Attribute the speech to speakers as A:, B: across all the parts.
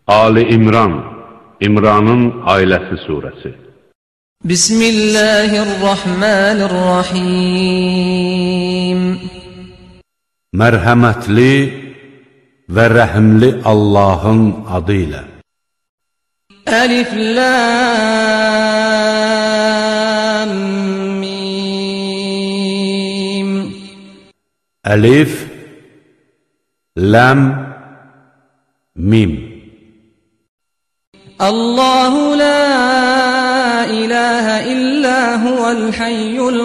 A: Ali İmran, İmranın ailəsi surəsi.
B: Bismillahirrahmanirrahim.
A: Mərhəmətli və rəhimli Allahın adı ilə.
B: Əlif, lam, mim.
A: Əlif, lam, mim.
B: Allahu la ilahe illa huvel hayyul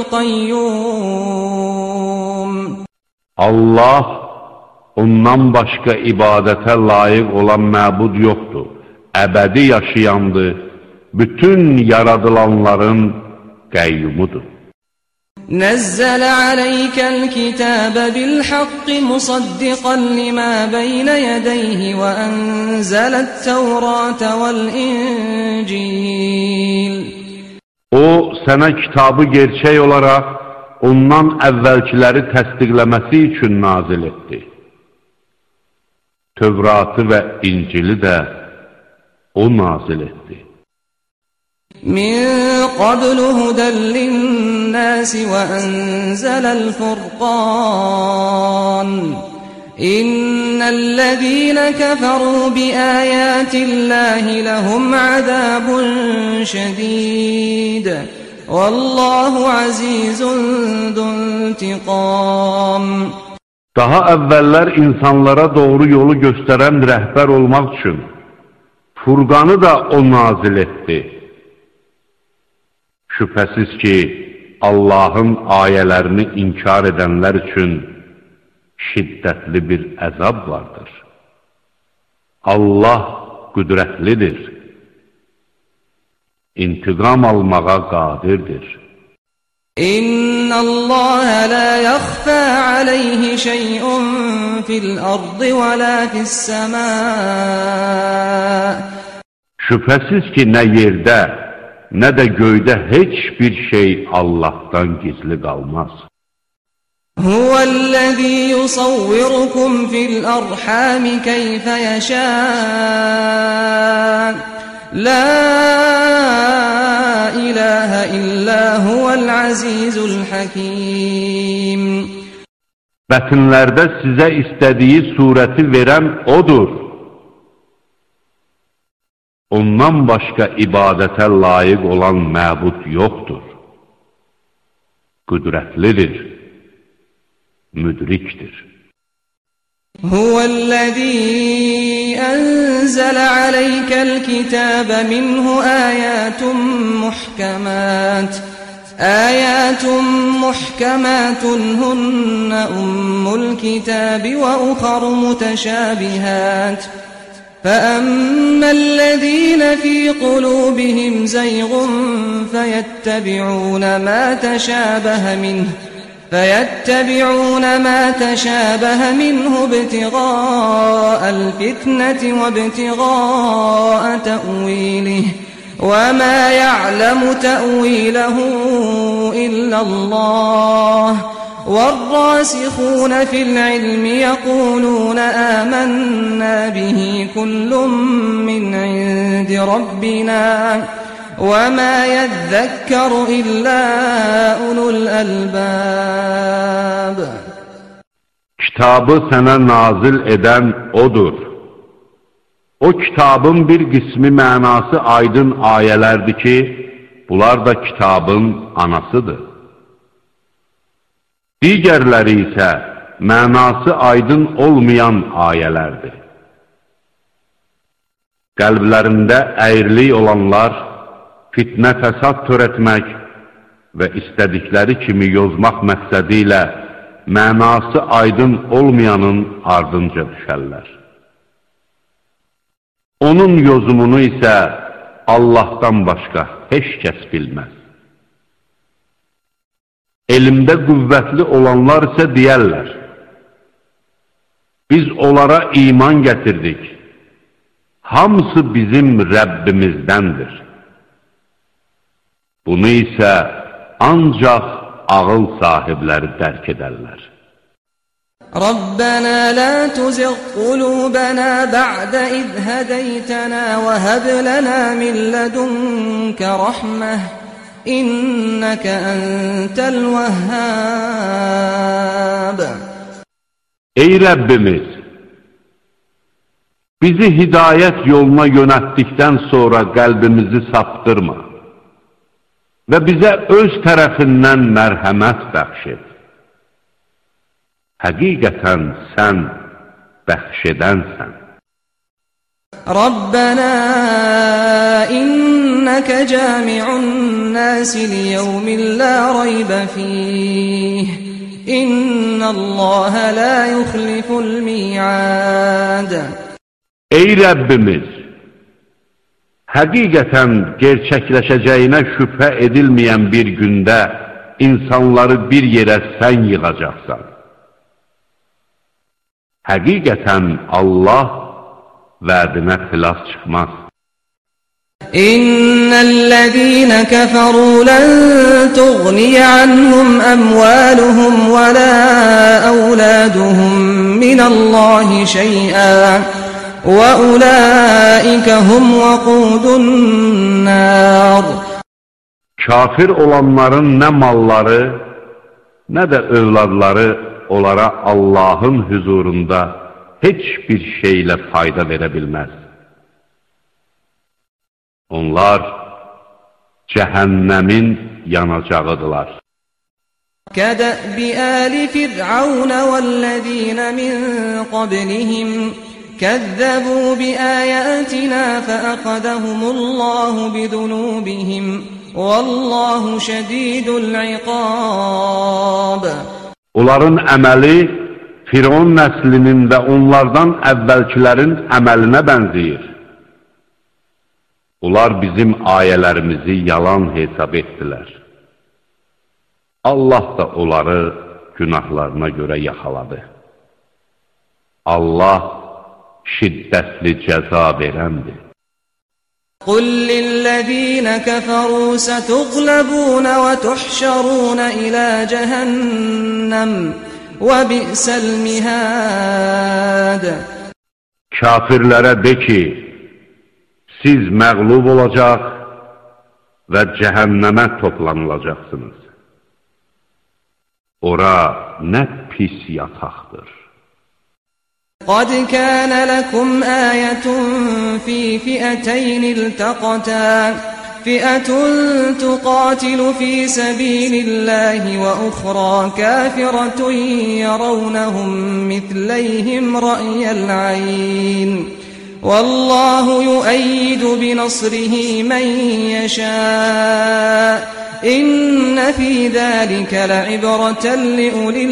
B: qayyum.
A: Allah, ondan başqa ibadətə layiq olan məbud yoxdur. Əbədi yaşayandır, bütün yaradılanların qəyyumudur.
B: Nəzzələ aleykel kitəbə bilhaqq musaddiqan limə beynə yədəyhi və ənzələt təvratə vəl-İncil.
A: O, sənə kitabı gerçək olaraq, ondan əvvəlkiləri təsdiqləməsi üçün nazil etdi. Tövratı və İncili də o nazil etdi.
B: Min qablu hudən linnəsi və ənzələl furqan. İnnəl-ləzīnə kəfəru bi-əyətillahi ləhum əzəbun şədid. Vallahu azizun zuntiqam.
A: Daha əvvəllər insanlara doğru yolu göstərən rəhbər olmaq üçün Furqanı da o nazil etdi. Şübhəsiz ki, Allahın ayələrini inkar edənlər üçün şiddətli bir əzab vardır. Allah qüdrətlidir, intiqam almağa qadirdir.
B: İnnəlləhə la yəxfə aleyhi şey'un fil-ardı və la fis-səmâ.
A: Şübhəsiz ki, nə yerdə, nə də göydə heç bir şey Allahdan gizli qalmaz.
B: Huvəl-ləzî yusavvirukum fil-ərhami keyfə yəşâ. La ilahe illa huvel azizul hakim.
A: Bətinlərdə sizə istədiyi surəti verən odur. Ondan başqa ibadətə layiq olan məbud yoxdur. Qüdrətlidir, müdrikdir.
B: Huvəl-ləzî ənzələ aleykel kitəbə minhu əyətun muhkəmət. Əyətun muhkəmətun hunnə ummul kitəbi və uxar mütəşəbihət. فأما الذين في قلوبهم زيغ فيتبعون ما تشابه منه ابتغاء الفتنة وابتغاء تأويله وما يعلم تأويله إلا الله والراسخون في العلم يقولون آمنا به كل من عند ربنا وما يذكر إلا أولو الألباب.
A: Kitabı sənə nazil edən odur. O kitabın bir qismi mənası aydın ayələrdir ki, bunlar da kitabın anasıdır. Digərləri isə mənası aydın olmayan ayələrdir. Qəlblərində əyrilik olanlar fitnə fəsad törətmək və istədikləri kimi yozmaq məqsədi ilə mənası aydın olmayanın ardınca düşərlər. Onun yozumunu isə Allahdan başqa heç kəs bilməz. Elmdə qüvvətli olanlar isə deyərlər, biz onlara iman gətirdik, hamısı bizim Rəbbimizdəndir. Bunu isə ancaq ağıl sahibləri dərk edərlər.
B: ربنا لا تزغ قلوبنا بعد إذ هديتنا وهب لنا من لدنك رحمة إنك أنت الوهاب.
A: Ey Rəbbimiz, bizi hidayət yoluna yönətdikdən sonra qəlbimizi saptırma və bizə öz tərəfindən mərhəmət bəxş et. Həqiqətən sən bəxş edənsən.
B: ربنا إنك جامع الناس ليوم لا ريب فيه إن الله لا يخلف الميعاد.
A: Ey Rəbbimiz, həqiqətən gerçəkləşəcəyinə şübhə edilməyən bir gündə insanları bir yerə sən yığacaqsan. Həqiqətən Allah vədinə xilaf çıxmaz.
B: İnnellezîne keferû len tughniye anhum emvâluhum ve lâ evlâduhum minallâhi şey'an ve ulâike hum vakûdun nâr.
A: Kafir olanların nə malları, nə də övladları onlara Allahın huzurunda heç bir şeylə fayda verə bilməz. Onlar cəhənnəmin yanacağıdırlar.
B: كَدَأْبِ آلِ فِرْعَوْنَ وَالَّذِينَ مِنْ قَبْلِهِمْ كَذَّبُوا بِآيَاتِنَا فَأَخَذَهُمُ اللَّهُ بِذُنُوبِهِمْ وَاللَّهُ شَدِيدُ الْعِقَابِ. Onların əməli Firon nəslinin və onlardan əvvəlkilərin əməlinə bənzəyir. Onlar bizim ayələrimizi yalan hesab etdilər. Allah da onları günahlarına görə yaxaladı. Allah şiddətli cəza verəndir. قُلْ لِلَّذِينَ كَفَرُوا سَتُغْلَبُونَ وَتُحْشَرُونَ إِلَى جَهَنَّمَ وَبِئْسَ الْمِهَادِ. Kafirlərə de ki, siz məğlub olacaq və cəhənnəmə toplanılacaqsınız. Ora nə pis yataqdır. قد كان لكم آية في فئتين التقتا فئة تقاتل في سبيل الله وأخرى كافرة يرونهم مثليهم رأي العين والله يؤيد بنصره من يشاء إن في ذلك لعبرة لأولي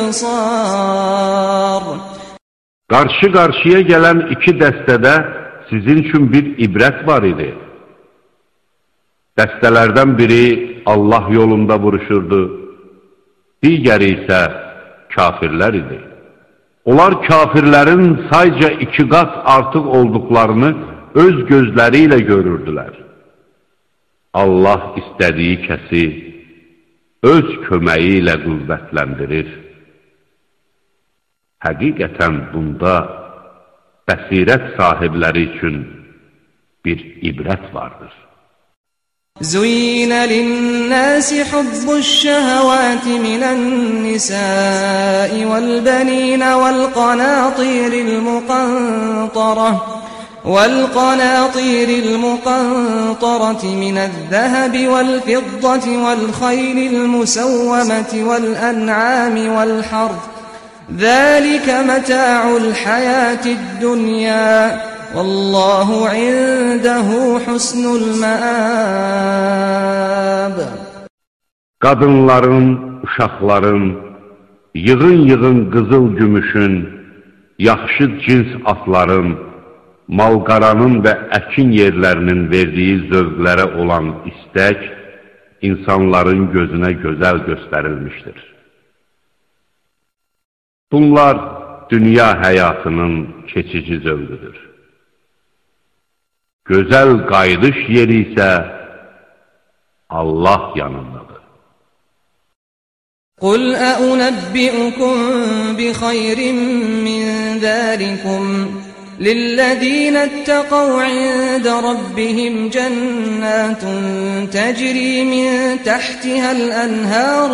B: الأبصار. Qarşı-qarşıya gələn iki dəstədə sizin üçün bir ibrət var idi. Dəstələrdən biri Allah yolunda vuruşurdu, digəri isə kafirlər idi. Onlar kafirlərin sayca 2 qat artıq olduqlarını öz gözləri ilə görürdülər. Allah istədiyi kəsi öz köməyi ilə qüvvətləndirir. Həqiqətən bunda bəsirət sahibləri üçün bir ibrət vardır. زين للناس حب الشهوات من النساء والبنين والقناطير المقنطرة من الذهب والفضة والخيل المسومة والأنعام والحرث ذلك متاع الحياة الدنيا والله عنده حسن المآب. Qadınların, uşaqların, yığın-yığın qızıl gümüşün, yaxşı cins atların, malqaranın və əkin yerlərinin verdiyi zövqlərə olan istək insanların gözünə gözəl göstərilmişdir. Bunlar dünya həyatının keçici zövqüdür. Gözəl qayıdış yeri isə Allah yanındadır.
C: قُلْ أَأُنَبِّئُكُم بِخَيْرٍ مِّن ذَلِكُمْ لِلَّذِينَ اتَّقَوْا عِندَ رَبِّهِمْ جَنَّاتٌ تَجْرِي مِن تَحْتِهَا الْأَنْهَارُ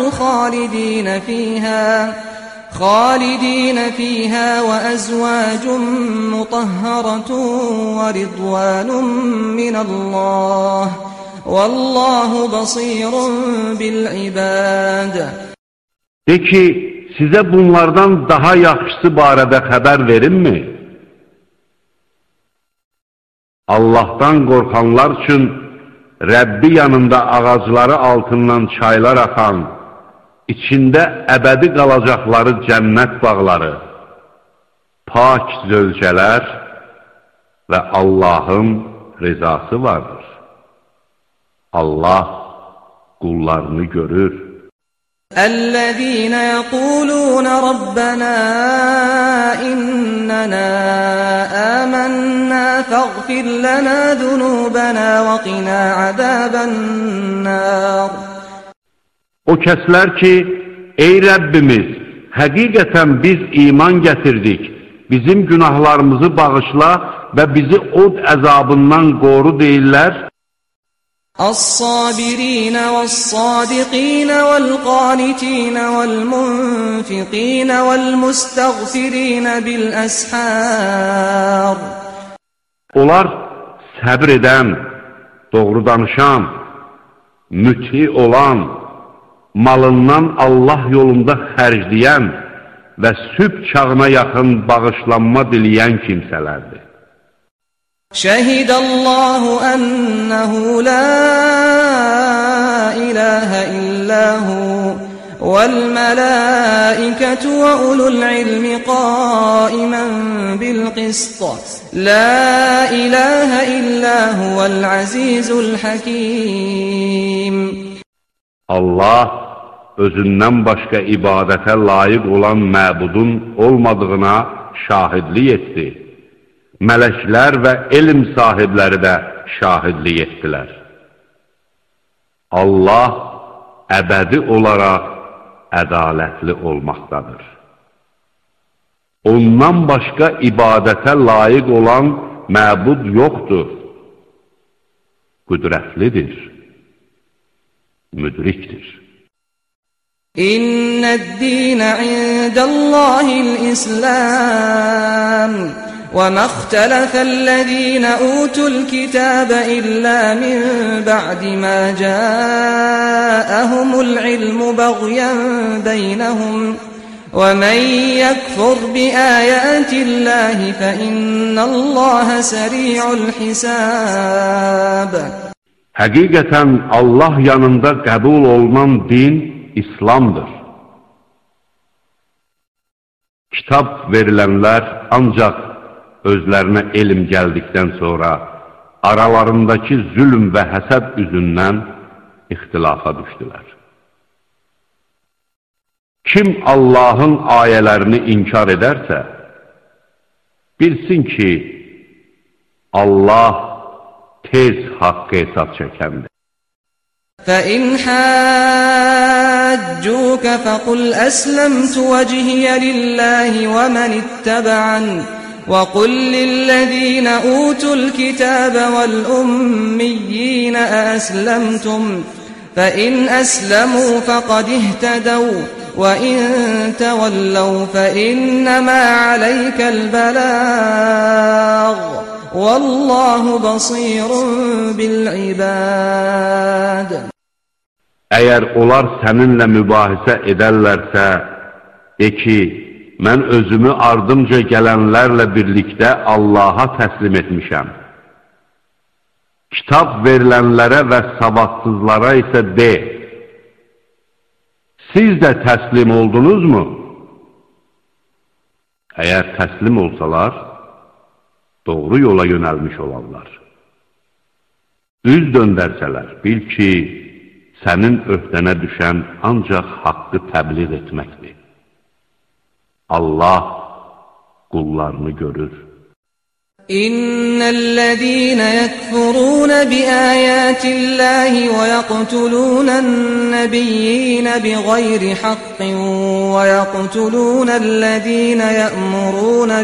C: خَالِدِينَ فِيهَا وَأَزْوَاجٌ مُطَهَّرَةٌ وَرِضْوَانٌ مِّنَ اللَّهِ وَاللَّهُ بَصِيرٌ بِالْعِبَادِ.
A: De ki, sizə bunlardan daha yaxşısı barədə xəbər verimmi? Allahdan qorxanlar üçün Rəbbi yanında ağacları altından çaylar axan, içində əbədi qalacaqları cənnət bağları, pak zövcələr və Allahın rızası vardır. Allah qullarını görür.
C: الذين يقولون ربنا إننا آمنا فاغفر لنا ذنوبنا وقنا عذاب النار.
A: O kəslər ki, ey Rəbbimiz, həqiqətən biz iman gətirdik, bizim günahlarımızı bağışla və bizi od əzabından qoru deyirlər.
C: الصابرين والصادقين والقانتين والمنفقين والمستغفرين بالأسحار.
A: Onlar səbr edən, doğru danışan, müti olan, malından Allah yolunda xərcləyən və sübh çağına yaxın bağışlanma diləyən kimsələrdir.
C: شهد الله أنه لا إله إلا هو والملائكة وأولو العلم قائما بالقسط لا إله إلا هو العزيز الحكيم. Allah özündən başqa ibadətə layiq olan məbudun olmadığına şahidlik etdi. Mələklər və elm sahibləri də şahidlik etdilər. Allah əbədi olaraq ədalətli olmaqdadır. Ondan başqa ibadətə layiq olan məbud yoxdur. Qüdrətlidir, müdrikdir. İnnəd-dīne indəllâhil-İslâm وَمَا اخْتَلَفَ الَّذِينَ أُوتُوا الْكِتَابَ إِلَّا مِنْ بَعْدِ مَا جَاءَهُمُ الْعِلْمُ بَغْيًا بَيْنَهُمْ وَمَنْ يَكْفُرْ بِآيَاتِ اللَّهِ فَإِنَّ اللَّهَ سَرِيعُ الْحِسَابِ.
A: Həqiqətən Allah yanında qəbul olunan din İslamdır. Kitab verilənlər ancaq özlərinə elm gəldikdən sonra aralarındakı zülm və həsəd üzündən ixtilafa düşdülər. Kim Allahın ayələrini inkar edərsə, bilsin ki, Allah tez haqqı hesab çəkəndir.
C: فَإِنْ حَاجُّوكَ فَقُلْ أَسْلَمْتُ وَجْهِيَ لِلَّهِ وَمَنِ اتَّبَعَنِ وَقُلْ لِلَّذِينَ أُوتُوا الْكِتَابَ وَالْأُمِّيِّينَ أَأَسْلَمْتُمْ فَإِنْ أَسْلَمُوا فَقَدِ اهْتَدَوْا وَإِنْ تَوَلَّوْا فَإِنَّمَا عَلَيْكَ الْبَلَاغُ وَاللَّهُ بَصِيرٌ بِالْعِبَادِ.
A: Əgər onlar səninlə mübahisə edərlərsə, de ki, mən özümü ardımca gələnlərlə birlikdə Allaha təslim etmişəm. Kitab verilənlərə və savadsızlara isə de, siz də təslim oldunuzmu? Əgər təslim olsalar, doğru yola yönəlmiş olarlar. Üz döndərsələr, bil ki, sənin öhdənə düşən ancaq haqqı təbliğ etməkdir. Allah qullarını görür.
D: إن الذين يكفرون بآيات الله ويقتلون النبيين بغير حق ويقتلون الذين يأمرون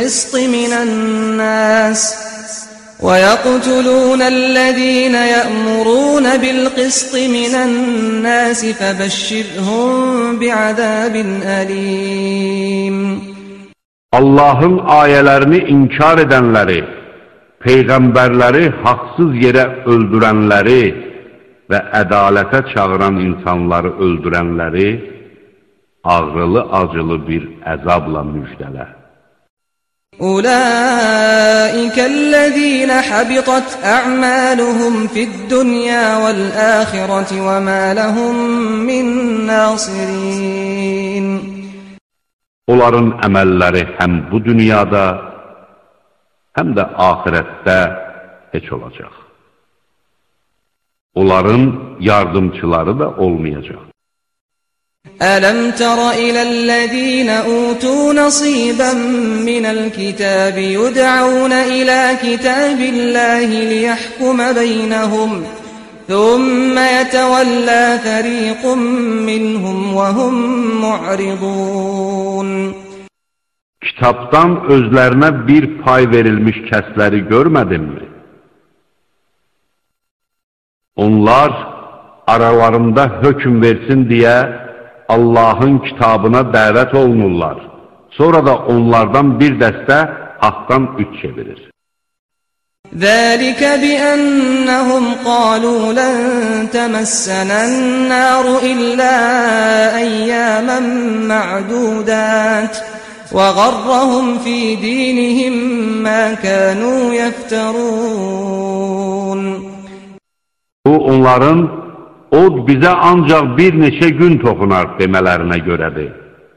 D: بالقسط من الناس فبشرهم بعذاب أليم.
B: Allahın ayələrini inkar edənləri, peyğəmbərləri haqsız yerə öldürənləri və ədalətə çağıran insanları öldürənləri ağrılı-acılı bir əzabla müjdələ.
D: أولئك الذين حبطت أعمالهم في الدنيا والآخرة وما لهم من ناصرين.
B: Onların əməlləri həm bu dünyada, həm də ahirətdə heç olacaq. Onların yardımçıları da olmayacaq.
D: ألم تر إلى الذين أوتوا نصيبا من الكتاب يدعون إلى كتاب الله ليحكم بينهم ثم يتولى فريق منهم وهم معرضون.
B: Kitabdan özlərinə bir pay verilmiş kəsləri görmədinmi? Onlar aralarında hökm versin deyə Allahın kitabına dəvət olunurlar. Sonra da onlardan bir dəstə haqdan üç çevirir.
D: ذلك بأنهم قالوا لن تمسنا النار إلا أياما معدودات وغرهم في دينهم ما كانوا يفترون.
B: Bu onların od bizə ancaq bir neçə gün toxunar demələrinə görədir.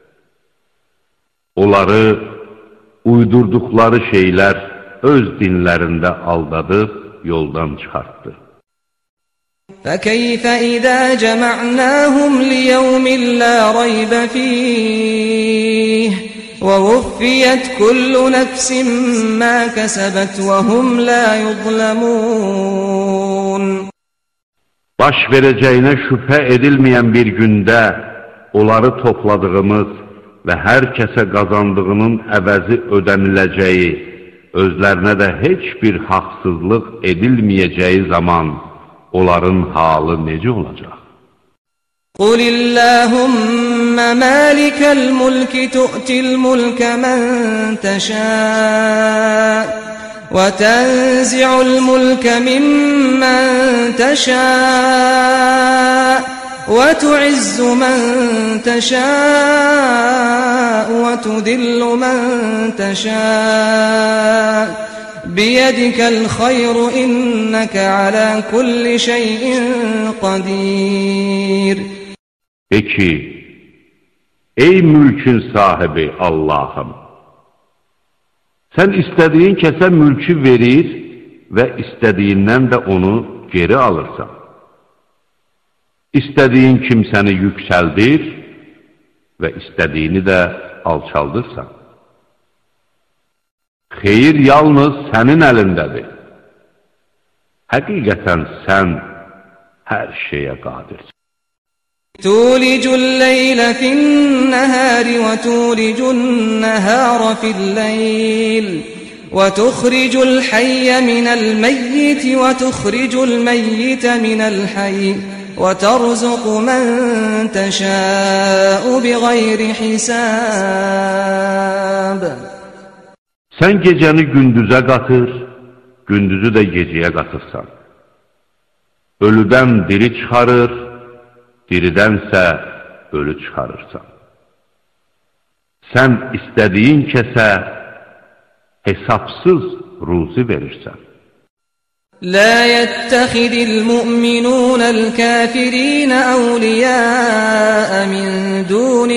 B: Onları uydurduqları şeylər öz dinlərində aldadıb yoldan çıxartdı.
D: فَكَيْفَ إِذَا جَمَعْنَاهُمْ لِيَوْمٍ لَا رَيْبَ فِيهِ وَوُفِّيَتْ كُلُّ نَفْسٍ مَا كَسَبَتْ وَهُمْ لَا يُظْلَمُونَ.
B: Baş verəcəyinə şübhə edilməyən bir gündə onları topladığımız və hər kəsə qazandığının əvəzi ödəniləcəyi, özlərinə də heç bir haqsızlıq edilməyəcəyi zaman onların halı necə olacaq?
D: قُلِ اللَّهُمَّ مَالِكَ الْمُلْكِ تُؤْتِي الْمُلْكَ مَنْ تَشَاءُ وَتَنْزِعُ الْمُلْكَ مِمَّنْ تَشَاءُ وَتُعِزُّ مَنْ تَشَاءُ وَتُذِلُّ مَنْ تَشَاءُ بِيَدِكَ الْخَيْرُ إِنَّكَ عَلَى كُلِّ شَيْءٍ قَدِيرٌ.
B: De ki, ey mülkün sahibi Allah'ım, sen istediğin kəsə mülkü verir və istədiyindən də onu geri alırsan. İstədiyin kimsəni yüksəldir və istədiyini də alçaldırsan. Xeyir yalnız sənin əlindədir. Həqiqətən sən hər şeyə qadirsən.
D: تولج الليل في النهار وتولج النهار في الليل وتخرج الحي من الميت وتخرج الميت من الحي وترزق من تشاء بغير حساب.
B: Sən gecəni gündüzə qatır, gündüzü də gecəyə qatırsan. Ölüdən diri çıxarır, diridənsə ölü çıxarırsan. Sən istədiyin kəsə hesabsız ruzi verirsən.
D: لا يتخذ المؤمنون الكافرين أولياء من دون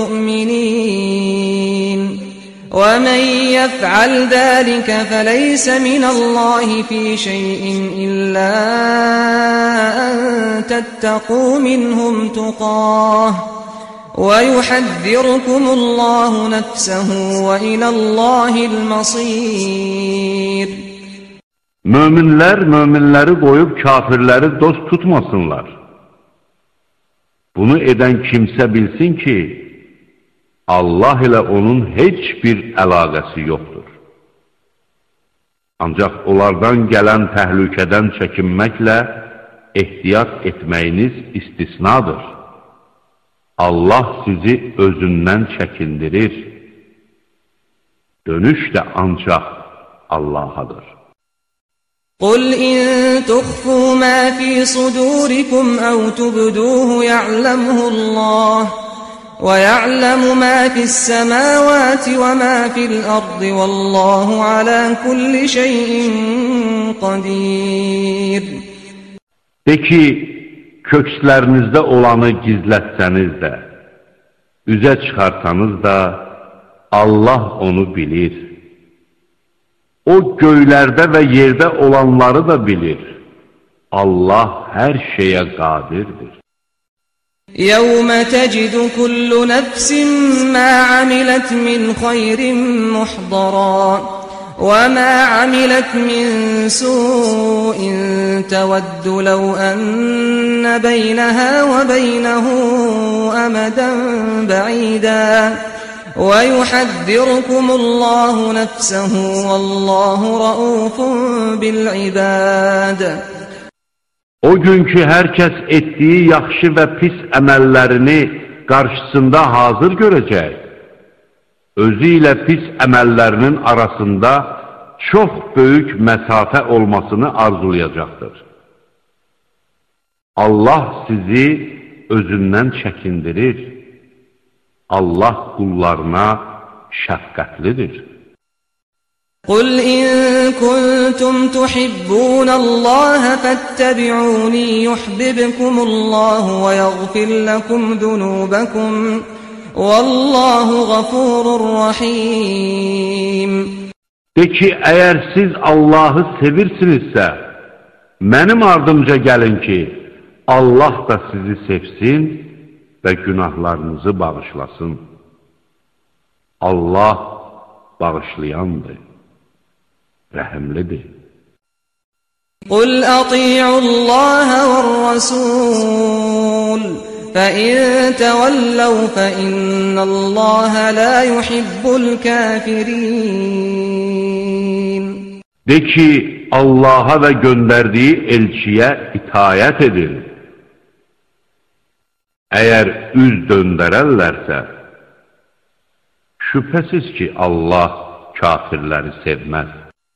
D: المؤمنين ومن يفعل ذلك فليس من الله في شيء إلا أن تتقوا منهم تقاه وَيُحَذِّرُكُمُ اللَّهُ نَفْسَهُ وَإِلَى اللَّهِ الْمَصِيرُ.
A: Möminlər möminləri qoyub kafirləri dost tutmasınlar. Bunu edən kimsə bilsin ki, Allah ilə onun heç bir əlaqəsi yoxdur. Ancaq onlardan gələn təhlükədən çəkinməklə ehtiyat etməyiniz istisnadır. Allah sizi özündən çəkindirir. Dönüş də ancaq Allahadır.
D: قُلْ إِن تُخْفُوا مَا فِي صُدُورِكُمْ أَوْ تُبْدُوهُ يَعْلَمْهُ اللَّهُ وَيَعْلَمُ مَا فِي السَّمَاوَاتِ وَمَا فِي الْأَرْضِ وَاللَّهُ عَلَى كُلِّ شَيْءٍ قَدِيرٌ.
A: De ki, kökslərinizdə olanı gizlətsəniz də, üzə çıxarsanız da, Allah onu bilir. O göylərdə və yerdə olanları da bilir. Allah hər şeyə qadirdir.
D: يَوْمَ تَجِدُ كُلُّ نَفْسٍ مَا عَمِلَتْ مِنْ خَيْرٍ مُحْضَرًا وَمَا عَمِلَتْ مِنْ سُوءٍ تَوَدُّ لَوْ أَنَّ بَيْنَهَا وَبَيْنَهُ أَمَدًا بَعِيدًا وَيُحَذِّرُكُمُ اللَّهُ نَفْسَهُ وَاللَّهُ رَءُوفٌ بِالْعِبَادِ.
A: O gün ki, hər kəs etdiyi yaxşı və pis əməllərini qarşısında hazır görəcək, özü ilə pis əməllərinin arasında çox böyük məsafə olmasını arzulayacaqdır. Allah sizi özündən çəkindirir. Allah qullarına şəfqətlidir.
D: قُلْ إِن كُنتُمْ تُحِبُّونَ اللَّهَ فَاتَّبِعُونِي يُحْبِبْكُمُ اللَّهُ وَيَغْفِرْ لَكُمْ ذُنُوبَكُمْ وَاللَّهُ غَفُورٌ رَحِيمٌ.
A: De ki, əgər siz Allahı sevirsinizsə, mənim ardımca gəlin ki, Allah da sizi sevsin və günahlarınızı bağışlasın. Allah bağışlayandır, rəhimlidir.
D: قُلْ أَطِيعُوا اللَّهَ وَالرَّسُولَ فَإِن تَوَلَّوْا فَإِنَّ اللَّهَ لَا يُحِبُّ الْكَافِرِينَ.
A: De ki, Allaha və göndərdiyi elçiyə itayət edin. Əgər üz döndərərlərsə, şübhəsiz ki, Allah kafirləri sevməz.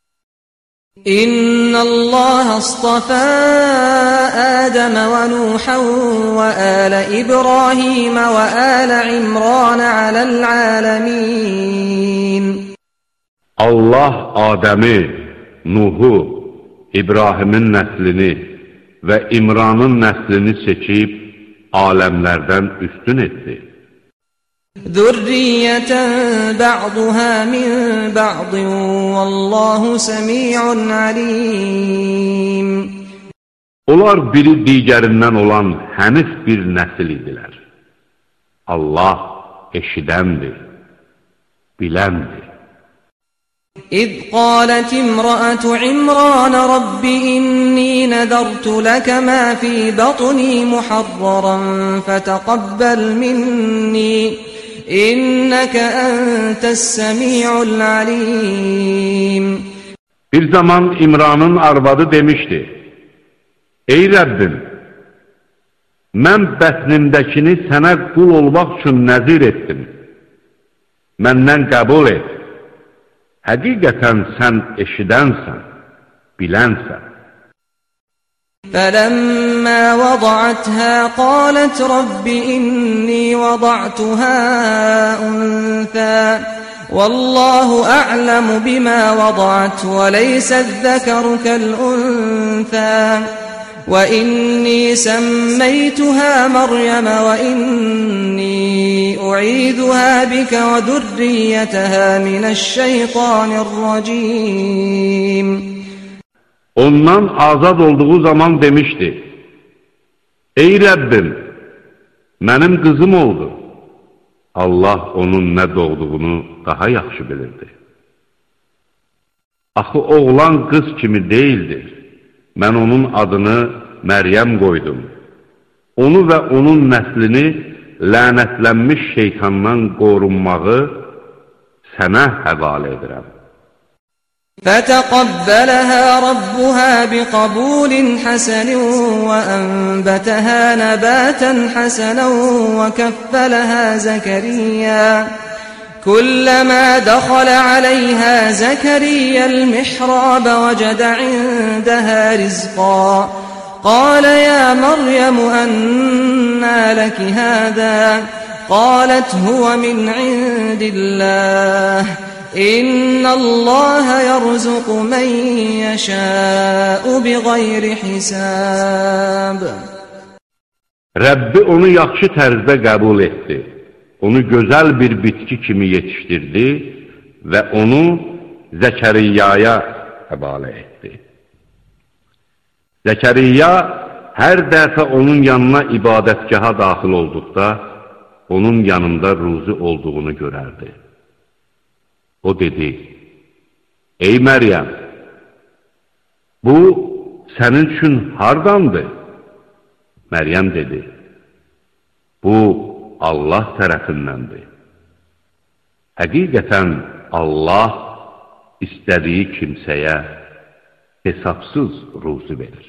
D: إِنَّ اللَّهَ اصْطَفَى آدَمَ وَنُوحًا وَآلَ إِبْرَاهِيمَ وَآلَ عِمْرَانَ عَلَى الْعَالَمِينَ.
A: Allah Adəmi, Nuhu, İbrahimin nəslini və İmranın nəslini seçib aləmlərdən üstün etdi.
D: ذُرِّيَّةً بَعْضُهَا مِنْ بَعْضٍ وَاللَّهُ سَمِيعٌ عَلِيمٌ.
A: Onlar biri digərindən olan hənif bir nəsil idilər. Allah eşidəndir, biləndir.
D: إِذْ قَالَتِ امْرَأَةُ عِمْرَانَ رَبِّ إِنِّي نَذَرْتُ لَكَ مَا فِي بَطْنِي مُحَرَّرًا فَتَقَبَّلْ مِنِّي إِنَّكَ أَنْتَ السَّمِيعُ الْعَلِيمُ.
A: Bir zaman İmranın arvadı demişdi: Ey Rəbbim, mən bətnimdəkini sənə qul olmaq üçün nəzir etdim. Məndən qəbul et. Həqiqətən sən eşidənsən, bilənsən.
D: فَلَمَّا وَضَعَتْهَا قَالَتْ رَبِّ إِنِّي وَضَعْتُهَا أُنثَى وَاللَّهُ أَعْلَمُ بِمَا وَضَعَتْ وَلَيْسَ الذَّكَرُ كَالْأُنثَى وَإِنِّي سَمَّيْتُهَا مَرْيَمَ وَإِنِّي أُعِيذُهَا بِكَ وَذُرِّيَّتَهَا مِنَ الشَّيْطَانِ الرَّجِيمِ.
A: Ondan azad olduğu zaman demişdi: Ey Rəbbim, mənim qızım oldu, Allah onun nə doğduğunu daha yaxşı bilirdi. Axı oğlan qız kimi deyildir. Mən onun adını Məryəm qoydum. Onu və onun nəslini lənətlənmiş şeytandan qorunmağı sənə həvalə edirəm.
D: فَتَقَبَّلَهَا رَبُّهَا بِقَبُولٍ حَسَنٍ وَأَنبَتَهَا نَبَاتًا حَسَنًا وَكَفَّلَهَا زَكَرِيَّا كُلَّمَا دَخَلَ عَلَيْهَا زَكَرِيَّا الْمِحْرَابَ وَجَدَ عِندَهَا رِزْقًا قَالَ يَا مَرْيَمُ أَنَّىٰ لَكِ هَٰذَا قَالَتْ هُوَ مِنْ عِندِ اللَّهِ إِنَّ اللَّهَ يَرْزُقُ مَن يَشَاءُ بِغَيْرِ حِسَابٍ.
A: Rəbbi onu yaxşı tərzdə qəbul etdi. Onu gözəl bir bitki kimi yetişdirdi və onu Zəkəriyyaya həvalə etdi. Zəkəriyya hər dəfə onun yanına ibadətgaha daxil olduqda, onun yanında ruzi olduğunu görərdi. O dedi, ey Məryəm, bu sənin üçün hardandır? Məryəm dedi, bu Allah tərəfindəndir. Həqiqətən Allah istədiyi kimsəyə hesabsız ruzi verir.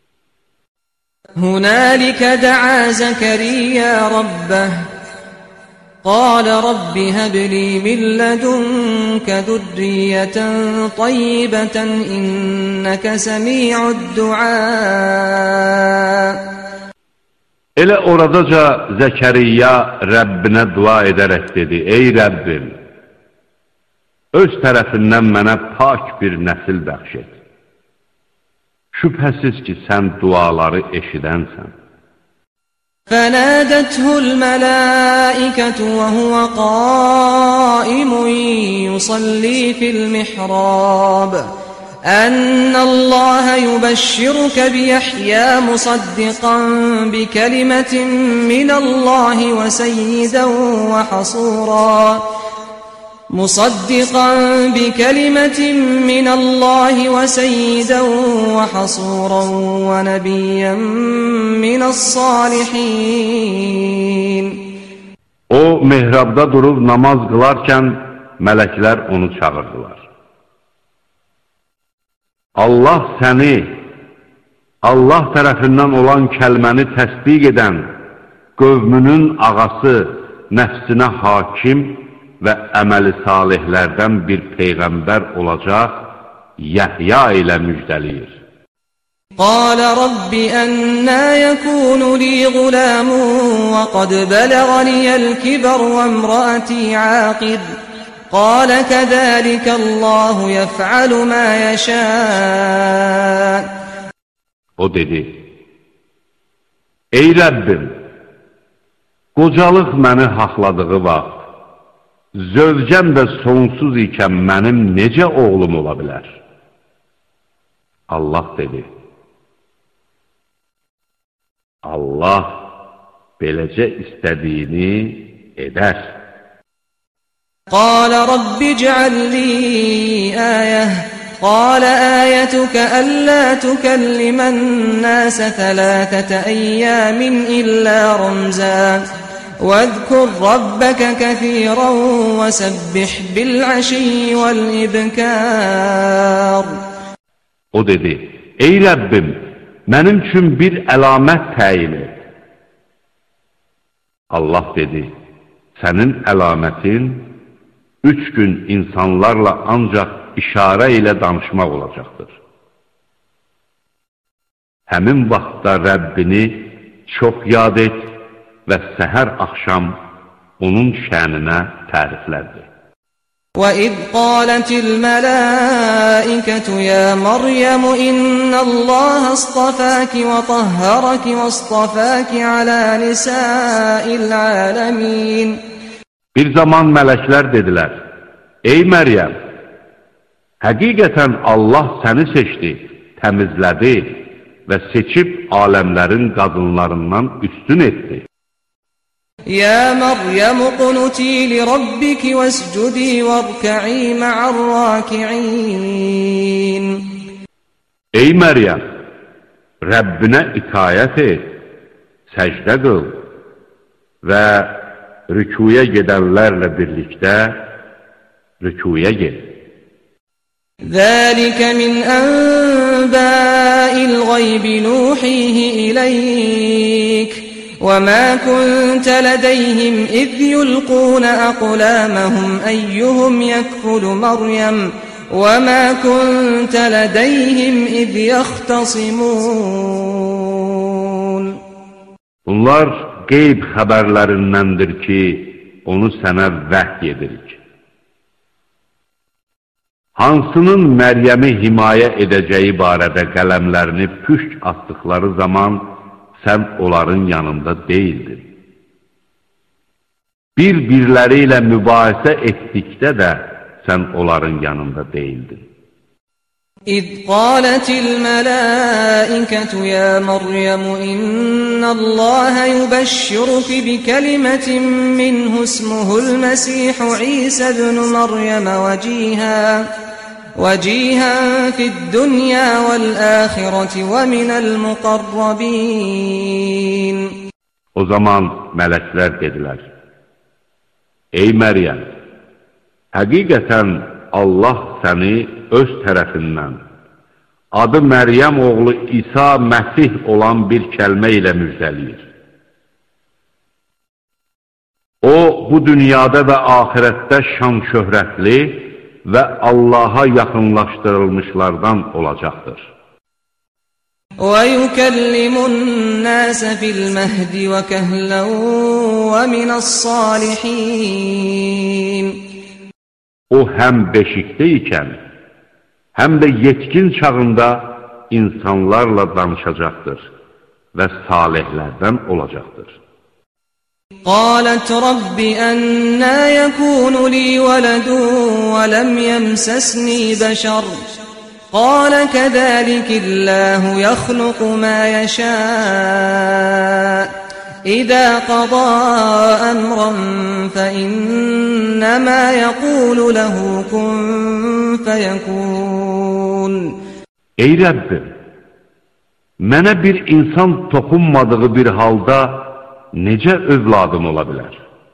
D: هُنَالِكَ دَعَا زَكَرِيَّا رَبَّهُ قَالَ رَبِّ هَبْ لِي مِن لَّدُنكَ ذُرِّيَّةً طَيِّبَةً إِنَّكَ سَمِيعُ الدُّعَاء.
A: Elə oradaca Zəkəriyya Rəbbinə dua edərək dedi, ey Rəbbim, öz tərəfindən mənə pak bir nəsil bəxş et. Şübhəsiz ki, sən duaları eşidənsən.
D: فَنَادَتْهُ الْمَلَائِكَةُ وَهُوَ قَائِمٌ يُصَلِّي فِي الْمِحْرَابِ أَنَّ اللَّهَ يُبَشِّرُكَ بِيَحْيَىٰ مُصَدِّقًا بِكَلِمَةٍ مِّنَ اللَّهِ وَسَيِّدًا وَحَصُورًا وَنَبِيًّا مِّنَ الصَّالِحِينَ.
A: O, mihrabda durub namaz qılarkən mələklər onu çağırdılar. Allah səni, Allah tərəfindən olan kəlməni təsdiq edən, qövmünün ağası, nəfsinə hakim və əməli salihlərdən bir peyğəmbər olacaq Yəhya ilə müjdəliyir.
D: قَالَ رَبِّ أَنَّىٰ يَكُونُ لِي غُلَامٌ وَقَدْ بَلَغَنِيَ الْكِبَرُ وَامْرَأَتِي عَاقِرٌ قَالَ كَذَٰلِكَ اللَّهُ يَفْعَلُ مَا يَشَاءُ.
A: O dedi, ey Rəbbim, qocalıq məni haqladığı vaxt, zövcəm də sonsuz ikən mənim necə oğlum ola bilər? Allah dedi, Allah beləcə istədiyini edər.
D: قَالَ رَبِّ اجْعَل لِّي آيَةً قَالَ آيَتُكَ أَلَّا تُكَلِّمَ النَّاسَ 3 أَيَّامٍ إِلَّا رَمْزًا وَاذْكُر رَّبَّكَ كَثِيرًا وَسَبِّحْ بِالْعَشِيِّ وَالْإِبْكَارِ.
A: O dedi, ey Rəbbim, mənim üçün bir əlamət təyin et. Allah dedi, sənin əlamətin 3 gün insanlarla ancaq işarə ilə danışmaq olacaqdır. Həmin vaxtda Rəbbini çox yad et və səhər axşam onun şəninə təriflərdi.
D: وَإِذْ قَالَتِ الْمَلَائِكَةُ يَا مَرْيَمُ إِنَّ اللَّهَ اصْطَفَاكِ وَطَهَّرَكِ وَاصْطَفَاكِ عَلَى نِسَاءِ الْعَالَمِينَ.
A: Bir zaman mələklər dedilər, ey Məryəm, həqiqətən Allah səni seçdi, təmizlədi və seçib aləmlərin qadınlarından üstün etdi.
D: يا مريم اقنتي لربك واسجدي واركعي مع الراكعين.
A: Ey Məryəm, Rəbbinə itayət et, səcdə qıl və rükuya gedənlərlə birlikdə rükuya ged.
D: ذلك من أنباء الغيب نوحيه إليك وما كنت لديهم إذ يلقون أقلامهم أيهم يكفل مريم وما كنت لديهم إذ يختصمون.
A: Bunlar qeyb xəbərlərindəndir ki, onu sənə vəhy edirik. Hansının Məryəmi himayə edəcəyi barədə qələmlərini püşk atdıqları zaman sən onların yanında deyildin. Bir-birləri ilə mübahisə etdikdə də sən onların yanında deyildin.
D: إذ قالت الملائكة يا مريم إن الله يبشرك بكلمة منه اسمه المسيح عيسى ابن مريم وجيها في الدنيا والآخرة ومن المقربين.
A: O zaman mələklər dedilər: Ey Məryəm, həqiqətən Allah səni öz tərəfindən adı Məryəm oğlu İsa Məsih olan bir kəlmə ilə müjdəliyir. O, bu dünyada və axirətdə şan-şöhrətli və Allaha yaxınlaşdırılmışlardan olacaqdır.
D: وَيُكَلِّمُ النَّاسَ فِي الْمَهْدِ وَكَهْلًا وَمِنَ الصَّالِحِينَ.
A: O həm beşikdə ikən, həm də yetkin çağında insanlarla danışacaqdır və salihlərdən olacaqdır.
D: قالت رب أنى يكون لي ولد ولم يمسسني بشر قال كذلك الله يخلق ما يشاء إذا قضى أمرا فإنما يقول له كن فيكون.
A: Ey Rəbbim, mənə bir insan toxunmadığı bir halda necə övladım ola bilər?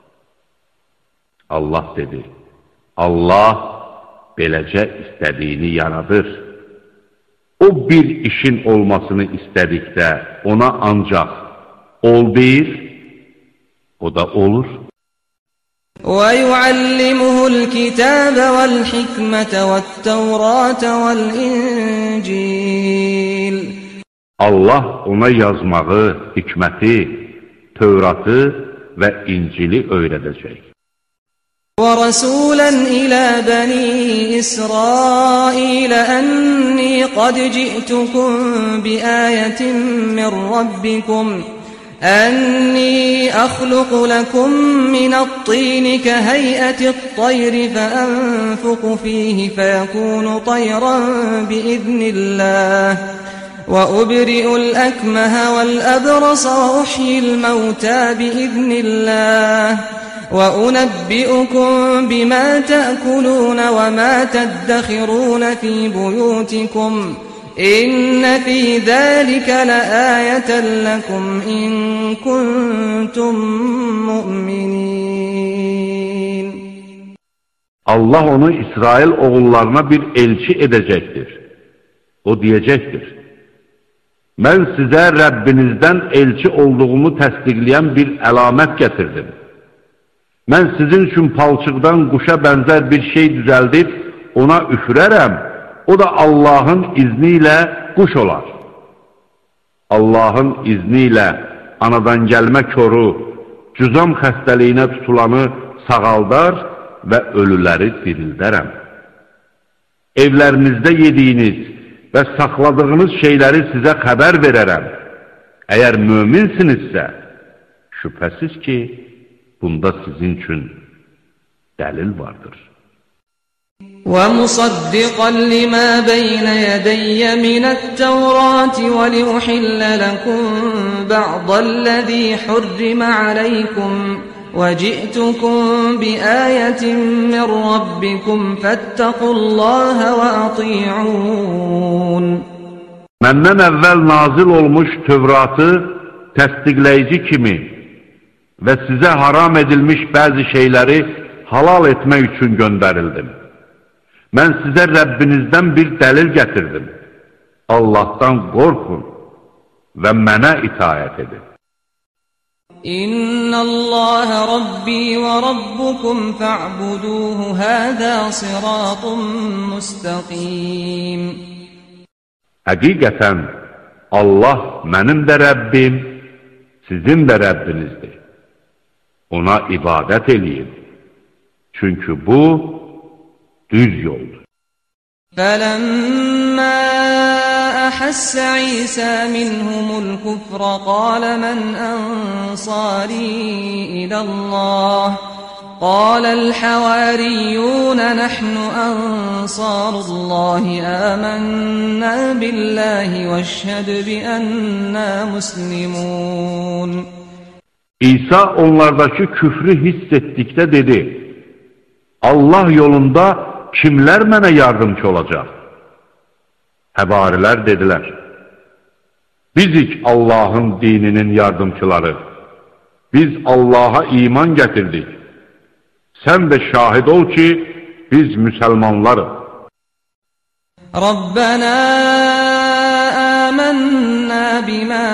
A: Allah dedi: Allah beləcə istədiyini yaradır. O bir işin olmasını istədikdə ona ancaq ol deyir, o da olur.
D: وَيُعَلِّمُهُ الْكِتَابَ وَالْحِكْمَةَ وَالتَّوْرَاةَ وَالْإِنْجِيلَ.
A: Allah ona yazmağı, hikməti, Tövratı və İncili öyrədəcək.
D: وَرَسُولًا إِلَى بَنِي إِسْرَائِيلَ أَنِّي قَدْ جِئْتُكُمْ بِآيَةٍ مِّن رَّبِّكُمْ أَنِّي أَخْلُقُ لَكُم مِّنَ الطِّينِ كَهَيْئَةِ الطَّيْرِ فَأَنفُخُ فِيهِ فَيَكُونُ طَيْرًا بِإِذْنِ اللَّهِ وَأُبْرِئُ الْأَكْمَهَ وَالْأَبْرَصَ وَأُحْيِي الْمَوْتَى بِإِذْنِ اللَّهِ وَأُنَبِّئُكُم بِمَا تَأْكُلُونَ وَمَا تَدَّخِرُونَ فِي بُيُوتِكُمْ إِنَّ فِي ذَلِكَ لَآيَةً لَكُمْ إِن كُنتُم مُّؤْمِنِينَ.
A: Allah onu İsrail oğullarına bir elçi edəcəkdir. O deyəcəkdir: Mən sizə Rəbbinizdən elçi olduğumu təsdiqləyən bir əlamət gətirdim. Mən sizin üçün palçıqdan quşa bənzər bir şey düzəldib ona üfürərəm, o da Allahın izni ilə quş olar. Allahın izni ilə anadan gəlmə koru, cüzam xəstəliyinə tutulanı sağaldar və ölüləri dirildərəm. Evlərinizdə yediyiniz və saxladığınız şeyləri sizə xəbər verərəm. Əgər möminsinizsə, şübhəsiz ki, bunda sizin üçün dəlil vardır.
D: ومصدقا لما بين يدي من التوراة ولأحل لكم بعض الذي حرم عليكم وجئتكم بآية من ربكم فاتقوا الله وأطيعون.
A: Məndən əvvəl nazil olmuş Tövratı təsdiqləyici kimi və sizə haram edilmiş bəzi şeyləri halal etmək üçün göndərildim. Mən sizə Rəbbinizdən bir dəlil gətirdim. Allahdan qorxun və mənə itaət edin.
D: İnnallaha Rabbi və Rabbukum fa'buduhu hāzā sıratun mustaqim.
A: Həqiqətən Allah mənim də Rəbbim, sizin də Rəbbinizdir. Ona ibadət eləyin. Çünki bu düz yoldur.
D: فَلَمَّا أَحَسَّ عِيسَى مِنْهُمُ الْكُفْرَ قَالَ مَنْ أَنصَارِي إِلَى اللَّهِ قَالَ الْحَوَارِيُّونَ نَحْنُ أَنصَارُ اللَّهِ آمَنَّا بِاللَّهِ وَاشْهَدْ بِأَنَّا مُسْلِمُونَ.
A: İsa onlardakı küfrü hiss etdikdə dedi: Allah yolunda kimlər mənə yardımcı olacaq? Həvarilər dedilər: Bizik Allahın dininin yardımçıları. Biz Allaha iman gətirdik. Sən də şahid ol ki, biz müsəlmanlarıq.
D: Rabbana amennâ bimâ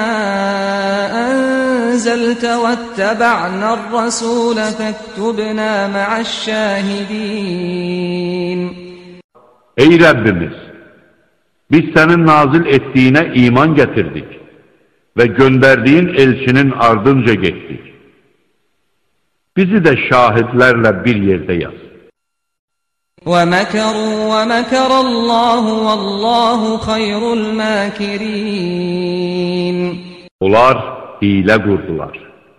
D: enzelte vettebe'nâ'r-rasûle fektubnâ ma'aş-şâhidîn.
A: Ey Rəbbimiz! Biz sənin nazil etdiyinə iman gətirdik və göndərdiyin elçinin ardınca getdik. Bizi də şahidlərlə bir yerdə yaz.
D: وَمَكَرُوا وَمَكَرَ اللَّهُ وَاللَّهُ خَيْرُ الْمَاكِرِينَ.
A: Onlar hilə qurdular.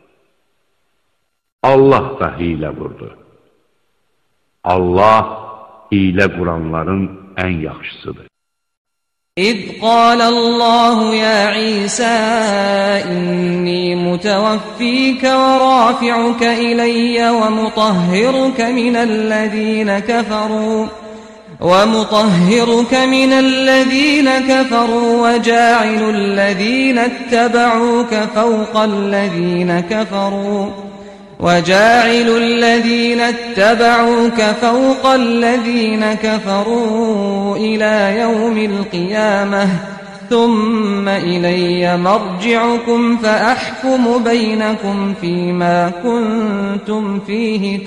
A: Allah da hilə qurdu. Allah hilə quranların ən yaxşısıdır.
D: إذ قال الله يا عيسى إني متوفيك ورافعك إلي ومطهرك من الذين كفروا وجاعل الذين اتبعوك فوق الذين كفروا إلى يوم القيامة ثم إلي مرجعكم فأحكم بينكم فيما كنتم فيه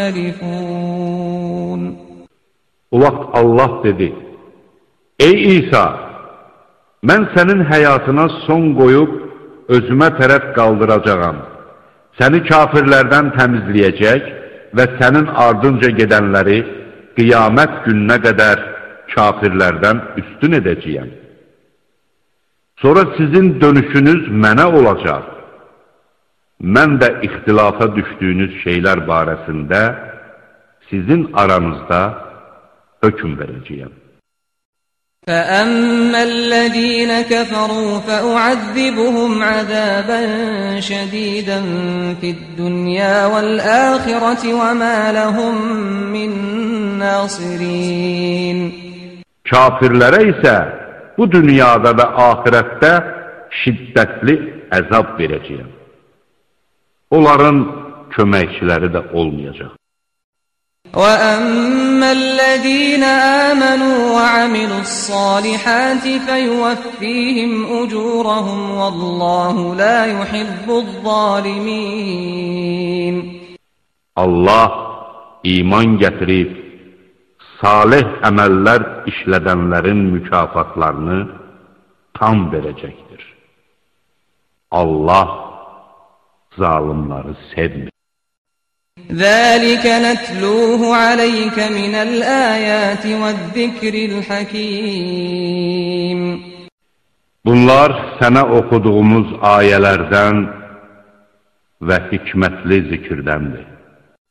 D: تختلفون.
A: O vaxt Allah dedi: Ey İsa! Mən sənin həyatına son qoyub özümə tərəf qaldıracağam. Səni kafirlərdən təmizləyəcək və sənin ardınca gedənləri qiyamət gününə qədər kafirlərdən üstün edəcəyəm. Sonra sizin dönüşünüz mənə olacaq. Mən də ixtilafa düşdüyünüz şeylər barəsində sizin aranızda hökm verəcəyəm.
D: فَأَمَّا الَّذِينَ كَفَرُوا فَأُعَذِّبُهُمْ عَذَابًا شَدِيدًا فِي الدُّنْيَا وَالْآخِرَةِ وَمَا لَهُمْ مِنْ نَاصِرِينَ. Kafirlərə isə bu dünyada və axirətdə şiddətli əzab verəcəyəm. Onların köməkçiləri də olmayacaq. وَأَمَّا الَّذِينَ آمَنُوا وَعَمِلُوا الصَّالِحَاتِ فَيُوَفِّيهِمْ أُجُورَهُمْ وَاللَّهُ لَا يُحِبُّ الظَّالِمِينَ. Allah iman gətirib salih əməllər işlədənlərin mükafatlarını tam verəcəkdir. Allah zalimləri sevmir. ذَلِكَ نَتْلُوهُ عَلَيْكَ مِنَ الْآيَاتِ وَالذِّكْرِ الْحَكِيمِ.
A: Bunlar sənə oxuduğumuz ayələrdən və hikmətli zikirdəndir.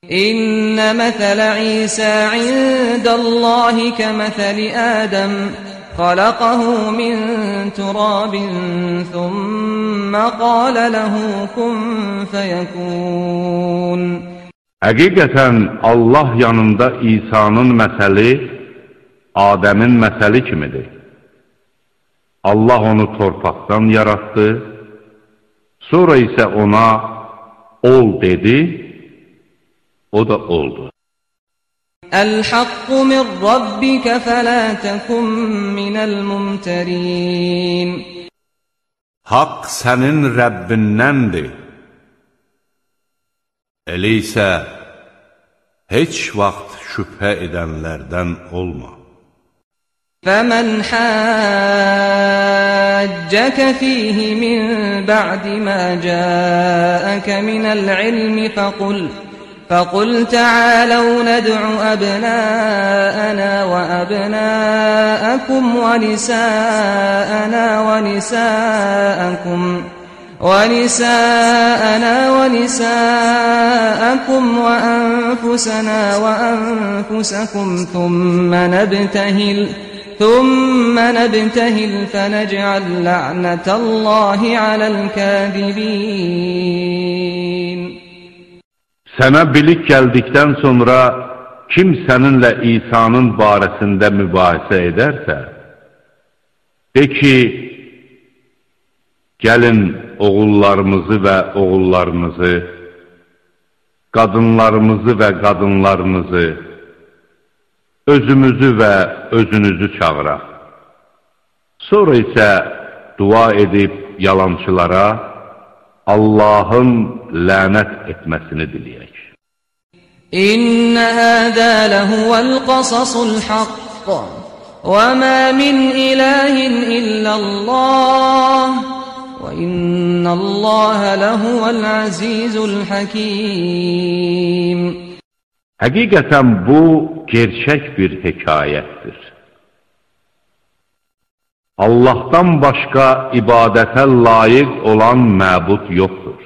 D: İnne mesele İsa indallahi kemeseli Adem halakahu min turabin thumma qala lehu kun feyekun.
A: Həqiqətən Allah yanında İsa'nın məsəli Adəmin məsəli kimidir. Allah onu torpaqdan yaratdı, sonra isə ona ol dedi, o da oldu.
D: El-hakku min rabbike felâ tekun minel mumterin.
B: Haqq sənin Rəbbindəndir. Elə isə heç vaxt şübhə edənlərdən olma.
D: فَمَنْ حَاجَّكَ فِيهِ مِنْ بَعْدِ مَا جَاءَكَ مِنَ الْعِلْمِ فَقُلْ تَعَالَوْا نَدْعُ أَبْنَاءَنَا وَأَبْنَاءَكُمْ ونساءنا ونساءكم وأنفسنا وأنفسكم ثم نبتهل فنجعل لعنة الله على الكاذبين.
A: Sənə bilik gəldikdən sonra kim səninlə İsa'nın barəsində mübahisə edərsə, de ki, gəlin oğullarımızı və oğullarınızı, qadınlarımızı və qadınlarınızı, özümüzü və özünüzü çağıraq. Sonra isə dua edib yalançılara Allahın lənət etməsini diləyək.
D: İnne hâzâ lehuvel qasasul haqq ve mâ min ilâhin illallah ve innallâhe lehuvel azîzul hakîm.
A: Həqiqətən bu gerçək bir hekayətdir. Allahdan başqa ibadətə layiq olan məbud yoxdur.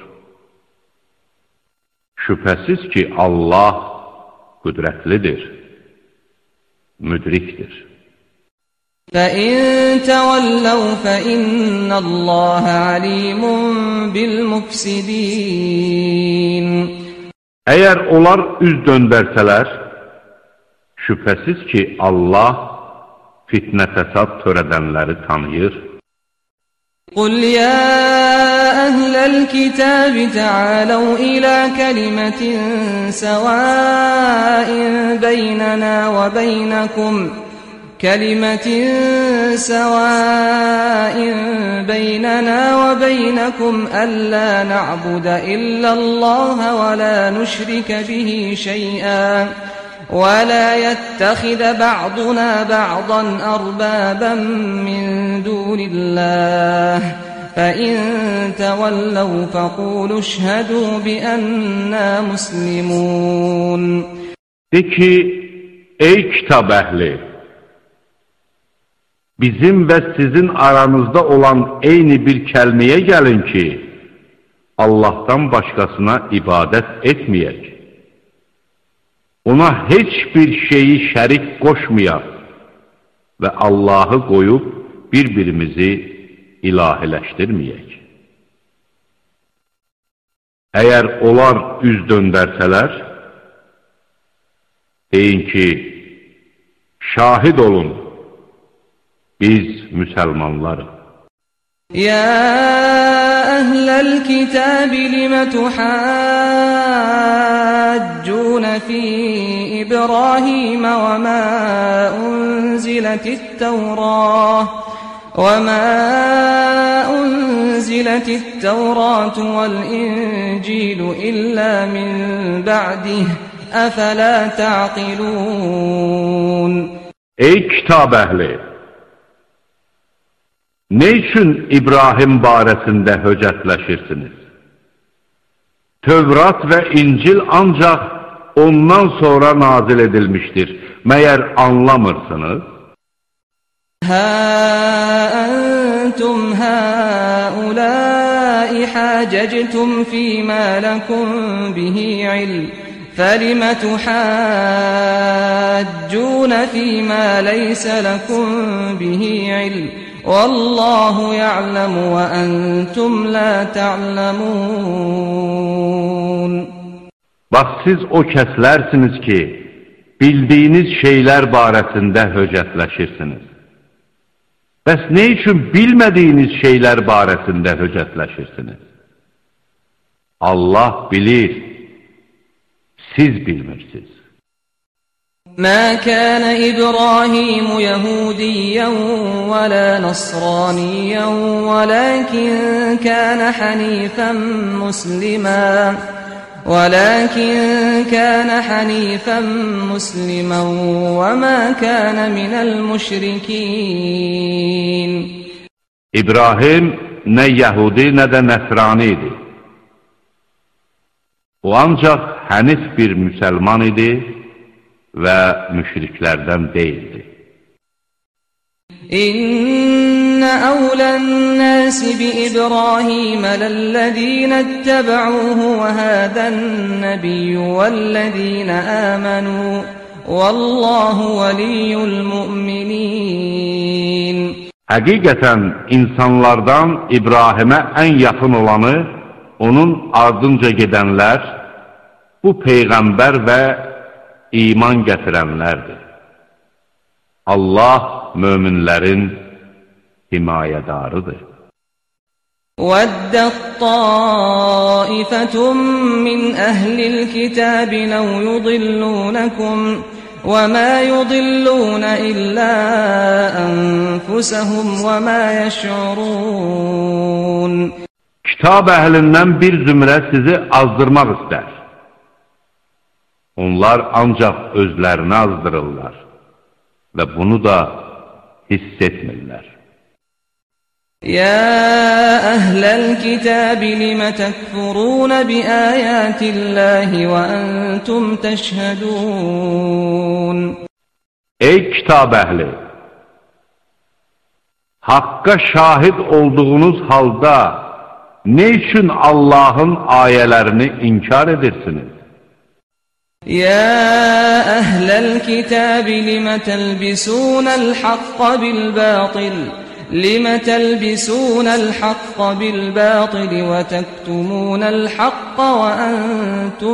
A: Şübhəsiz ki, Allah qüdrətlidir, müdrikdir.
D: فَإِن تَوَلَّوْا فَإِنَّ اللَّهَ عَلِيمٌ بِالْمُفْسِدِينَ.
A: Əgər onlar üz döndərsələr, şübhəsiz ki, Allah fitnə fəsad törədənləri tanıyır.
D: قُلْ يَا أَهْلَ الْكِتَابِ تَعَالَوْا إِلَى كَلِمَةٍ سَوَاءٍ بَيْنَنَا وَبَيْنَكُمْ أَلَّا نَعْبُدَ إِلَّا اللَّهَ وَلَا نُشْرِكَ بِهِ شَيْئًا وَلَا يَتَّخِذَ بَعْضُنَا بَعْضًا أَرْبَابًا مِّن دُونِ اللَّهِ فَإِن تَوَلَّوْا فَقُولُوا اشْهَدُوا بِأَنَّا مُسْلِمُونَ.
A: De ki, ey kitab əhli! Bizim və sizin aranızda olan eyni bir kəlməyə gəlin ki, Allahdan başqasına ibadət etməyək. Ona heç bir şeyi şərik qoşmayaq və Allahı qoyub bir-birimizi ilahiləşdirməyək. Əgər onlar üz döndərsələr, deyin ki, şahid olun, biz müsəlmanlarıq.
D: يا أهل الكتاب لم تحاجون في إبراهيم وما أنزلت التوراة والإنجيل إلا من بعده أفلا تعقلون.
A: Ey kitab əhli! Ne üçün İbrahim barəsində höcətləşirsiniz? Tövrat və İncil ancaq ondan sonra nazil edilmişdir. Məyər anlamırsınız?
D: Ha antum haulâi hâcectum fîmâ lekum bihi ilm فَلِمَ تُحَاجُّونَ فِيمَا لَيْسَ لَكُمْ بِهِ عِلْمٌ وَاللَّهُ يَعْلَمُ وَأَنْتُمْ لَا تَعْلَمُونَ.
A: Bax, siz o kəslərsiniz ki, bildiyiniz şeylər barəsində höcətləşirsiniz. Bəs nə üçün bilmədiyiniz şeylər barəsində höcətləşirsiniz? Allah bilir, siz bilmirsiniz.
D: ما كان إبراهيم يهوديا ولا نصرانيا ولكن كان حنيفا مسلما وما كان من المشركين.
A: İbrahim nə Yəhudi, nə də Nəsrani idi. O ancaq hənif bir müsəlman idi və müşriklərdən deyildi.
D: إن أولى الناس بإبراهيم للذين اتبعوه وهذا النبي والذين آمنوا والله ولي المؤمنين.
A: Həqiqətən insanlardan İbrahimə ən yaxın olanı, onun ardınca gedənlər, bu Peyğəmbər və iman gətirənlərdir. Allah möminlərin himayədarıdır.
D: وَدَّتْ طَائِفَةٌ مِّنْ أَهْلِ الْكِتَابِ لَوْ يُضِلُّونَكُمْ وَمَا يُضِلُّونَ إِلَّا أَنفُسَهُمْ وَمَا يَشْعُرُونَ.
A: Kitab əhlindən bir zümrə sizi azdırmaq istər. Onlar ancaq özlərini azdırırlar və bunu da hiss etmirlər.
D: يَا أَهْلَ الْكِتَابِ لِمَ تَكْفُرُونَ بِآيَاتِ اللَّهِ وَأَنْتُمْ تَشْهَدُونَ.
A: Ey kitab əhli! Haqqa şahid olduğunuz halda nə üçün Allahın ayələrini inkar edirsiniz?
D: يَا أَهْلَ الْكِتَابِ لِمَ تَلْبِسُونَ الْحَقَّ بِالْبَاطِلِ وَتَكْتُمُونَ الْحَقَّ وَأَنْتُمْ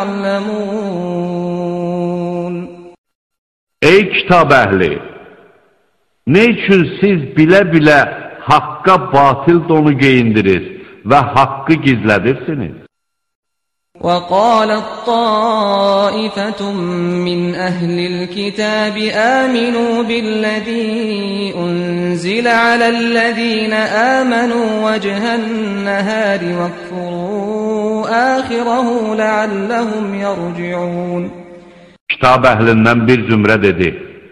D: تَعْلَمُونَ.
A: Ey kitab əhli! Nə üçün siz bilə-bilə haqqa batil donu geyindirir və haqqı gizlədirsiniz?
D: وَقَالَتْ طَائِفَةٌ مِّنْ أَهْلِ الْكِتَابِ آمِنُوا بِالَّذِي أُنْزِلَ عَلَى الَّذِينَ آمَنُوا وَجْهَ النَّهَارِ وَاكْفُرُوا آخِرَهُ لَعَلَّهُمْ يَرْجِعُونَ.
A: Kitab əhlindən bir zümrə dedi: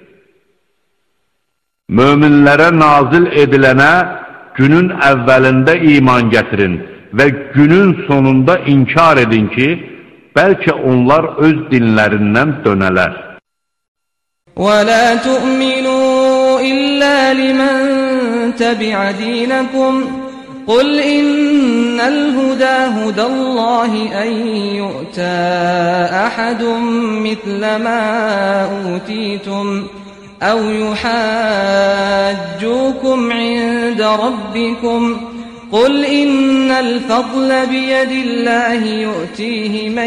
A: Möminlərə nazil edilənə günün əvvəlində iman gətirin və günün sonunda inkar edin ki, bəlkə onlar öz dinlərindən dönələr.
D: وَلَا تُؤْمِنُوا إِلَّا لِمَنْ تَبِعَ دِينَكُمْ قُلْ إِنَّ الْهُدَى هُدَى اللَّهِ أَنْ يُؤْتَى أَحَدٌ مِثْلَ مَا أُوتِيتُمْ أَوْ يُحَاجُّوكُمْ عِنْدَ رَبِّكُمْ قُلْ إِنَّ الْفَضْلَ بِيَدِ اللَّهِ يُؤْتِيهِ مَنْ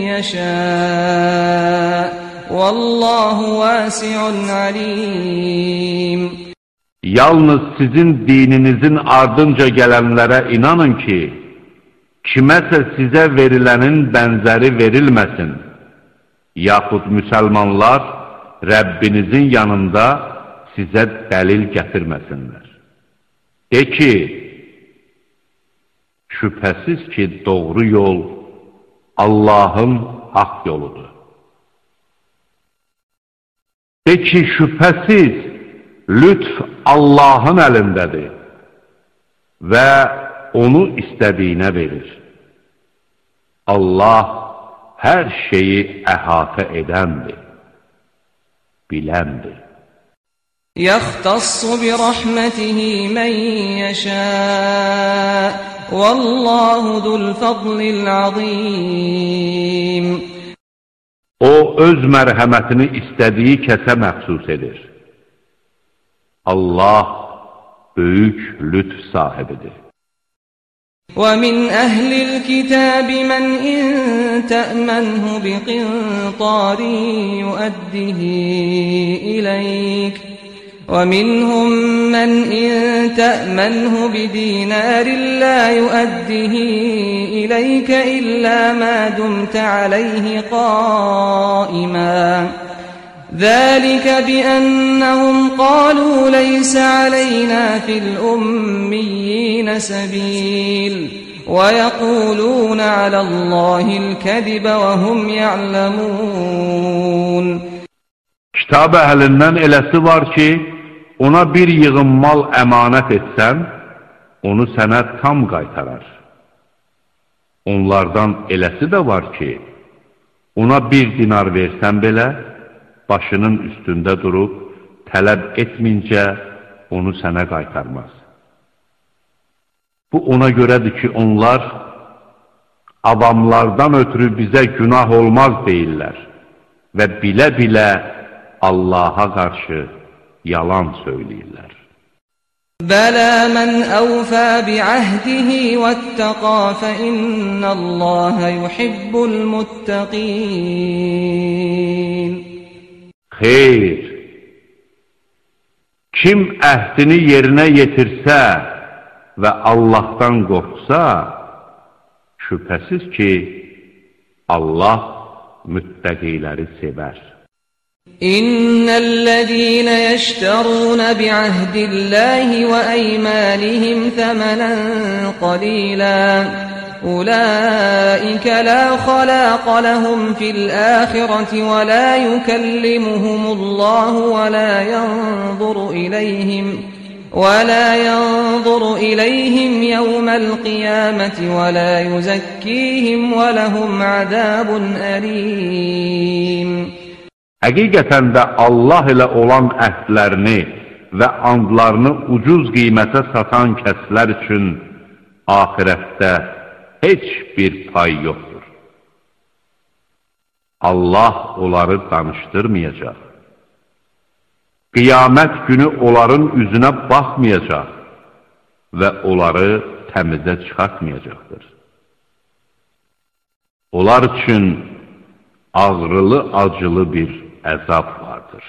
D: يَشَاءُ وَاللَّهُ وَاسِعٌ عَلِيمٌ.
A: Yalnız sizin dininizin ardınca gələnlərə inanın ki, kiməsə sizə verilənin bənzəri verilməsin, yaxud müsəlmanlar Rəbbinizin yanında sizə dəlil gətirməsinlər. De ki, şübhəsiz ki, doğru yol Allahın haqq yoludur. De ki, şübhəsiz lütf Allahın əlindədir və onu istədiyinə verir. Allah hər şeyi əhatə edəndir, biləndir.
D: يَخْتَصُّ بِرَحْمَتِهِ مَنْ يَشَاءُ وَاللَّهُ ذُو الْفَضْلِ الْعَظِيمِ.
A: O, öz mərhəmətini istədiyi kəsə məxsus edir. Allah böyük lütf sahibidir.
D: وَمِنْ أَهْلِ الْكِتَابِ مَنْ إِنْ تَأْمَنْهُ بِقِنْطَارٍ يُؤَدِّهِ إِلَيْكَ وَمِنْهُمْ مَنْ إِنْ تَأْمَنْهُ بِدِينَارٍ لَا يُؤَدِّهِ إِلَيْكَ إِلَّا مَا دُمْتَ عَلَيْهِ قَائِمًا ذَلِكَ بِأَنَّهُمْ قَالُوا لَيْسَ عَلَيْنَا فِي الْأُمِّيِّينَ سَبِيلٌ وَيَقُولُونَ عَلَى اللَّهِ الْكَذِبَ وَهُمْ يَعْلَمُونَ
A: Kitab əhlindən eləsi var ki, ona bir yığın mal əmanət etsən, onu sənə tam qaytarar. Onlardan eləsi də var ki, ona 1 dinar versən belə, başının üstündə durub, tələb etməyincə onu sənə qaytarmaz. Bu ona görədir ki, onlar avamlardan ötürü bizə günah olmaz deyirlər və bilə-bilə Allaha qarşı yalan söyləyirlər.
D: Bələ mən əvfə bi'əhdihi vəttəqə fəinnəlləhə yuhibbul muttəqin.
A: Xeyr, kim əhdini yerinə yetirsə və Allahdan qorxsa, şübhəsiz ki, Allah müttəqiləri sevər.
D: İnnellezîne yeşterûne bi'ahdillâhi ve eymânihim themanen qalîlâ أولئك لا خلاق لهم في الآخرة ولا يكلمهم الله ولا ينظر إليهم يوم القيامة ولا يزكيهم ولهم عذاب أليم.
A: Həqiqətən də Allah ilə olan əhdlərini və andlarını ucuz qiymətə satan kəslər üçün axirətdə heç bir pay yoxdur. Allah onları danışdırmayacaq. Qiyamət günü onların üzünə baxmayacaq və onları təmizə çıxartmayacaqdır. Onlar üçün ağrılı-acılı bir əzab vardır.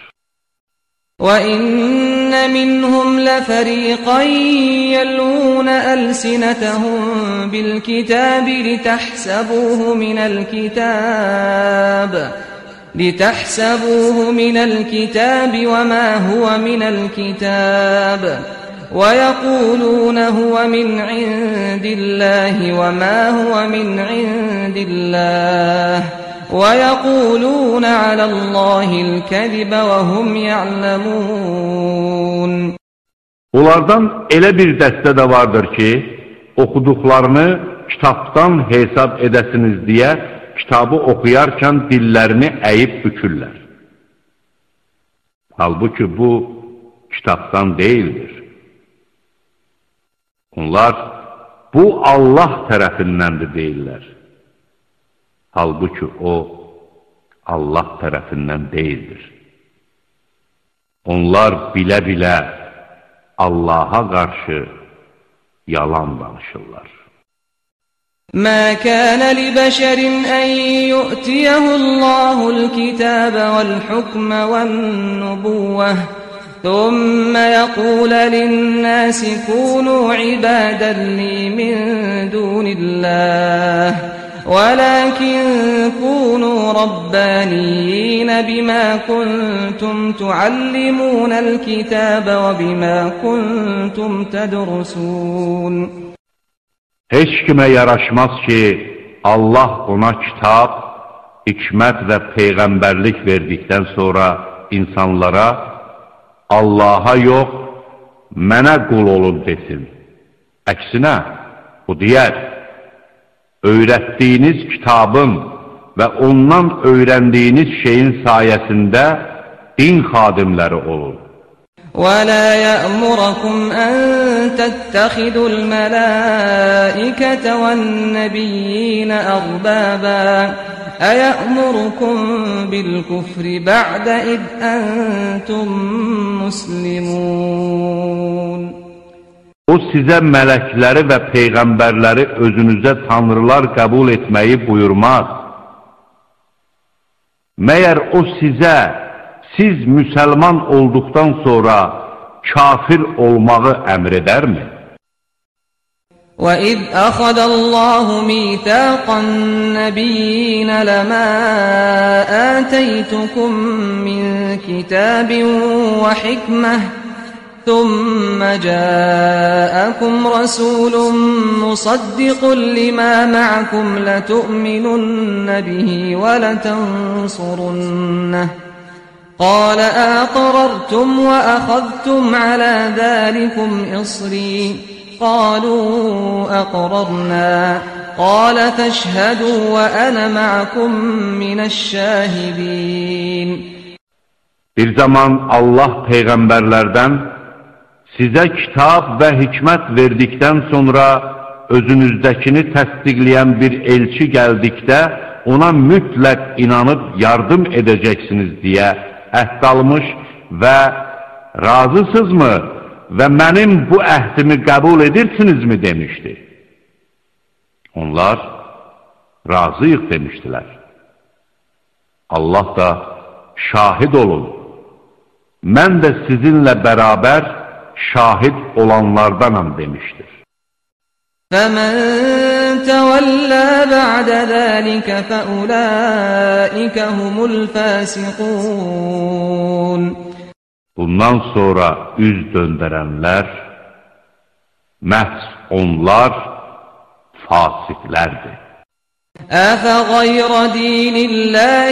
D: وَإِنَّ مِنْهُمْ لَفَرِيقًا يَلْوُونَ أَلْسِنَتَهُم بِالْكِتَابِ لِتَحْسَبُوهُ مِنَ الْكِتَابِ وَمَا هُوَ مِنَ الْكِتَابِ وَيَقُولُونَ هُوَ مِنْ عِندِ اللَّهِ وَمَا هُوَ مِنْ عِندِ اللَّهِ وَيَقُولُونَ عَلَى اللَّهِ الْكَذِبَ وَهُمْ يَعْلَمُونَ. Onlardan
A: elə bir dəstə də vardır ki, oxuduqlarını kitabdan hesab edəsiniz deyə kitabı oxuyarkən dillərini əyib bükürlər. Halbuki bu kitabdan deyildir. Onlar bu Allah tərəfindəndir deyirlər. Halbuki o Allah tərəfindən deyildir. Onlar bilə-bilə Allaha qarşı yalan danışırlar.
D: ما كان لبشر أن يؤتيه الله الكتاب والحكم والنبوة ثم يقول للناس كونوا عبادا لي من دون الله ولكن كونوا ربانيين بما كنتم تعلمون الكتاب وبما كنتم تدرسون.
A: Heç kimə yaraşmaz ki, Allah ona kitab, hikmət və peyğəmbərlik verdikdən sonra insanlara Allaha yox, mənə qul olun desin. Əksinə, bu deyər, öyrətdiyiniz kitabın və ondan öyrəndiyiniz şeyin sayəsində din xadimləri olun.
D: وَلَا يَأْمُرَكُمْ أَن تَتَّخِذُوا الْمَلَائِكَةَ وَالنَّبِيِّينَ أَرْبَابًا أَيَأْمُرُكُمْ بِالْكُفْرِ بَعْدَ إِذْ أَنْتُمْ مُسْلِمُونَ
A: O sizə mələkləri və peyğəmbərləri özünüzə tanrılar qəbul etməyi buyurmaz. Məyər o sizə, siz müsəlman olduqdan sonra kafir olmağı əmr edərmi?
D: وَإِذْ أَخَذَ اللَّهُ مِيثَاقَ النَّبِيِّينَ لَمَا آتَيْتُكُم مِّن كِتَابٍ وَحِكْمَةٍ ثُمَّ جَاءَكُمْ رَسُولٌ مُصَدِّقٌ لِّمَا مَعَكُمْ لَتُؤْمِنُنَّ بِهِ وَلَتَنصُرُنَّهُ قَالَ أَأَقْرَرْتُمْ وَأَخَذْتُمْ عَلَى ذَلِكُمْ إِصْرِي قَالُوا أَقْرَرْنَا قَالَ فَاشْهَدُوا وَأَنَا مَعَكُمْ مِنَ الشَّاهِدِينَ
A: Bir zaman Allah peyğəmbərlərdən sizə kitab və hikmət verdikdən sonra özünüzdəkini təsdiqləyən bir elçi gəldikdə ona mütləq inanıb yardım edəcəksiniz deyə əhd almış və razısınızmı və mənim bu əhdimi qəbul edirsinizmi demişdi. Onlar razıyıq demişdilər. Allah da şahid olun, mən də sizinlə bərabər şahid olanlardanam demişdir.
D: فَمَنْ تَوَلَّى بَعْدَ ذَلِكَ فَأُولَٰئِكَ هُمُ الْفَاسِقُونَ
A: Bundan sonra üz döndərənlər, məhz onlar fasiqlərdir.
D: أَفَغَيْرَ دِينِ اللَّهِ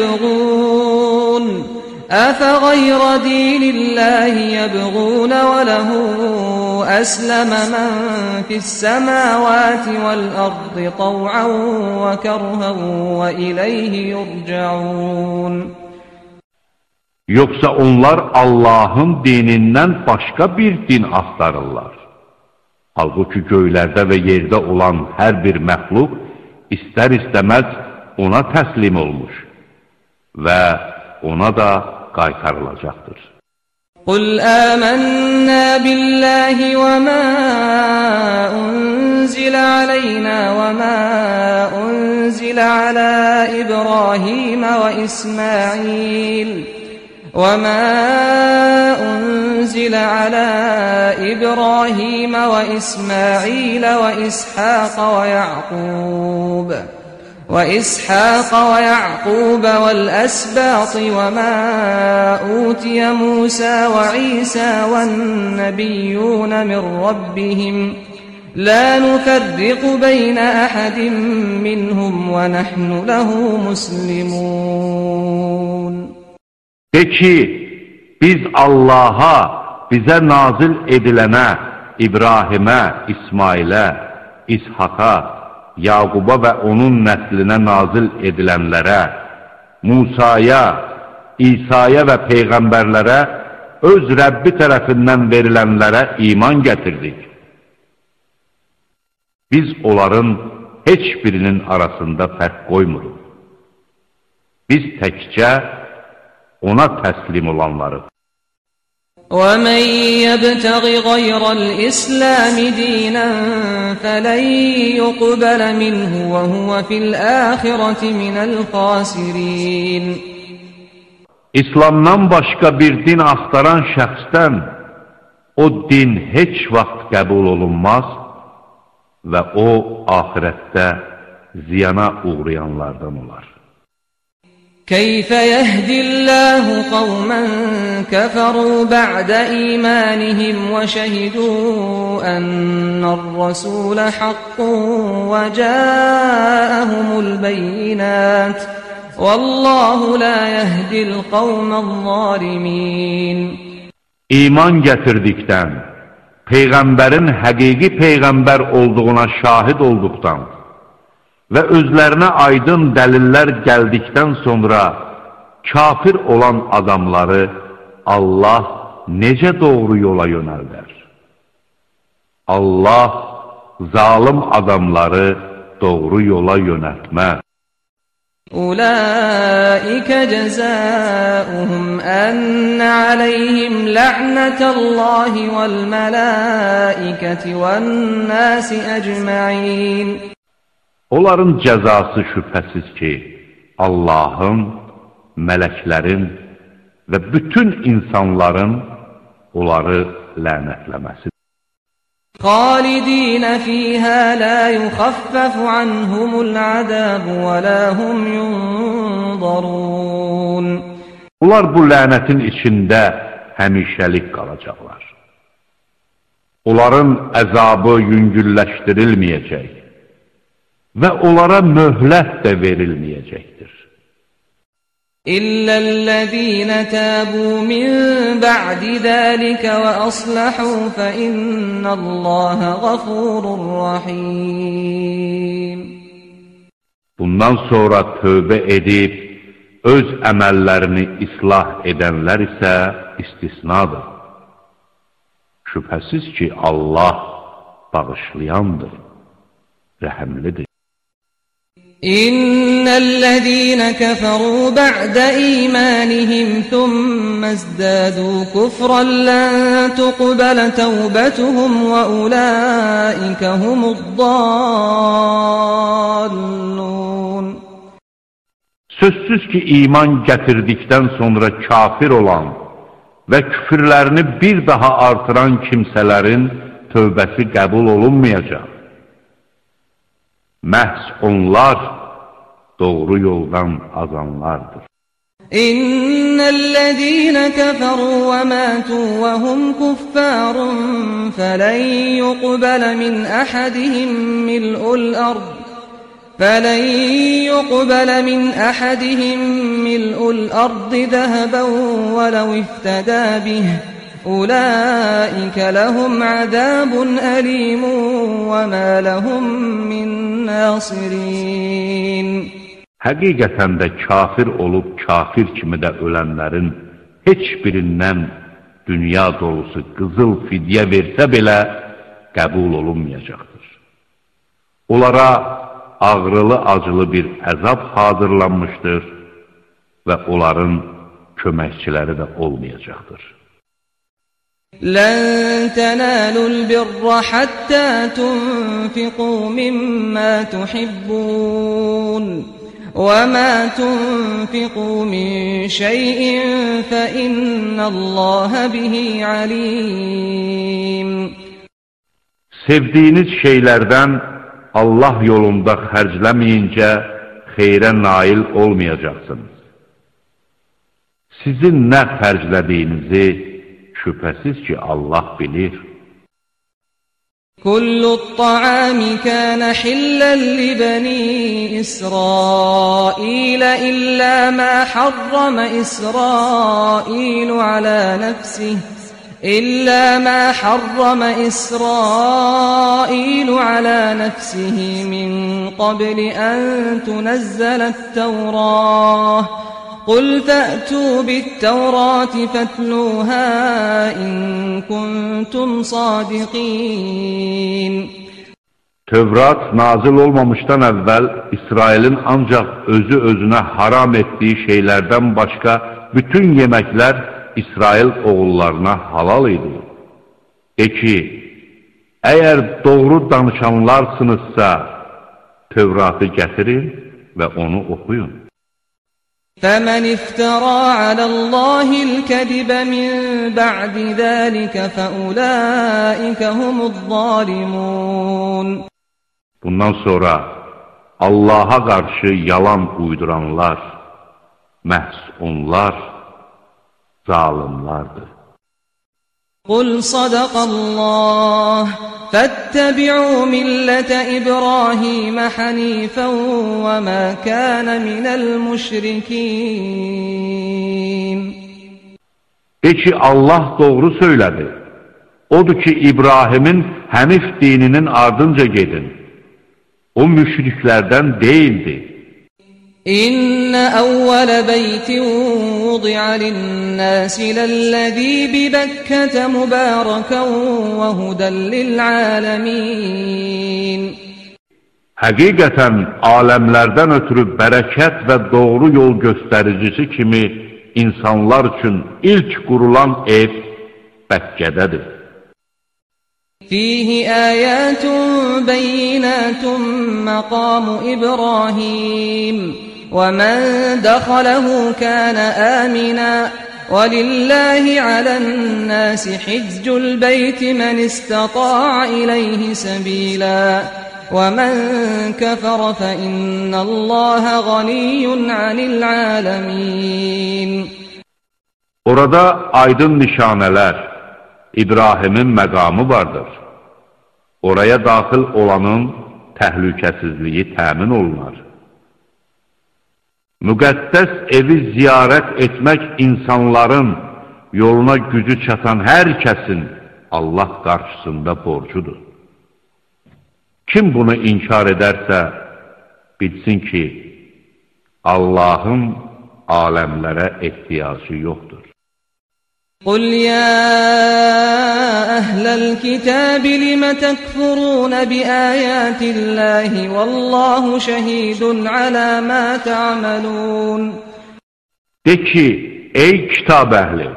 D: يَبْغُونَ وَلَهُ أَسْلَمَ مَنْ فِي السَّمَاوَاتِ وَالْأَرْضِ طَوْعًا وَكَرْهًا وَإِلَيْهِ يُرْجَعُونَ
A: Yoxsa onlar Allahın dinindən başqa bir din axtarırlar. Halbuki göylərdə və yerdə olan hər bir məxluq istər-istəməz ona təslim olmuş və ona da qaytarılacaqdır.
D: قُلْ آمَنَّا بِاللَّهِ وَمَا أُنزِلَ عَلَيْنَا وَمَا أُنزِلَ على إبراهيم وإسماعيل وإسحاق ويعقوب والأسباط وما أوتي موسى وعيسى والنبيون من ربهم لا نفرق بين أحد منهم ونحن له مسلمون
A: De ki, biz Allaha, bizə nazil edilənə, İbrahimə, İsmailə, İshaqa, Yaquba və onun nəslinə nazil edilənlərə, Musaya, İsa'ya və peyğəmbərlərə, öz Rəbbi tərəfindən verilənlərə iman gətirdik. Biz onların heç birinin arasında fərq qoymuruq. Biz təkcə ona təslim olanları.
D: وَمَنْ يَبْتَغِ غَيْرَ الْإِسْلَامِ دِينًا فَلَنْ يُقْبَلَ مِنْهُ وَهُوَ فِي الْآخِرَةِ مِنَ الْخَاسِرِينَ
A: İslamdan başqa bir din axtaran şəxsdən o din heç vaxt qəbul olunmaz və o ahirətdə ziyana uğrayanlardan olar.
D: كيف يهدي الله قوما كفروا بعد إيمانهم وشهدوا أن الرسول حق وجاءهم البينات والله لا يهدي القوم الظالمين
A: İman gətirdikdən, Peyğəmbərin həqiqi Peyğəmbər olduğuna şahid olduqdan və özlərinə aydın dəlillər gəldikdən sonra kafir olan adamları Allah necə doğru yola yönəldər? Allah zalim adamları doğru yola yönəltməz.
D: أولئك جزاؤهم أن عليهم لعنة الله والملائكة والناس أجمعين.
A: Onların cəzası şübhəsiz ki, Allahın, mələklərin və bütün insanların onları lənətləməsidir.
D: خالدين فيها لا يخفف عنهم العذاب ولا هم ينظرون.
A: Onlar bu lənətin içində həmişəlik qalacaqlar. Onların əzabı yüngülləşdirilməyəcək və onlara möhlət də verilməyəcəkdir.
D: إلا الذين تابوا من بعد ذلك وأصلحوا فإن الله غفور رحيم.
A: Bundan sonra tövbə edib öz əməllərini islah edənlər isə istisnadır. Şübhəsiz ki, Allah bağışlayandır, rəhəmlidir.
D: إن الذين كفروا بعد إيمانهم ثم ازدادوا كفرا لن تقبل توبتهم وأولئك هم الضالون.
A: Sözsüz ki, iman gətirdikdən sonra kafir olan və küfürlərini bir daha artıran kimsələrin tövbəsi qəbul olunmayacaq. Məhz onlar doğru yoldan azanlardır.
D: İnnellezîne keferû ve mâtû ve hum kuffârun felen yuqbale min ahadihim mil'ul ard فَلَنْ يُقْبَلَ مِنْ أَحَدِهِمْ مِلْءُ الْأَرْضِ ذَهَبًا وَلَوْ افْتَدَى بِهِ أُولَئِكَ لَهُمْ عَذَابٌ أَلِيمٌ وَمَا لَهُمْ مِنْ نَاصِرِينَ.
A: Həqiqətən də kafir olub kafir kimi də ölənlərin heç birindən dünya dolusu qızıl fidyə versə belə qəbul olunmayacaqdır. Onlara ağrılı-acılı bir əzab hazırlanmışdır və onların köməkçiləri də olmayacaqdır.
D: لَنْ تَنَالُوا الْبِرَّ حَتَّى تُنْفِقُوا مِمَّا تُحِبُّونَ وَمَا تُنْفِقُوا مِنْ شَيْءٍ فَإِنَّ اللَّهَ بِهِ عَلِيمٌ.
A: Sevdiyiniz şeylərdən Allah yolunda xərcləməyincə xeyrə nail olmayacaqsınız. Sizin nə xərclədiyinizi şübhəsiz ki, Allah bilir.
D: Kullu at-ta'ami kana hillan li bani İsrail illa ma harrama İsrail ala nafsihi إلا ما حرم إسرائيل على نفسه من قبل أن تنزل التوراة قل فأتوا بالتوراة فاتلوها إن كنتم صادقين.
A: Tövrat nazil olmamışdan əvvəl İsrailin ancaq özü-özünə haram etdiyi şeylərdən başqa bütün yeməklər İsrail oğullarına halal idi. Ki, əgər doğru danışanlarsınızsa, Tövratı gətirin və onu oxuyun.
D: فَمَنِ افْتَرَى عَلَى اللَّهِ الْكَذِبَ مِنْ بَعْدِ ذَلِكَ فَأُولَٰئِكَ هُمُ الظَّالِمُونَ.
A: Bundan sonra Allah'a qarşı yalan uyduranlar, məhz onlar zalimlardır.
D: قُلْ صَدَقَ اللَّهُ فَاتَّبِعُوا مِلَّةَ إِبْرَاهِيمَ حَنِيفًا وَمَا كَانَ مِنَ الْمُشْرِكِينَ.
A: Ki Allah doğru söylədi. Odur ki İbrahim'in Hənif dininin ardınca gedin. O müşriklərdən değildi.
D: إن أول بيت وضع للناس للذي ببكة مباركا وهدى للعالمين.
A: Həqiqətən aləmlərdən ötürü bərəkət və doğru yol göstəricisi kimi insanlar üçün ilk qurulan ev Bəkkədədir.
D: فيه آيات بينات مقام إبراهيم ومن دخله كان آمنا ولله على الناس حج البيت من استطاع إليه سبيلا ومن كفر فإن الله غني عن العالمين.
A: Orada aydın nişanələr, İbrahimin məqamı vardır. Oraya daxil olanın təhlükəsizliyi təmin olunar. Müqəddəs evi ziyarət etmək insanların yoluna gücü çatan hər kəsin Allah qarşısında borcudur. Kim bunu inkar edərsə, bilsin ki, Allahın aləmlərə ehtiyacı yoxdur.
D: قل يا أهل الكتاب لم تكفرون بآيات الله والله شهيد على ما تعملون.
A: De ki, ey kitab əhli,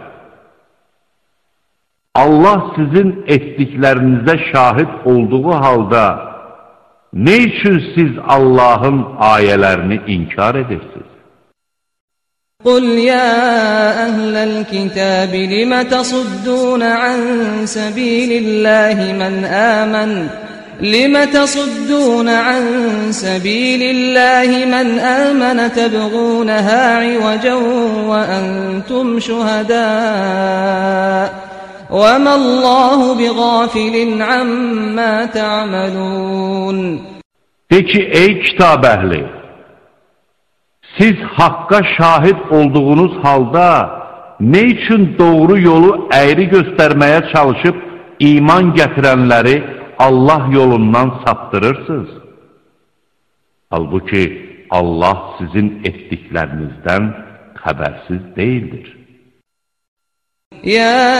A: Allah sizin etdiklərinizə şahid olduğu halda ne üçün siz Allahın ayələrini inkar edirsiniz?
D: قل يا أهل الكتاب لم تصدون عن سبيل الله من آمن تبغونها عوجا وأنتم شهداء وما الله بغافل عما تعملون.
A: De ki, ey kitab əhli, siz haqqa şahid olduğunuz halda ne üçün doğru yolu əyri göstərməyə çalışıb iman gətirənləri Allah yolundan saptırırsınız? Halbuki Allah sizin etdiklərinizdən xəbərsiz deyildir.
D: يا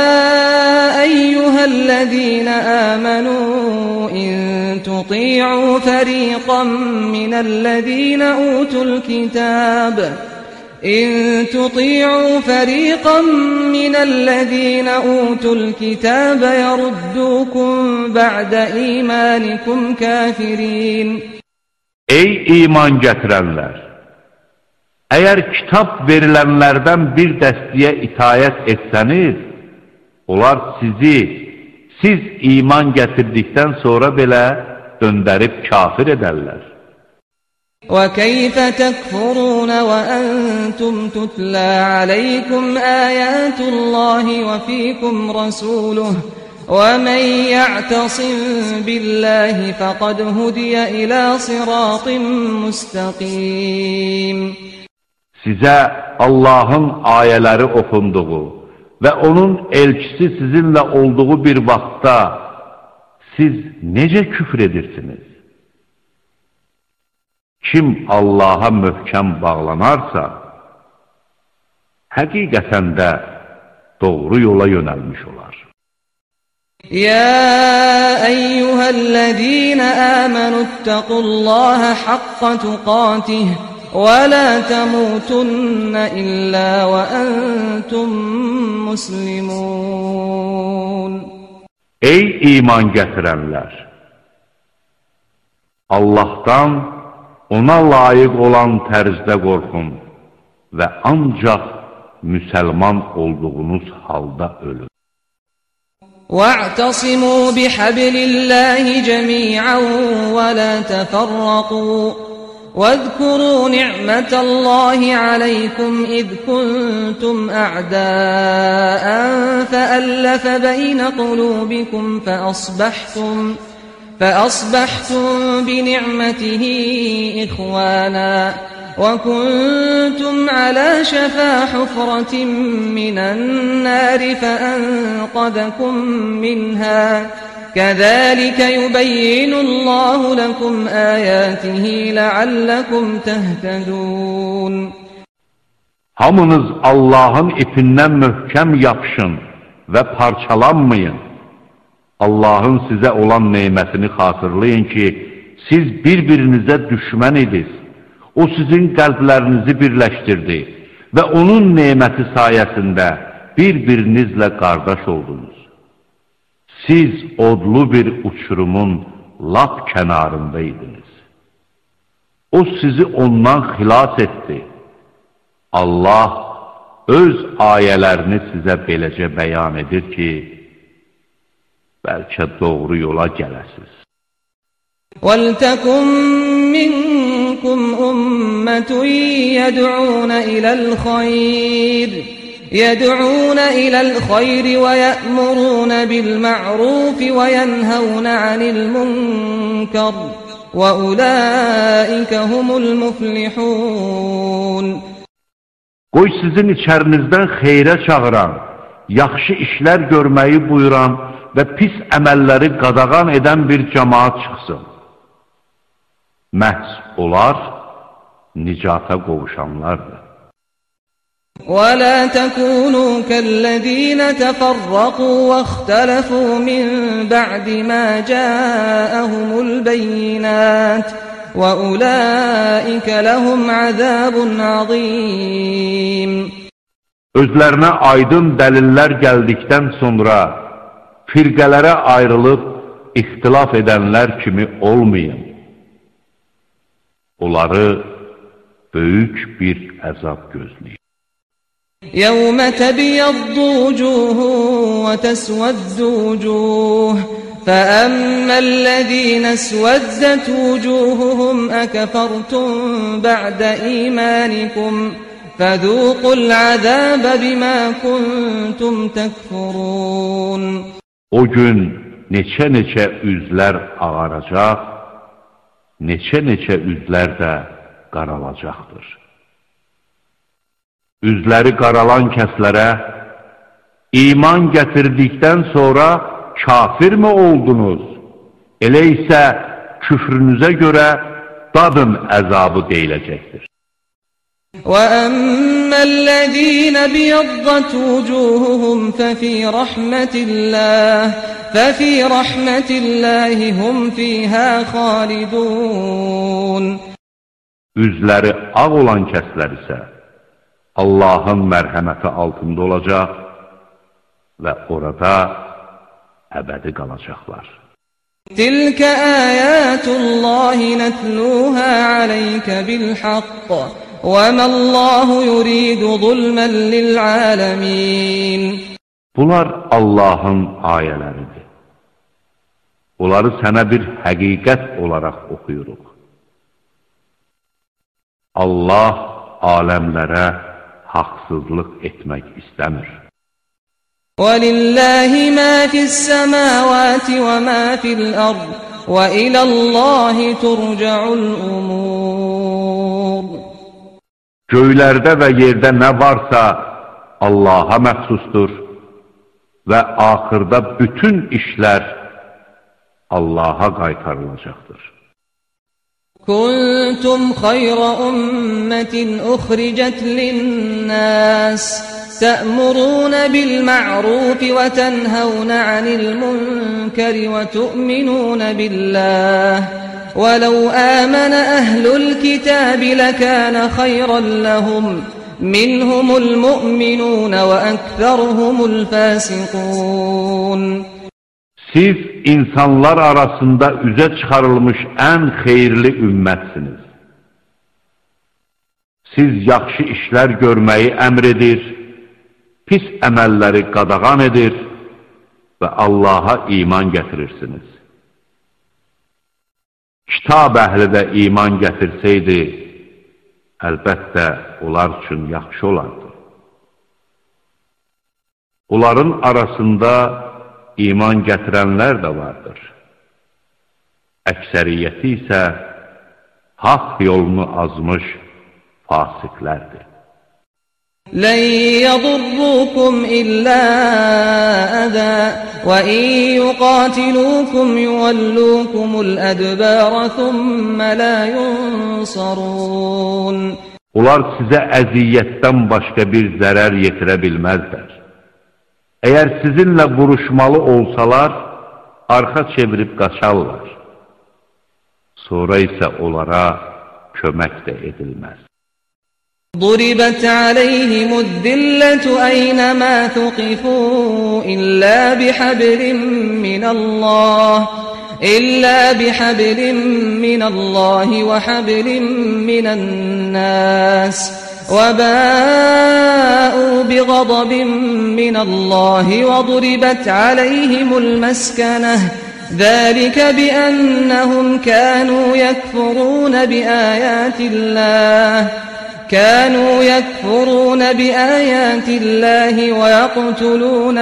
D: أيها الذين آمنوا إن تطيعوا فريقا من الذين أوتوا الكتاب يردوكم بعد إيمانكم كافرين.
A: Ey iman gətirənlər! Əgər kitab verilənlərdən bir dəstəyə itayət etsəniz, onlar siz iman gətirdikdən sonra belə döndərib kafir edərlər.
D: وَكَيْفَ تَكْفُرُونَ وَأَنْتُمْ تُتْلَى عَلَيْكُمْ آيَاتُ اللَّهِ وَفِيكُمْ رَسُولُهُ وَمَنْ يَعْتَصِمْ بِاللَّهِ فَقَدْ هُدِيَ إِلَى صِرَاطٍ مُسْتَقِيمٍ.
A: Sizə Allahın ayələri oxunduğu və onun elçisi sizinlə olduğu bir vaxtda siz necə küfr edirsiniz? Kim Allaha möhkəm bağlanarsa, həqiqətən də doğru yola yönəlmiş olar.
D: يا أيها الذين آمنوا اتقوا الله حق تقاته ولا تموتن إلا وأنتم مسلمون.
A: Ey iman gətirənlər! Allahdan ona layiq olan tərzdə qorxun və ancaq müsəlman olduğunuz halda ölün.
D: واعتصموا بحبل الله جميعا ولا تفرقوا واذكروا نعمة الله عليكم إذ كنتم أعداء فألف بين قلوبكم فأصبحتم بنعمته إخوانا وكنتم على شفا حفرة من النار فأنقذكم منها كذلك يبين الله لكم آياته لعلكم تهتدون.
A: Hamınız Allahın ipindən möhkəm yapışın və parçalanmayın. Allahın sizə olan neymətini xatırlayın ki, Siz bir-birinizə düşmən idiniz. O sizin qəlblərinizi birləşdirdi və onun neməti sayəsində bir-birinizlə qardaş oldunuz. Siz odlu bir uçurumun lap kənarında idiniz. O sizi ondan xilas etdi. Allah öz ayələrini sizə beləcə bəyan edir ki, bəlkə doğru yola gələsiniz.
D: وَلْتَكُنْ مِنْكُمْ أُمَّةٌ يَدْعُونَ إِلَى الْخَيْرِ وَيَأْمُرُونَ بِالْمَعْرُوفِ وَيَنْهَوْنَ عَنِ الْمُنْكَرِ وَأُولَٰئِكَ هُمُ الْمُفْلِحُونَ
A: Qoy sizin içərinizdən xeyrə çağıran, yaxşı işlər görməyi buyuran və pis əməlləri qadağan edən bir cəmaat çıxsın. Məhz onlar nicata qovuşanlardır.
D: وَلَا تَكُونُوا كَالَّذِينَ تَفَرَّقُوا وَاخْتَلَفُوا مِنْ بَعْدِ مَا جَاءَهُمُ الْبَيِّنَاتُ وَأُولَٰئِكَ لَهُمْ عَذَابٌ عَظِيمٌ
A: Özlərinə aydın dəlillər gəldikdən sonra firqələrə ayrılıb ixtilaf edənlər kimi olmayın. Onları böyük bir əzab gözləyir.
D: يَوْمَ تَبْيَضُّ وُجُوهٌ وَتَسْوَدُّ وُجُوهٌ فَأَمَّا الَّذِينَ اسْوَدَّتْ وُجُوهُهُمْ أَكَفَرْتُمْ بَعْدَ إِيمَانِكُمْ فَذُوقُوا الْعَذَابَ بِمَا كُنْتُمْ تَكْفُرُونَ
A: O gün neçə üzlər ağaracaq, neçə üzlər də qaralacaqdır. Üzləri qaralan kəslərə, iman gətirdikdən sonra kafir mi oldunuz? Elə isə küfrünüzə görə dadın əzabı deyiləcəkdir.
D: وَأَمَّا الَّذِينَ ابْيَضَّتْ وُجُوهُهُمْ فَفِي رَحْمَةِ اللَّهِ هُمْ فِيهَا خَالِدُونَ
A: Üzləri ağ olan kəslər isə Allahın mərhəməti altında olacaq və orada əbədi qalacaqlar.
D: تِلْكَ آيَاتُ اللَّهِ نَتْلُوهَا عَلَيْكَ بِالْحَقِّ وَمَا اللَّهُ يُرِيدُ ظُلْمًا لِلْعَالَمِينَ
A: Bunlar Allahın ayələridir. Onları sənə bir həqiqət olaraq oxuyuruq. Allah aləmlərə haqsızlıq etmək istəmir.
D: وَلِلَّهِ مَا فِي السَّمَاوَاتِ وَمَا فِي الْأَرْضِ وَإِلَى اللَّهِ تُرْجَعُ الْأُمُورِ
A: Göylərdə və yerdə nə varsa Allaha məxsusdur və axırda bütün işlər Allaha qaytarılacaqdır.
D: كُنْتُمْ خَيْرَ أُمَّةٍ أُخْرِجَتْ لِلنَّاسِ تَأْمُرُونَ بِالْمَعْرُوفِ وَتَنْهَوْنَ عَنِ الْمُنْكَرِ وَتُؤْمِنُونَ بِاللَّهِ وَلَوْ آمَنَ أَهْلُ الْكِتَابِ لَكَانَ خَيْرًا لَهُمْ مِنْهُمُ الْمُؤْمِنُونَ وَأَكْثَرُهُمُ الْفَاسِقُونَ
A: Siz insanlar arasında üzə çıxarılmış ən xeyirli ümmətsiniz. Siz yaxşı işlər görməyi əmr edir, pis əməlləri qadağan edir və Allaha iman gətirirsiniz. Kitab əhli də iman gətirsəydi, əlbəttə onlar üçün yaxşı olardı. Onların arasında iman gətirənlər də vardır. Əksəriyyəti isə haqq yolunu azmış fasiqlərdir.
D: لَنْ يَضُرُّوكُمْ إِلَّا أَذًى وَإِنْ يُقَاتِلُوكُمْ يُوَلُّوكُمُ الْأَدْبَارَ ثُمَّ لَا يُنْصَرُونَ
A: Onlar sizə əziyyətdən başqa bir zərər yetirə bilməzlər. Əgər sizinlə vuruşmalı olsalar, arxa çevirib qaçarlar. sonra isə onlara kömək də edilməz.
D: ضربت عليهم الذلة أينما ثقفوا إلا بحبل من الله وحبل من الناس وباءوا بغضب من الله وضربت عليهم المسكنة ذلك بأنهم كانوا يكفرون بآيات الله ويقتلون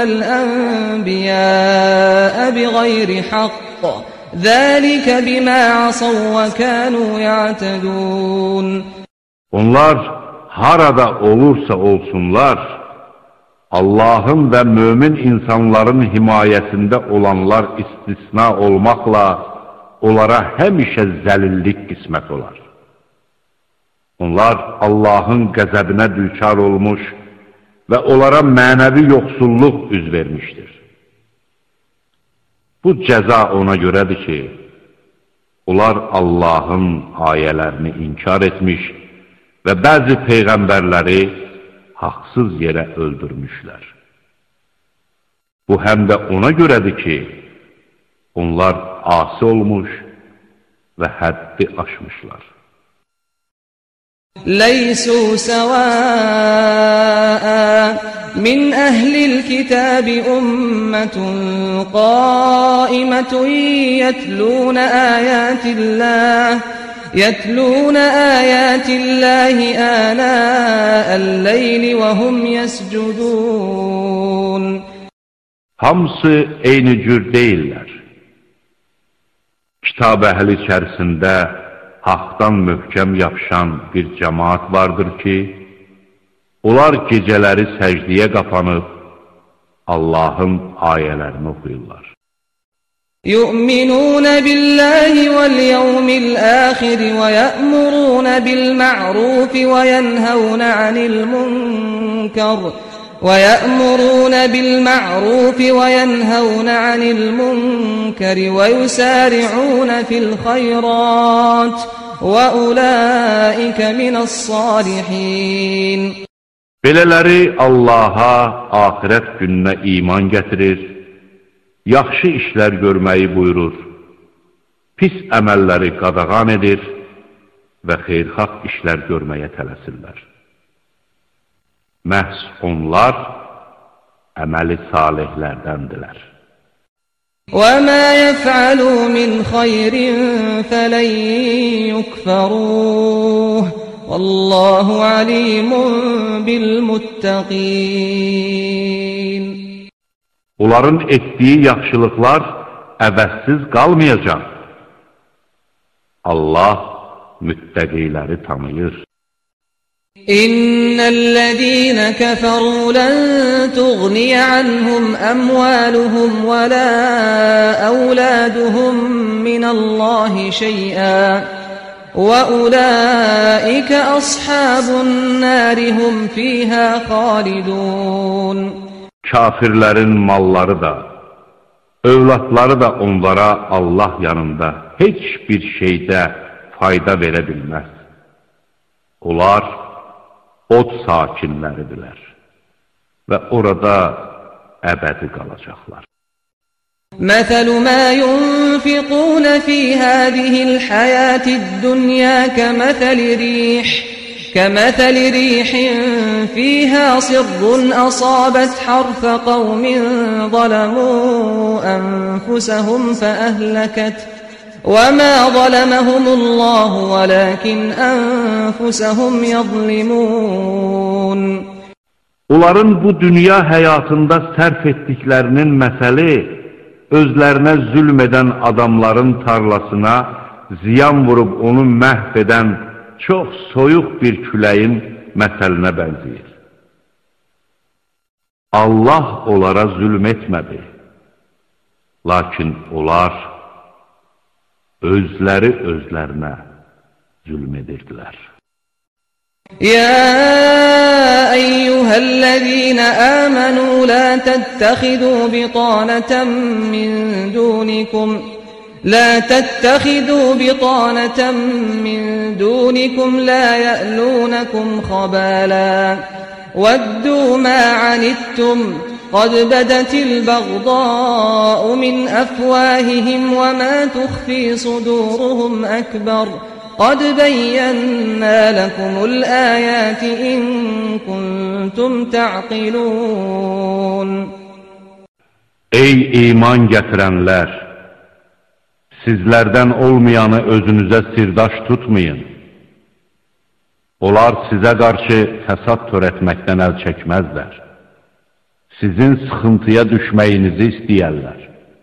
D: الأنبياء بغير حق ذلك بما عصوا وكانوا يعتدون.
A: Onlar harada olursa olsunlar, Allahın və mömin insanların himayəsində olanlar istisna olmaqla onlara həmişə zəlillik qismət olar. Onlar Allahın qəzəbinə düçar olmuş və onlara mənəvi yoxsulluq üz vermişdir. Bu cəza ona görədir ki, onlar Allahın ayələrini inkar etmiş və bəzi peyğəmbərləri haqsız yerə öldürmüşlər. Bu həm də ona görədir ki, onlar asi olmuş və həddi aşmışlar.
D: ليسوا سواء من أهل الكتاب أمة قائمة يتلون آيات الله آناء الليل وهم يسجدون.
A: Hamısı eyni cür deyirlər. Kitab əhli içərisində haqdan möhkəm yapışan bir cəmaat vardır ki, onlar gecələri səcdiyə qapanıb Allahın ayələrini oxuyurlar.
D: يؤمنون بالله واليوم الآخر ويأمرون بالمعروف وينهون عن المنكر ويسارعون في الخيرات وأولئك من الصالحين.
A: Belələri Allaha, axirət gününə iman gətirir, yaxşı işlər görməyi buyurur, pis əməlləri qadağan edir və xeyirxah işlər görməyə tələsirlər. Məhz onlar əməli salihlərdəndirlər.
D: وَمَا يَفْعَلُوا مِنْ خَيْرٍ فَلَنْ يُكْفَرُوهُ وَاللَّهُ عَلِيمٌ بِالْمُتَّقِينَ.
A: Onların etdiyi yaxşılıqlar əvəzsiz qalmayacaq. Allah müttəqiləri tanıyır.
D: إن الذين كفروا لن تغني عنهم أموالهم ولا أولادهم من الله شيئا وأولئك أصحاب النار هم فيها خالدون.
A: Kafirlərin malları da, övladları da onlara Allah yanında heç bir şeydə fayda verə bilməz. Onlar od sakinləridirlər və orada əbədi qalacaqlar.
D: مثل ما ينفقون في هذه الحياة الدنيا كمثل ريح فيها صر أصابت حرث قوم ظلموا أنفسهم فأهلكت وما ظلمهم الله ولكن أنفسهم يظلمون.
A: Onların bu dünya həyatında sərf etdiklərinin məsəli özlərinə zülm edən adamların tarlasına ziyan vurub onu məhv edən çox soyuq bir küləyin məsəlinə bənzəyir. Allah onlara zülm etmədi, lakin onlar özləri özlərinə zülm edirdilər.
D: يا أيها الذين آمنوا لا تتخذوا بطانة من دونكم لا تتخذوا بطانة من دونكم لا يألونكم خبالا ودوا ما عنتم قد بدت البغضاء من أفواههم وما تخفي صدورهم أكبر قد بينا لكم الآيات إن كنتم تعقلون.
A: Ey iman gətirənlər! Sizlərdən olmayanı özünüzə sirdaş tutmayın. Onlar sizə qarşı fəsad törətməkdən əl çəkməzlər. Sizin sıxıntıya düşməyinizi istəyərlər.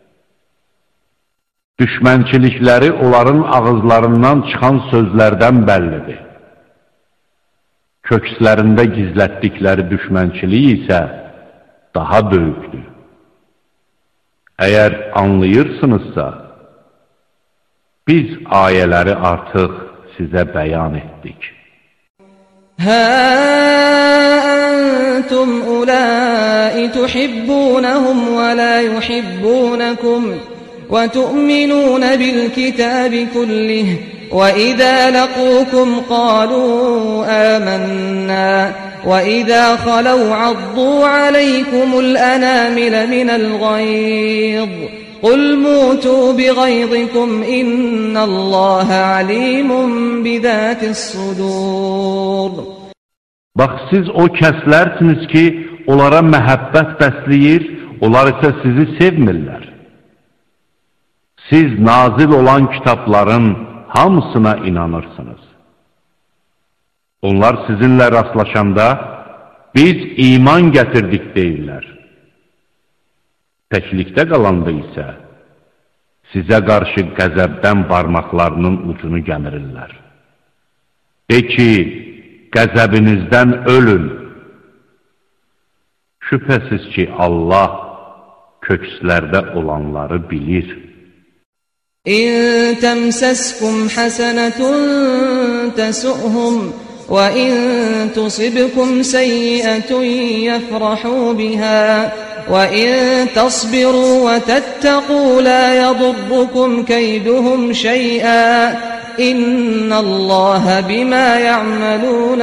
A: Düşmənçilikləri onların ağızlarından çıxan sözlərdən bəllidir. Kökslərində gizlətdikləri düşmənçilik isə daha böyükdür. Əgər anlayırsınızsa, biz ayələri artıq sizə bəyan etdik.
D: ها أنتم أولئك تحبونهم ولا يحبونكم وتؤمنون بالكتاب كله وإذا لقوكم قالوا آمنا وإذا خلوا عضوا عليكم الأنامل من الغيظ قل موتوا بغيظكم إن الله عليم بذات الصدور.
A: Bax, siz o kəslərsiniz ki, onlara məhəbbət bəsləyir, onlar isə sizi sevmirlər. Siz nazil olan kitabların hamısına inanırsınız. Onlar sizinlə rastlaşanda, biz iman gətirdik deyirlər. Təklikdə qalanda isə, sizə qarşı qəzəbdən barmaqlarının ucunu gəmirirlər. De ki, qəzəbinizdən ölün. Şübhəsiz ki, Allah kökslərdə olanları bilir.
D: إن تمسسكم حسنة تسؤهم وإن تصبكم سيئة يفرحوا بها وإن تصبروا وتتقوا لا يضركم كيدهم شيئا إن الله بما يعملون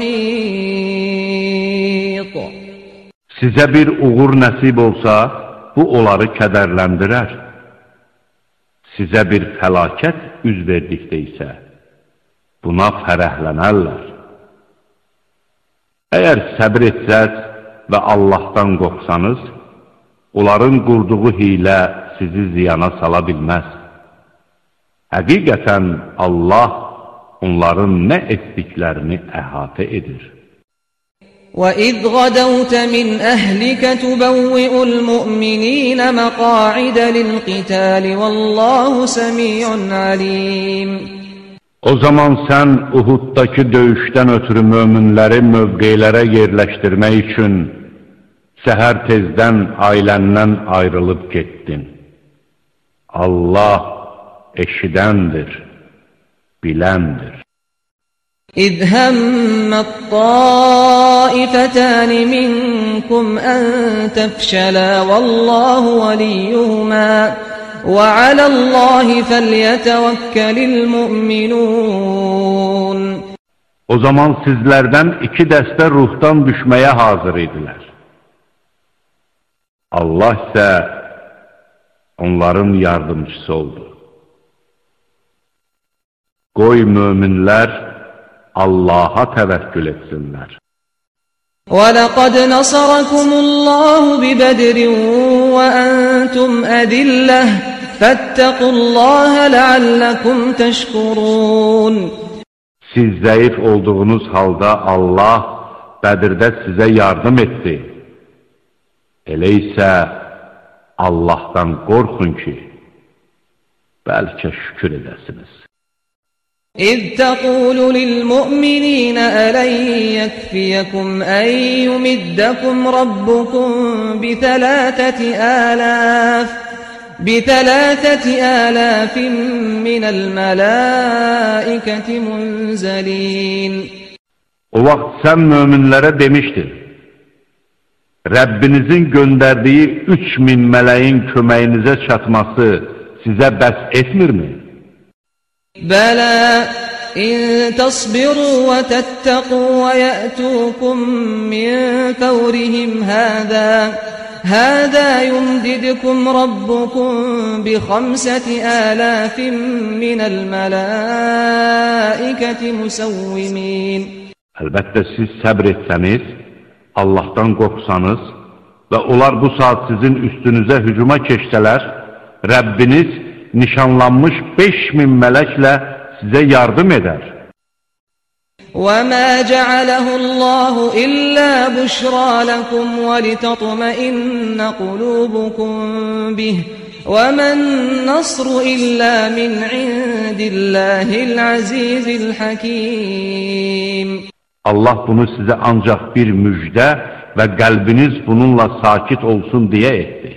D: محيط.
A: Sizə bir uğur nəsib olsa, bu onları kədərləndirər. Sizə bir fəlakət üz verdikdə isə, buna fərəhlənərlər. Əgər səbir etsəz və Allahdan qorxsanız, onların qurduğu hilə sizi ziyana sala bilməz. Həqiqətən Allah onların nə etdiklərini əhatə edir.
D: وَإِذْ غَدَوْتَ مِنْ أَهْلِكَ تُبَوِّئُ الْمُؤْمِنِينَ مَقَاعِدَ لِلْقِتَالِ وَاللَّهُ سَمِيعٌ عَلِيمٌ.
A: O zaman sən Uhuddakı döyüşdən ötürü möminləri mövqelərə yerləşdirmək üçün səhər tezdən ailəndən ayrılıb getdin. Allah eşidəndir, biləndir.
D: إِذْ هَمَّ الطَّائِفَتَانِ مِنْكُمْ أَنْ تَفْشَلَا وَاللَّهُ وَلِيُّهُمَا وَعَلَى اللَّهِ فَلْيَتَوَكَّلِ الْمُؤْمِنُونَ.
A: O zaman sizlərdən iki dəstə ruhdan düşməyə hazır idilər. Allah isə onların yardımcısı oldu. Qoy möminlər Allah'a təvəkkül etsinlər.
D: وَلَقَدْ نَصَرَكُمُ اللَّهُ بِبَدْرٍ وَأَنْتُمْ أَذِلَّةٌ فَاتَّقُوا اللَّهَ لَعَلَّكُمْ تَشْكُرُونَ.
A: Siz zəif olduğunuz halda Allah Bədirdə sizə yardım etdi. Elə isə Allahdan qorxun ki, bəlkə şükür edəsiniz.
D: إِذْ تَقُولُ لِلْمُؤْمِنِينَ أَلَنْ يَكْفِيَكُمْ أَنْ يُمِدَّكُمْ رَبُّكُمْ بِثَلَاثَةِ آلَافٍ مِّنَ الْمَلَائِكَةِ مُنْزَلِينَ.
A: O vaxt sən möminlərə demişdin, Rəbbinizin göndərdiyi 3000 mələyin köməyinizə çatması sizə bəs etmirmi?
D: Bələ, in tasbiru və təttəqu və yətukum min fəvrihim hədə yumdidkum rabbukum bi 5000 minəl mələikəti musavvimin.
A: Əlbəttə siz səbr etsəniz, Allahdan qorxsanız və onlar bu saat sizin üstünüzə hücuma keçsələr, Rəbbiniz nişanlanmış 5000 mələklə sizə yardım edər.
D: وَمَا جَعَلَهُ اللَّهُ إِلَّا بُشْرَى لَكُمْ وَلِتَطْمَئِنَّ قُلُوبُكُمْ بِهِ وَمَا النَّصْرُ إِلَّا مِنْ عِنْدِ اللَّهِ الْعَزِيزِ الْحَكِيمِ.
A: Allah bunu sizə ancaq bir müjdə və qəlbiniz bununla sakit olsun deyə etdi.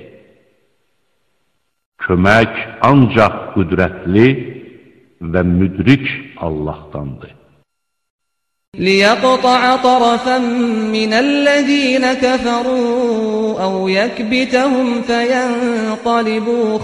A: Kömək ancaq qüdrətli və müdrik Allahdandır.
D: لِيَقْطَعَ طَرَفًا مِنَ الَّذِينَ كَفَرُوا أَوْ يَكْبِتَهُمْ فَيَنْقَلِبُوا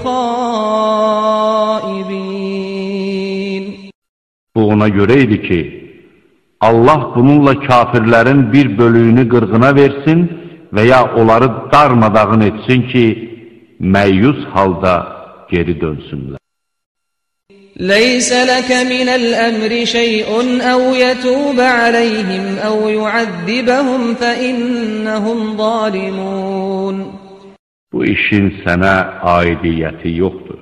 D: خَائِبِينَ.
A: Bu ona görə idi ki, Allah bununla kafirlərin bir bölüyünü qırğına versin və ya onları darmadağın etsin ki, məyyus halda geri dönsünlər.
D: لَيْسَ لَكَ مِنَ الْأَمْرِ شَيْءٌ أَوْ يَتُوبَ عَلَيْهِمْ أَوْ يُعَذِّبَهُمْ فَإِنَّهُمْ ظَالِمُونَ.
A: Bu işin sənə aidiyyəti yoxdur.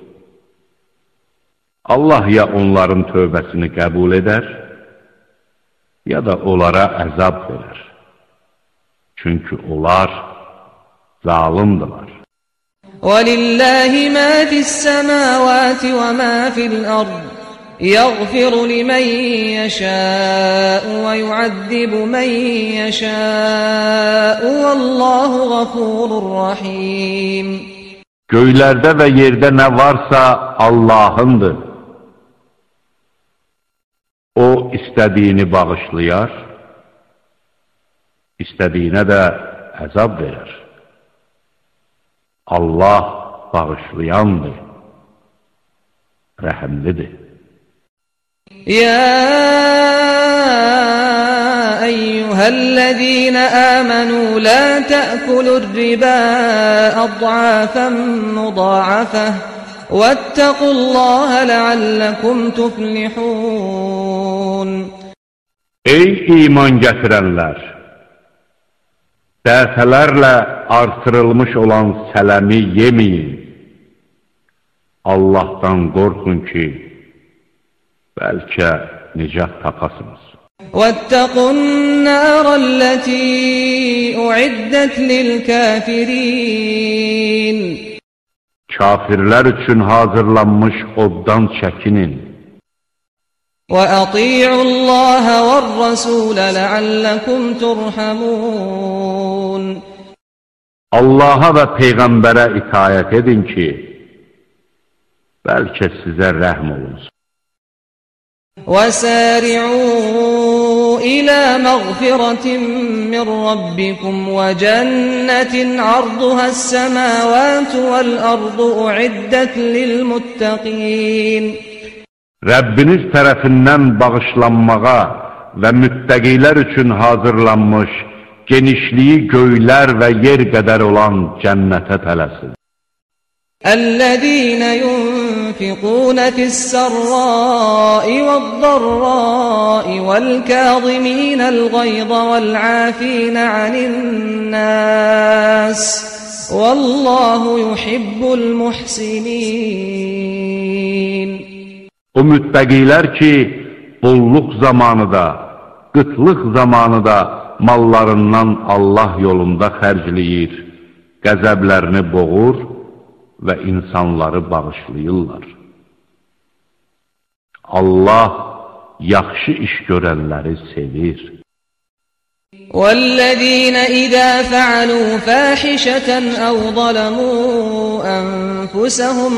A: Allah ya onların tövbəsini qəbul edər, ya da onlara əzab verər. Çünki onlar zalimdilər.
D: وَلِلَّهِ مَا فِي السَّمَاوَاتِ وَمَا فِي الْأَرْضِ يَغْفِرُ لِمَنْ يَشَاءُ وَيُعَذِّبُ مَنْ يَشَاءُ وَاللَّهُ غَفُورٌ رَحِيمٌ.
A: Göylərdə və yerdə nə varsa Allahındır. O istədiyini bağışlayar, istədiyinə də əzab verər. Allah bağışlayandır, rəhəmlidir.
D: يَا أَيُّهَا الَّذِينَ آمَنُوا لَا تَأْكُلُوا الرِّبَا أَضْعَافًا مُضَاعَفَةً وَاتَّقُوا اللَّهَ لَعَلَّكُمْ تُفْلِحُونَ.
A: Ey iman gətirənlər! Dəfələrlə artırılmış olan sələmi yeməyin. Allahdan qorxun ki, bəlkə nicat tapasınız.
D: وَاتَّقُوا النَّارَ الَّتِي أُعِدَّتْ لِلْكَافِرِينَ.
A: Kafirlər üçün hazırlanmış oddan çəkinin.
D: وَأَطِيعُوا اللَّهَ وَالرَّسُولَ لَعَلَّكُمْ تُرْحَمُونَ.
A: Allaha və Peyğəmbərə itayət edin ki, bəlkə sizə rəhm olunsun.
D: وَسَارِعُوا إِلَى مَغْفِرَةٍ مِّن رَّبِّكُمْ وَجَنَّةٍ عَرْضُهَا السَّمَاوَاتُ وَالْأَرْضُ أُعِدَّتْ لِلْمُتَّقِينَ.
A: Rəbbiniz tərəfindən bağışlanmağa və müttəqilər üçün hazırlanmış, genişliyi göylər və yer qədər olan cənnətə tələsin.
D: الَّذِينَ يُنْفِقُونَ فِي السَّرَّاءِ وَالضَّرَّاءِ وَالْكَاظِمِينَ الْغَيْظَ وَالْعَافِينَ عَنِ النَّاسِ وَاللَّهُ يُحِبُّ الْمُحْسِنِينَ.
A: O müttəqilər ki, bolluq zamanı da, qıtlıq zamanı da mallarından Allah yolunda xərcləyir, qəzəblərini boğur və insanları bağışlayırlar. Allah yaxşı iş görənləri sevir.
D: وَالَّذِينَ إِذَا فَعَلُوا فَاحِشَةً أَوْ ظَلَمُوا أَنفُسَهُمْ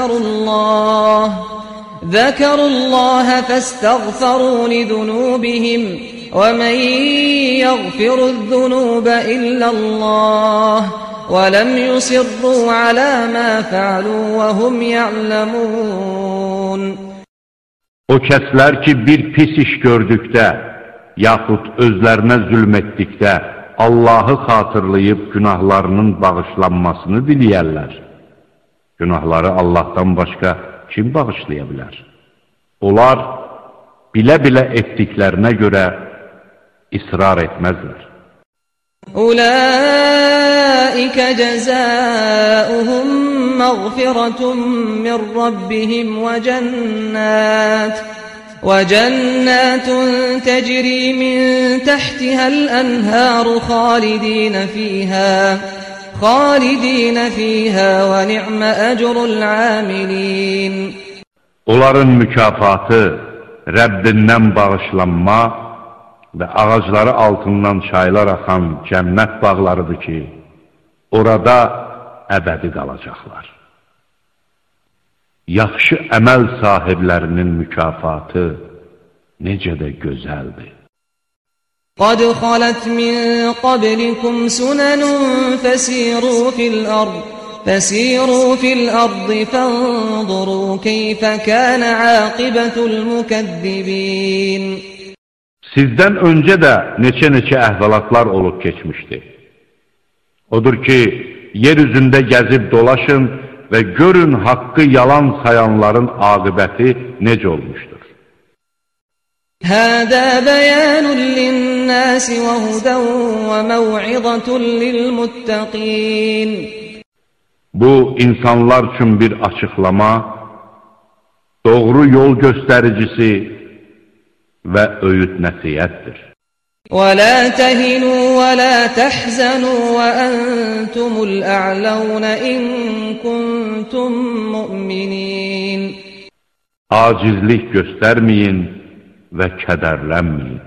D: ذكروا الله فاستغفروا لذنوبهم ومن يغفر الذنوب إلا الله وَلَمْ يُصِرُّوا عَلَى مَا فَعَلُوا وَهُمْ يَعْلَمُونَ
A: O kəslər ki, bir pis iş gördükdə, yaxud özlərinə zülm etdikdə, Allahı xatırlayıb günahlarının bağışlanmasını diləyərlər. Günahları Allahdan başqa kim bağışlaya bilər? Onlar bilə-bilə etdiklərinə görə israr etməzlər.
D: أُولَٰئِكَ جَزَاؤُهُم مَّغْفِرَةٌ مِّن رَّبِّهِمْ وَجَنَّاتٌ تَجْرِي مِن تَحْتِهَا الْأَنْهَارُ خَالِدِينَ فِيهَا وَنِعْمَ أَجْرُ الْعَامِلِينَ
A: Onların mükafatı Rəbbindən bağışlanma və ağacları altından çaylar axan cənnət bağlarıdır ki, orada əbədi qalacaqlar. Yaxşı əməl sahiblərinin mükafatı necə də gözəldir.
D: قَدْ خَلَتْ مِن قَبْلِكُمْ سُنَنٌ فَسِيرُوا فِي الْأَرْضِ فَانظُرُوا كَيْفَ كَانَ عَاقِبَةُ الْمُكَذِّبِينَ
A: Sizdən öncə də neçə əhvalatlar olub keçmişdi. Odur ki, yer üzündə gəzib dolaşın və görün haqqı yalan sayanların aqibəti necə olmuşdur.
D: هَذَا بَيَانٌ لِلنَّاسِ وَهُدًى وَمَوْعِظَةٌ لِلْمُتَّقِينَ
A: Bu, insanlar üçün bir açıqlama, doğru yol göstəricisi və öyüd nəsihətdir.
D: وَلَا تَهِنُوا وَلَا تَحْزَنُوا وَأَنْتُمُ الْأَعْلَوْنَ إِن كُنتُم مُّؤْمِنِينَ
A: Acizlik göstərməyin və kədərlənməyin.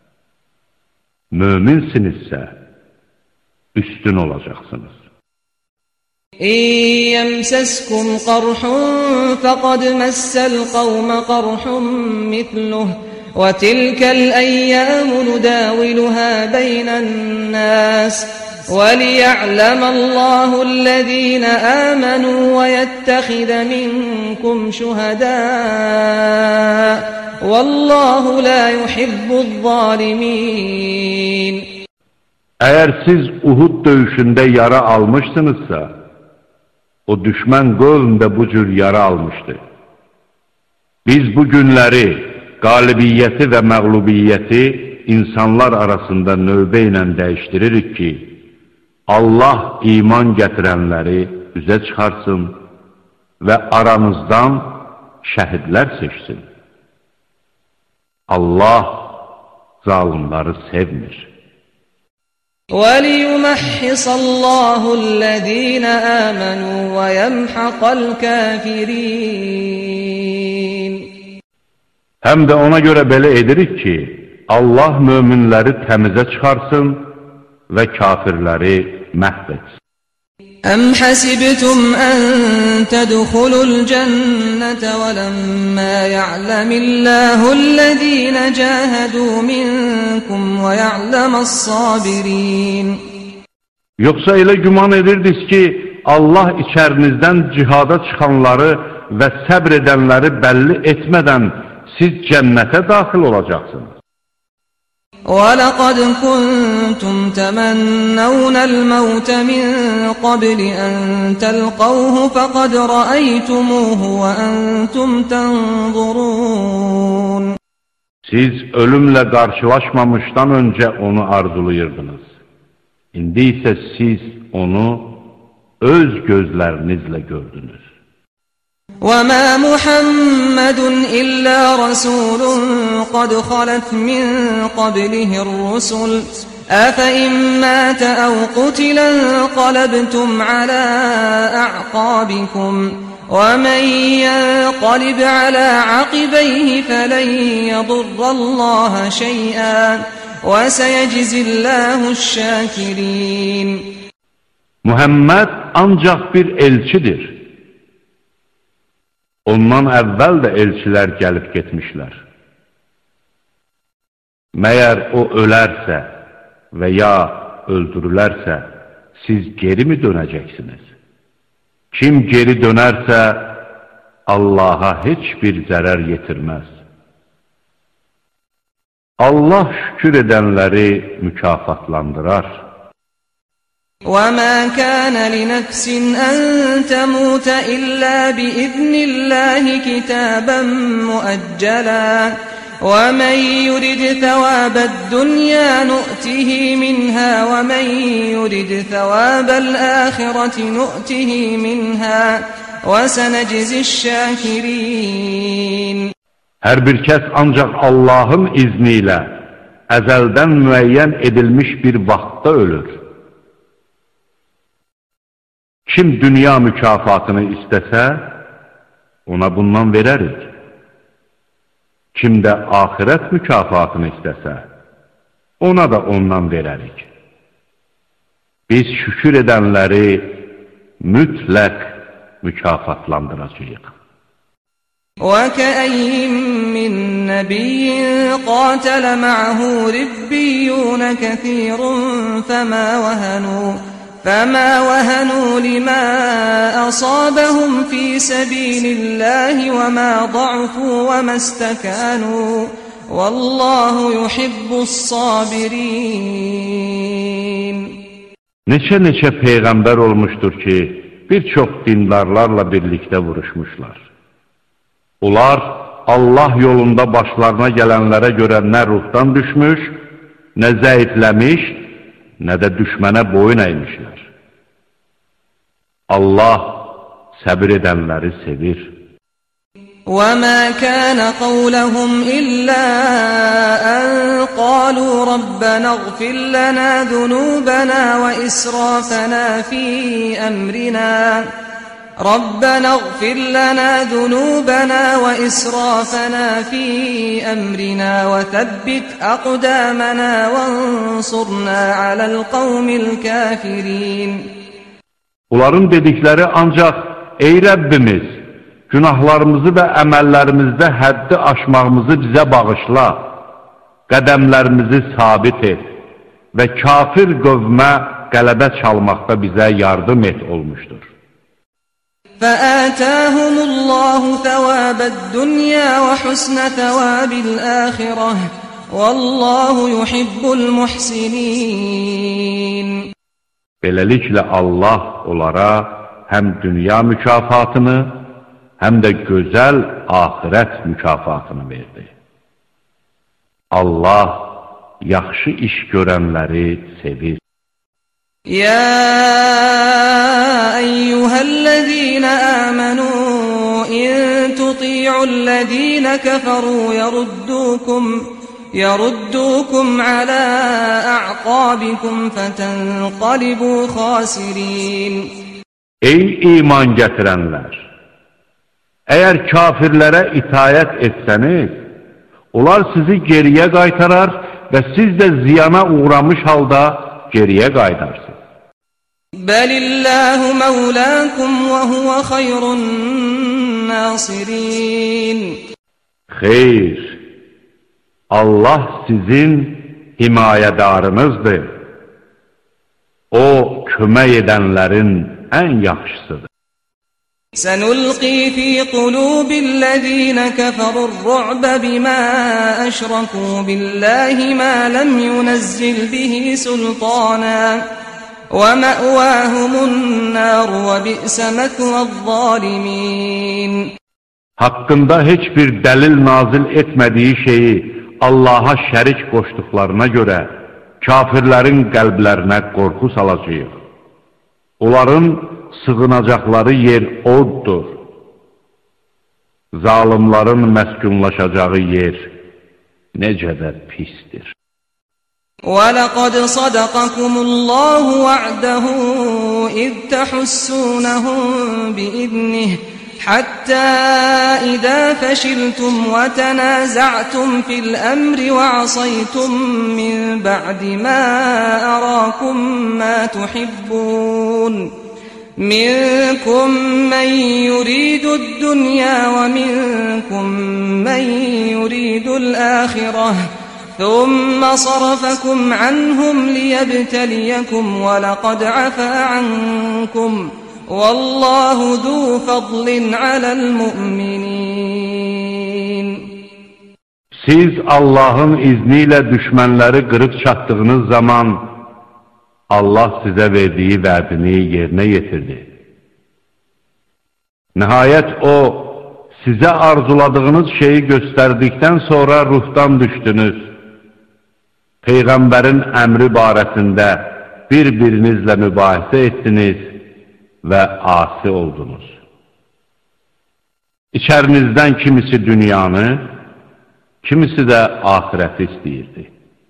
A: Möminsinizsə, üstün olacaqsınız.
D: إِن يَمْسَسْكُمْ قَرْحٌ فَقَدْ مَسَّ الْقَوْمَ قَرْحٌ مِثْلُهُ وَتِلْكَ الْأَيَّامُ نُدَاوِلُهَا بَيْنَ النَّاسِ وَلِيَعْلَمَ اللَّهُ الَّذِينَ آمَنُوا وَيَتَّخِذَ مِنكُمْ شُهَدَاءَ وَاللَّهُ لَا يُحِبُّ الظَّالِمِينَ
A: Əgər siz Uhud döyüşündə yara almışsınızsa, o düşmən qövm də bu cür yara almışdı. Biz bu günləri, qalibiyyəti və məğlubiyyəti insanlar arasında növbə ilə dəyişdiririk ki, Allah iman gətirənləri üzə çıxarsın və aranızdan şəhidlər seçsin. Allah zalimləri sevmir.
D: وَلِيُمَحِّصَ اللَّهُ الَّذِينَ آمَنُوا وَيَمْحَقَ الْكَافِرِينَ
A: Həm də ona görə belə edirik ki, Allah möminləri təmizə çıxarsın və kafirləri məhv etsin.
D: أَمْ حَسِبْتُمْ أَن تَدْخُلُوا الْجَنَّةَ وَلَمَّا يَعْلَمِ اللَّهُ الَّذِينَ جَاهَدُوا مِنكُمْ وَيَعْلَمَ الصَّابِرِينَ
A: Yoxsa elə güman edirdiniz ki, Allah içərinizdən cihada çıxanları və səbr edənləri bəlli etmədən siz cənnətə daxil olacaqsınız.
D: وَلَقَدْ كُنْتُمْ تَمَنَّوْنَ الْمَوْتَ مِنْ قَبْلِ أَنْ تَلْقَوْهُ فَقَدْ رَأَيْتُمُوهُ وَأَنْتُمْ تَنْظُرُونَ
A: Siz ölümlə qarşılaşmamışdan öncə onu arzulayırdınız. İndi isə siz onu öz gözlərinizlə gördünüz.
D: وَمَا مُحَمَّدٌ إِلَّا رَسُولٌ قَدْ خَلَتْ مِن قَبْلِهِ الرُّسُلُ أَفَإِن مَّاتَ أَوْ قُتِلَ انقَلَبْتُمْ عَلَى أَعْقَابِكُمْ وَمَن يَنقَلِبْ عَلَى عَقِبَيْهِ فَلَن يَضُرَّ اللَّهَ شَيْئًا وَسَيَجْزِي اللَّهُ الشَّاكِرِينَ
A: Muhammed ancaq bir elçidir. Ondan əvvəl də elçilər gəlib getmişlər. Məyər o ölərsə və ya öldürülərsə, siz geri mi döneceksiniz? Kim geri dönerse Allah'a hiçbir zarar yetirmez. Allah şükür edenleri mükafatlandırar.
D: وَمَا كَانَ لِنَفْسٍ أَن تَمُوتَ إِلَّا بِإِذْنِ اللَّهِ كِتَابًا مُؤَجَّلًا وَمَنْ يُرِدْ ثَوَابَ الدُّنْيَا نُؤْتِهِ مِنْهَا وَمَنْ يُرِدْ ثَوَابَ الْآخِرَةِ نُؤْتِهِ مِنْهَا وَسَنَجْزِي الشَّاكِرِينَ
A: Hər bir kəs ancaq Allahın izniyle əzəldən müəyyən edilmiş bir vaxtda ölür. Kim dünya mükafatını istəsə, ona bundan verərik. Kim də ahirət mükafatını istəsə, ona da ondan verərik. Biz şükür edənləri mütləq mükafatlandıracağıq.
D: وَكَأَيِّن مِّن نَّبِيٍّ قَاتَلَ مَعَهُ رِبِّيُّونَ كَثِيرٌ فما وهنوا لما أصابهم في سبيل الله وما ضعفوا وما استكانوا والله يحب الصابرين.
A: Neçə peyğəmbər olmuşdur ki, bir çox dindarlarla birlikdə vuruşmuşlar. Onlar Allah yolunda başlarına gələnlərə görə nə ruhdan düşmüş, nə zəifləmiş, nə də düşmənə boyun əymişlər. Allah səbir edənləri sevir.
D: وَمَا كَانَ قَوْلَهُمْ إِلَّا أَن قَالُوا رَبَّنَا اغْفِرْ لَنَا ذُنُوبَنَا وَإِسْرَافَنَا فِي أَمْرِنَا وَثَبِّتْ أَقْدَامَنَا وَانصُرْنَا عَلَى الْقَوْمِ الْكَافِرِينَ.
A: Onların dedikləri ancaq, ey Rəbbimiz, günahlarımızı və əməllərimizdə həddi aşmağımızı bizə bağışla, qədəmlərimizi sabit et və kafir qövmə qələbə çalmaqda bizə yardım et olmuşdur.
D: فَآتَاهُمُ اللَّهُ ثَوَابَ الدُّنْيَا وَحُسْنَ ثَوَابِ الْآخِرَةِ وَاللَّهُ يُحِبُّ الْمُحْسِنِينَ.
A: Beləliklə Allah onlara həm dünya mükafatını, həm də gözəl ahirət mükafatını verdi. Allah yaxşı iş görənləri sevir.
D: يا أيها الذين آمنوا إن تطيعوا الذين كفروا يردوكم على أعقابكم فتنقلبوا خاسرين.
A: Ey iman gətirənlər! Əgər kafirlərə itayət etsəniz, onlar sizi geriyə qaytarar və siz də ziyana uğramış halda geriyə qaydarsınız.
D: Bəlilləhu məvləkum və huvə xayrun nasirin.
A: Xeyr, Allah sizin himayədarınızdır. O, kömək edənlərin ən yaxşısıdır.
D: سنلقي في قلوب الذين كفروا الرعب بما أشركوا بالله ما لم ينزل به سلطانا ومأواهم النار وبئس مثوى الظالمين.
A: Hakkında hiçbir dəlil nazil etmədiyi şeyi Allaha şərik qoşduqlarına görə kafirlərin qəlblərinə qorxu salacağıq. Onların sığınacaqları yer oddur. Zalimların məskunlaşacağı yer necə də pisdir.
D: وَلَقَدْ صَدَقَكُمُ اللَّهُ وَعْدَهُ إِذْ تَحُسُّونَهُم بِإِذْنِهِ حَتَّى إِذَا فَشِلْتُمْ وَتَنَازَعْتُمْ فِي الْأَمْرِ وَعَصَيْتُم مِّن بَعْدِ مَا أَرَاكُم مَّا تُحِبُّونَ منكم من يريد الدنيا ومنكم من يريد الآخرة ثم صرفكم عنهم ليبتليكم ولقد عفا عنكم والله ذو فضل على المؤمنين.
A: Siz Allah'ın izniyle düşmənləri qırıb çatdığınız zaman Allah sizə verdiyi vədini yerinə yetirdi. Nəhayət O, sizə arzuladığınız şeyi göstərdikdən sonra ruhdan düşdünüz. Peyğəmbərin əmri barəsində bir-birinizlə mübahisə etdiniz və asi oldunuz. İçərinizdən kimisi dünyanı, kimisi də ahirəti istəyirdi.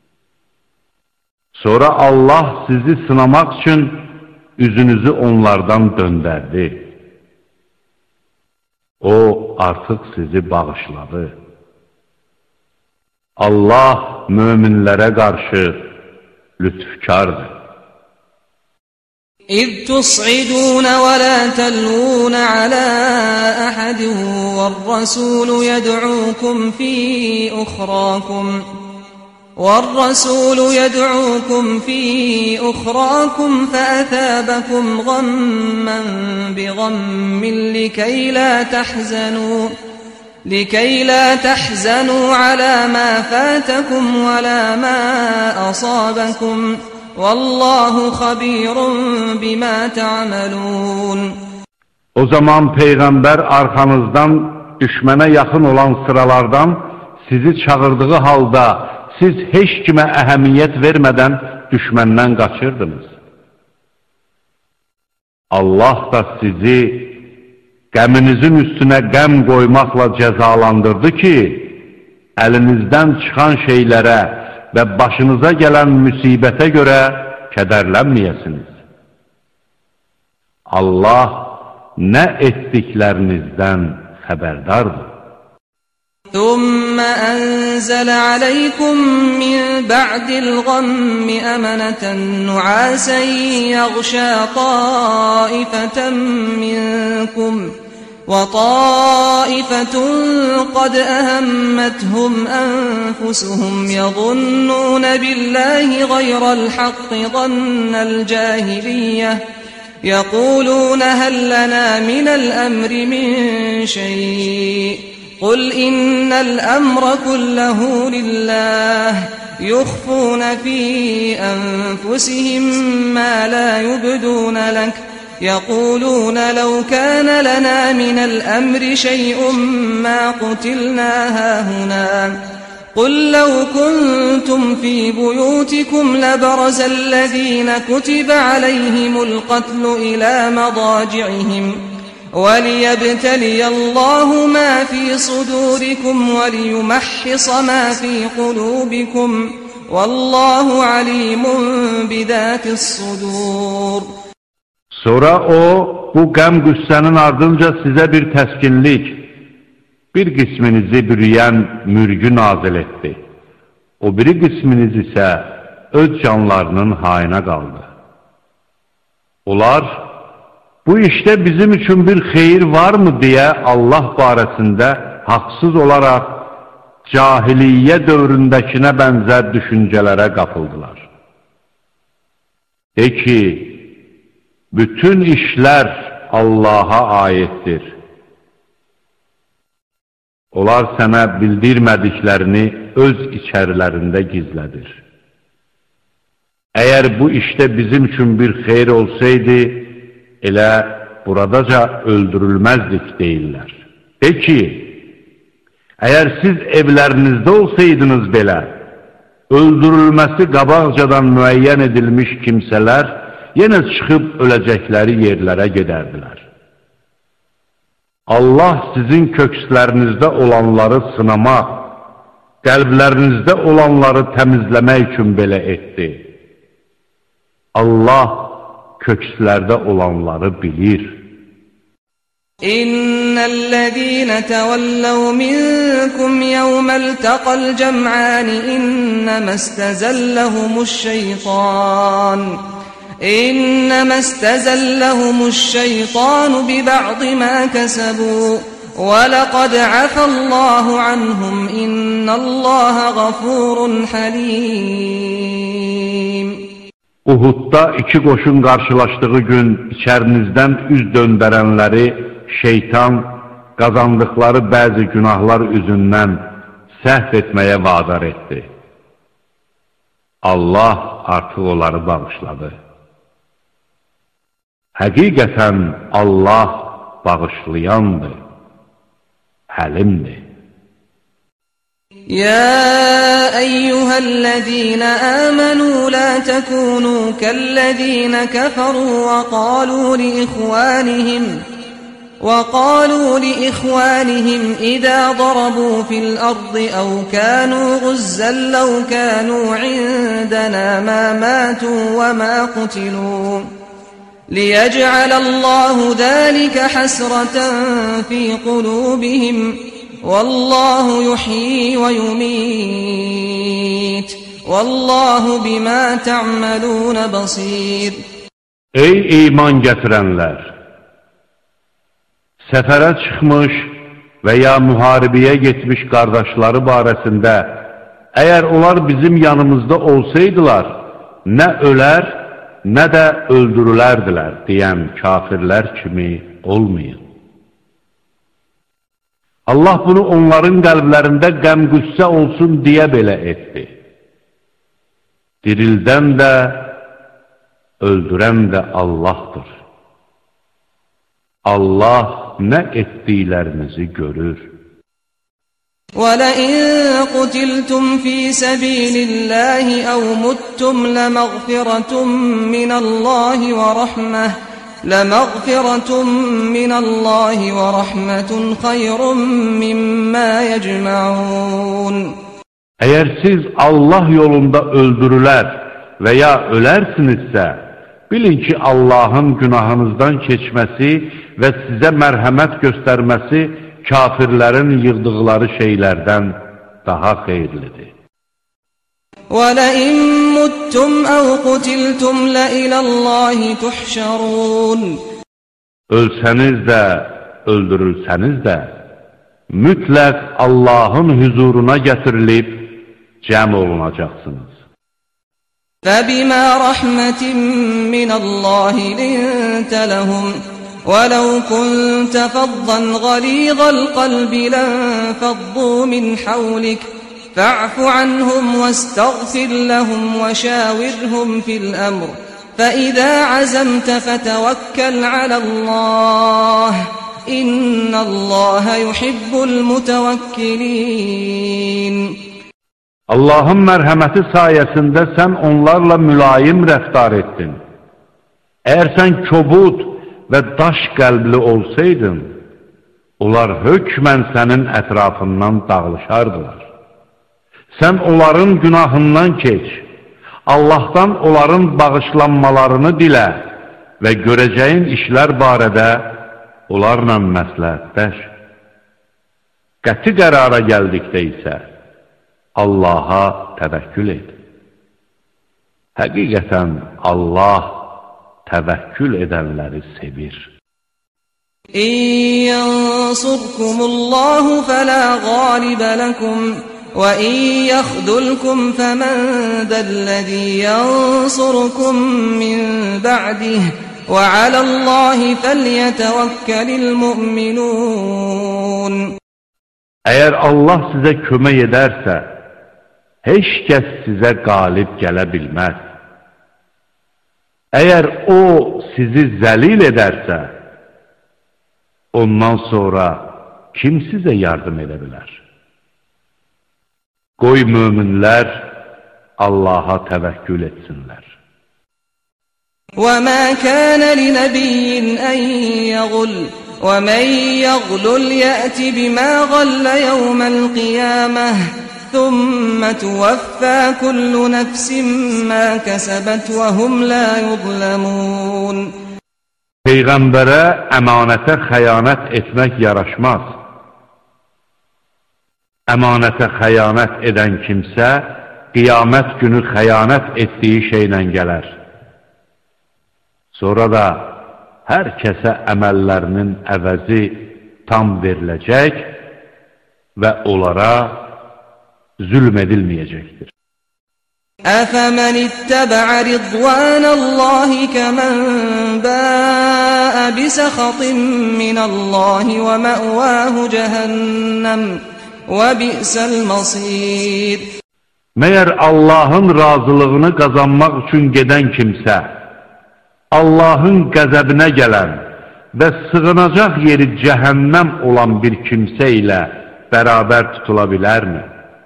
A: Sonra Allah sizi sınamaq üçün üzünüzü onlardan döndərdi. O artıq sizi bağışladı. Allah möminlərə qarşı lütfkardır.
D: إذ تصعدون ولا تلوون على أحد والرسول يدعوكم في أخراكم فأثابكم غما بغم لكي لا تحزنوا على ما فاتكم ولا ما أصابكم والله خبير بما تعملون.
A: O zaman Peyğəmbər arxanızdan düşmənə yaxın olan sıralardan sizi çağırdığı halda siz heç kimə əhəmiyyət vermədən düşməndən qaçırdınız. Allah da sizi qəminizin üstünə qəm qoymaqla cəzalandırdı ki, əlinizdən çıxan şeylərə və başınıza gələn müsibətə görə kədərlənməyəsiniz. Allah nə etdiklərinizdən xəbərdardır.
D: ثم أنزل عليكم من بعد الغم أمنة نعاسا يغشى طائفة منكم وطائفة قد أهمتهم أنفسهم يظنون بالله غير الحق ظن الجاهلية يقولون هل لنا من الأمر من شيء قل إن الأمر كله لله يخفون في أنفسهم ما لا يبدون لك يقولون لو كان لنا من الأمر شيء ما قتلنا هاهنا قل لو كنتم في بيوتكم لبرز الذين كتب عليهم القتل إلى مضاجعهم وليبتلي الله ما في صدوركم وليمحص ما في قلوبكم والله عليم بذات الصدور.
A: Sonra o, bu qəm-qüssənin ardınca sizə bir təskinlik, bir qisminizi bürüyən mürgü nazil etdi. O biri qisminiz isə öz canlarının hayına qaldı. Onlar, bu işdə bizim üçün bir xeyir varmı deyə Allah barəsində haqsız olaraq cahiliyyə dövründəkinə bənzər düşüncələrə qapıldılar. De ki, bütün işlər Allaha aiddir. Onlar sənə bildirmədiklərini öz içərilərində gizlədir. Əgər bu işdə bizim üçün bir xeyir olsaydı, elə buradaca öldürülməzdik deyirlər. De ki, əgər siz evlərinizdə olsaydınız belə, öldürülməsi qabaqcadan müəyyən edilmiş kimsələr yenə çıxıb öləcəkləri yerlərə gedərdilər. Allah sizin kökslərinizdə olanları sınamaq, qəlblərinizdə olanları təmizləmək üçün belə etdi. Allah kökslərdə olanları bilir.
D: İnnellezîne tevellev minkum yevmel taqal cem'an innema istezellehumuş şeytan bi ba'd ma kesebu وَلَقَدْ عَفَى اللَّهُ عَنْهُمْ إِنَّ اللَّهَ غَفُورٌ حَلِيمٌ.
A: Uhudda iki qoşun qarşılaşdığı gün içərinizdən üz döndərənləri şeytan qazandıqları bəzi günahlar üzündən səhv etməyə vadar etdi. Allah artıq onları bağışladı. Həqiqətən Allah bağışlayandır, həlimdir.
D: يا أيها الذين آمنوا لا تكونوا كالذين كفروا وقالوا لإخوانهم إذا ضربوا في الأرض أو كانوا غزا لو كانوا عندنا ما ماتوا وما قتلوا ليجعل الله ذلك حسرة في قلوبهم والله يحيي ويميت والله بما تعملون بصير.
A: Ey iman gətirənlər! Səfərə çıxmış və ya müharibəyə getmiş qardaşları barəsində əgər onlar bizim yanımızda olsaydılar, nə ölər, nə də öldürülərdilər deyən kafirlər kimi olmayın. Allah bunu onların qəlblərində qəm-qüssə olsun deyə belə etdi. Dirildən də, öldürən də Allahdır. Allah nə etdiklərinizi görür.
D: وَلَئِن قُتِلْتُمْ فِي سَبِيلِ اللَّهِ أَوْ مُتُّمْ لَمَغْفِرَةٌ مِّنَ اللَّهِ وَرَحْمَةٌ خَيْرٌ مِّمَّا يَجْمَعُونَ.
A: Əgər siz Allah yolunda öldürülər və ya ölərsinizsə, bilin ki, Allahın günahınızdan keçməsi və sizə mərhəmət göstərməsi kafirlərin yığdıqları şeylərdən daha xeyirlidir.
D: وَلَئِن مُتُّمْ أَوْ قُتِلْتُمْ لَإِلَى اللَّهِ تُحْشَرُونَ.
A: Ölsəniz də, öldürülsəniz də, mütləq Allahın huzuruna gətirilib cəm olunacaqsınız.
D: فَبِمَا رَحْمَةٍ مِّنَ اللَّهِ لِنتَ لَهُمْ وَلَوْ كُنتَ فَظًّا غَلِيظَ الْقَلْبِ لَانفَضُّوا مِنْ حَوْلِكَ فَاعْفُ عَنْهُمْ وَاسْتَغْفِرْ لَهُمْ وَشَاوِرْهُمْ فِي الْأَمْرِ فَإِذَا عَزَمْتَ فَتَوَكَّلْ عَلَى اللَّهِ إِنَّ اللَّهَ يُحِبُّ الْمُتَوَكِّلِينَ.
A: Allahın mərhəməti sayəsində sən onlarla mülayim rəftar etdin. Əgər sən kobud və daş qəlbli olsaydın, onlar hökmən sənin ətrafından dağılışardılar. Sən onların günahından keç, Allahdan onların bağışlanmalarını dilə və görəcəyin işlər barədə onlarla məsləhətləş. Qəti qərara gəldikdə isə Allaha təvəkkül et. Həqiqətən Allah təvəkkül edənləri sevir.
D: إِن يَنصُرْكُمُ اللَّهُ فَلَا غَالِبَ لَكُمْ وَإِن يَخْذُلْكُمْ فَمَن ذَا الَّذِي يَنصُرُكُم مِّن بَعْدِهِ وَعَلَى اللَّهِ فَلْيَتَوَكَّلِ الْمُؤْمِنُونَ.
A: Əgər Allah sizə kömək edərsə, heç kəs sizə qalib gələ bilməz. Əgər o sizi zəlil edərsə, ondan sonra kim sizə yardım edə bilər? Qoy möminlər Allaha təvəkkül etsinlər.
D: وَمَا كَانَ لِنَبِيٍّ أَن يَغُلَّ وَمَن يَغْلُلْ يَأْتِ بِمَا غَلَّ يَوْمَ الْقِيَامَةِ ثُمَّ تُوَفَّى كُلُّ نَفْسٍ مَا كَسَبَتْ وَهُمْ لَا يُظْلَمُونَ.
A: Peyğəmbərə əmanətə xəyanət etmək yaraşmaz. Əmanətə xəyanət edən kimsə, qiyamət günü xəyanət etdiyi şeylə gələr. Sonra da hər kəsə əməllərinin əvəzi tam veriləcək və onlara zülm edilməyəcəkdir.
D: أفمن اتبع رضوان الله كمن باء بسخط من الله ومأواه جهنم وبئس المصير.
A: Məyər Allahın razılığını qazanmaq üçün gedən kimsə, Allahın qəzəbinə gələn və sığınacaq yeri cəhənnəm olan bir kimsə ilə bərabər tutula bilərmi?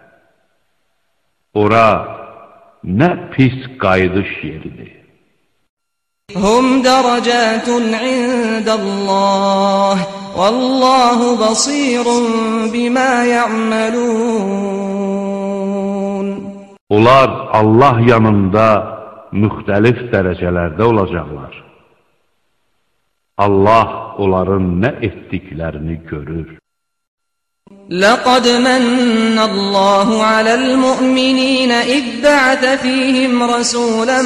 A: Ora nə pis qayıdış yeridir.
D: Hum dərəcətun indəlləh vəllahu basirun bimə ya'malun.
A: Onlar Allah yanında müxtəlif dərəcələrdə olacaqlar. Allah onların nə etdiklərini görür.
D: لقد من الله على المؤمنين إذ بعث فيهم رسولا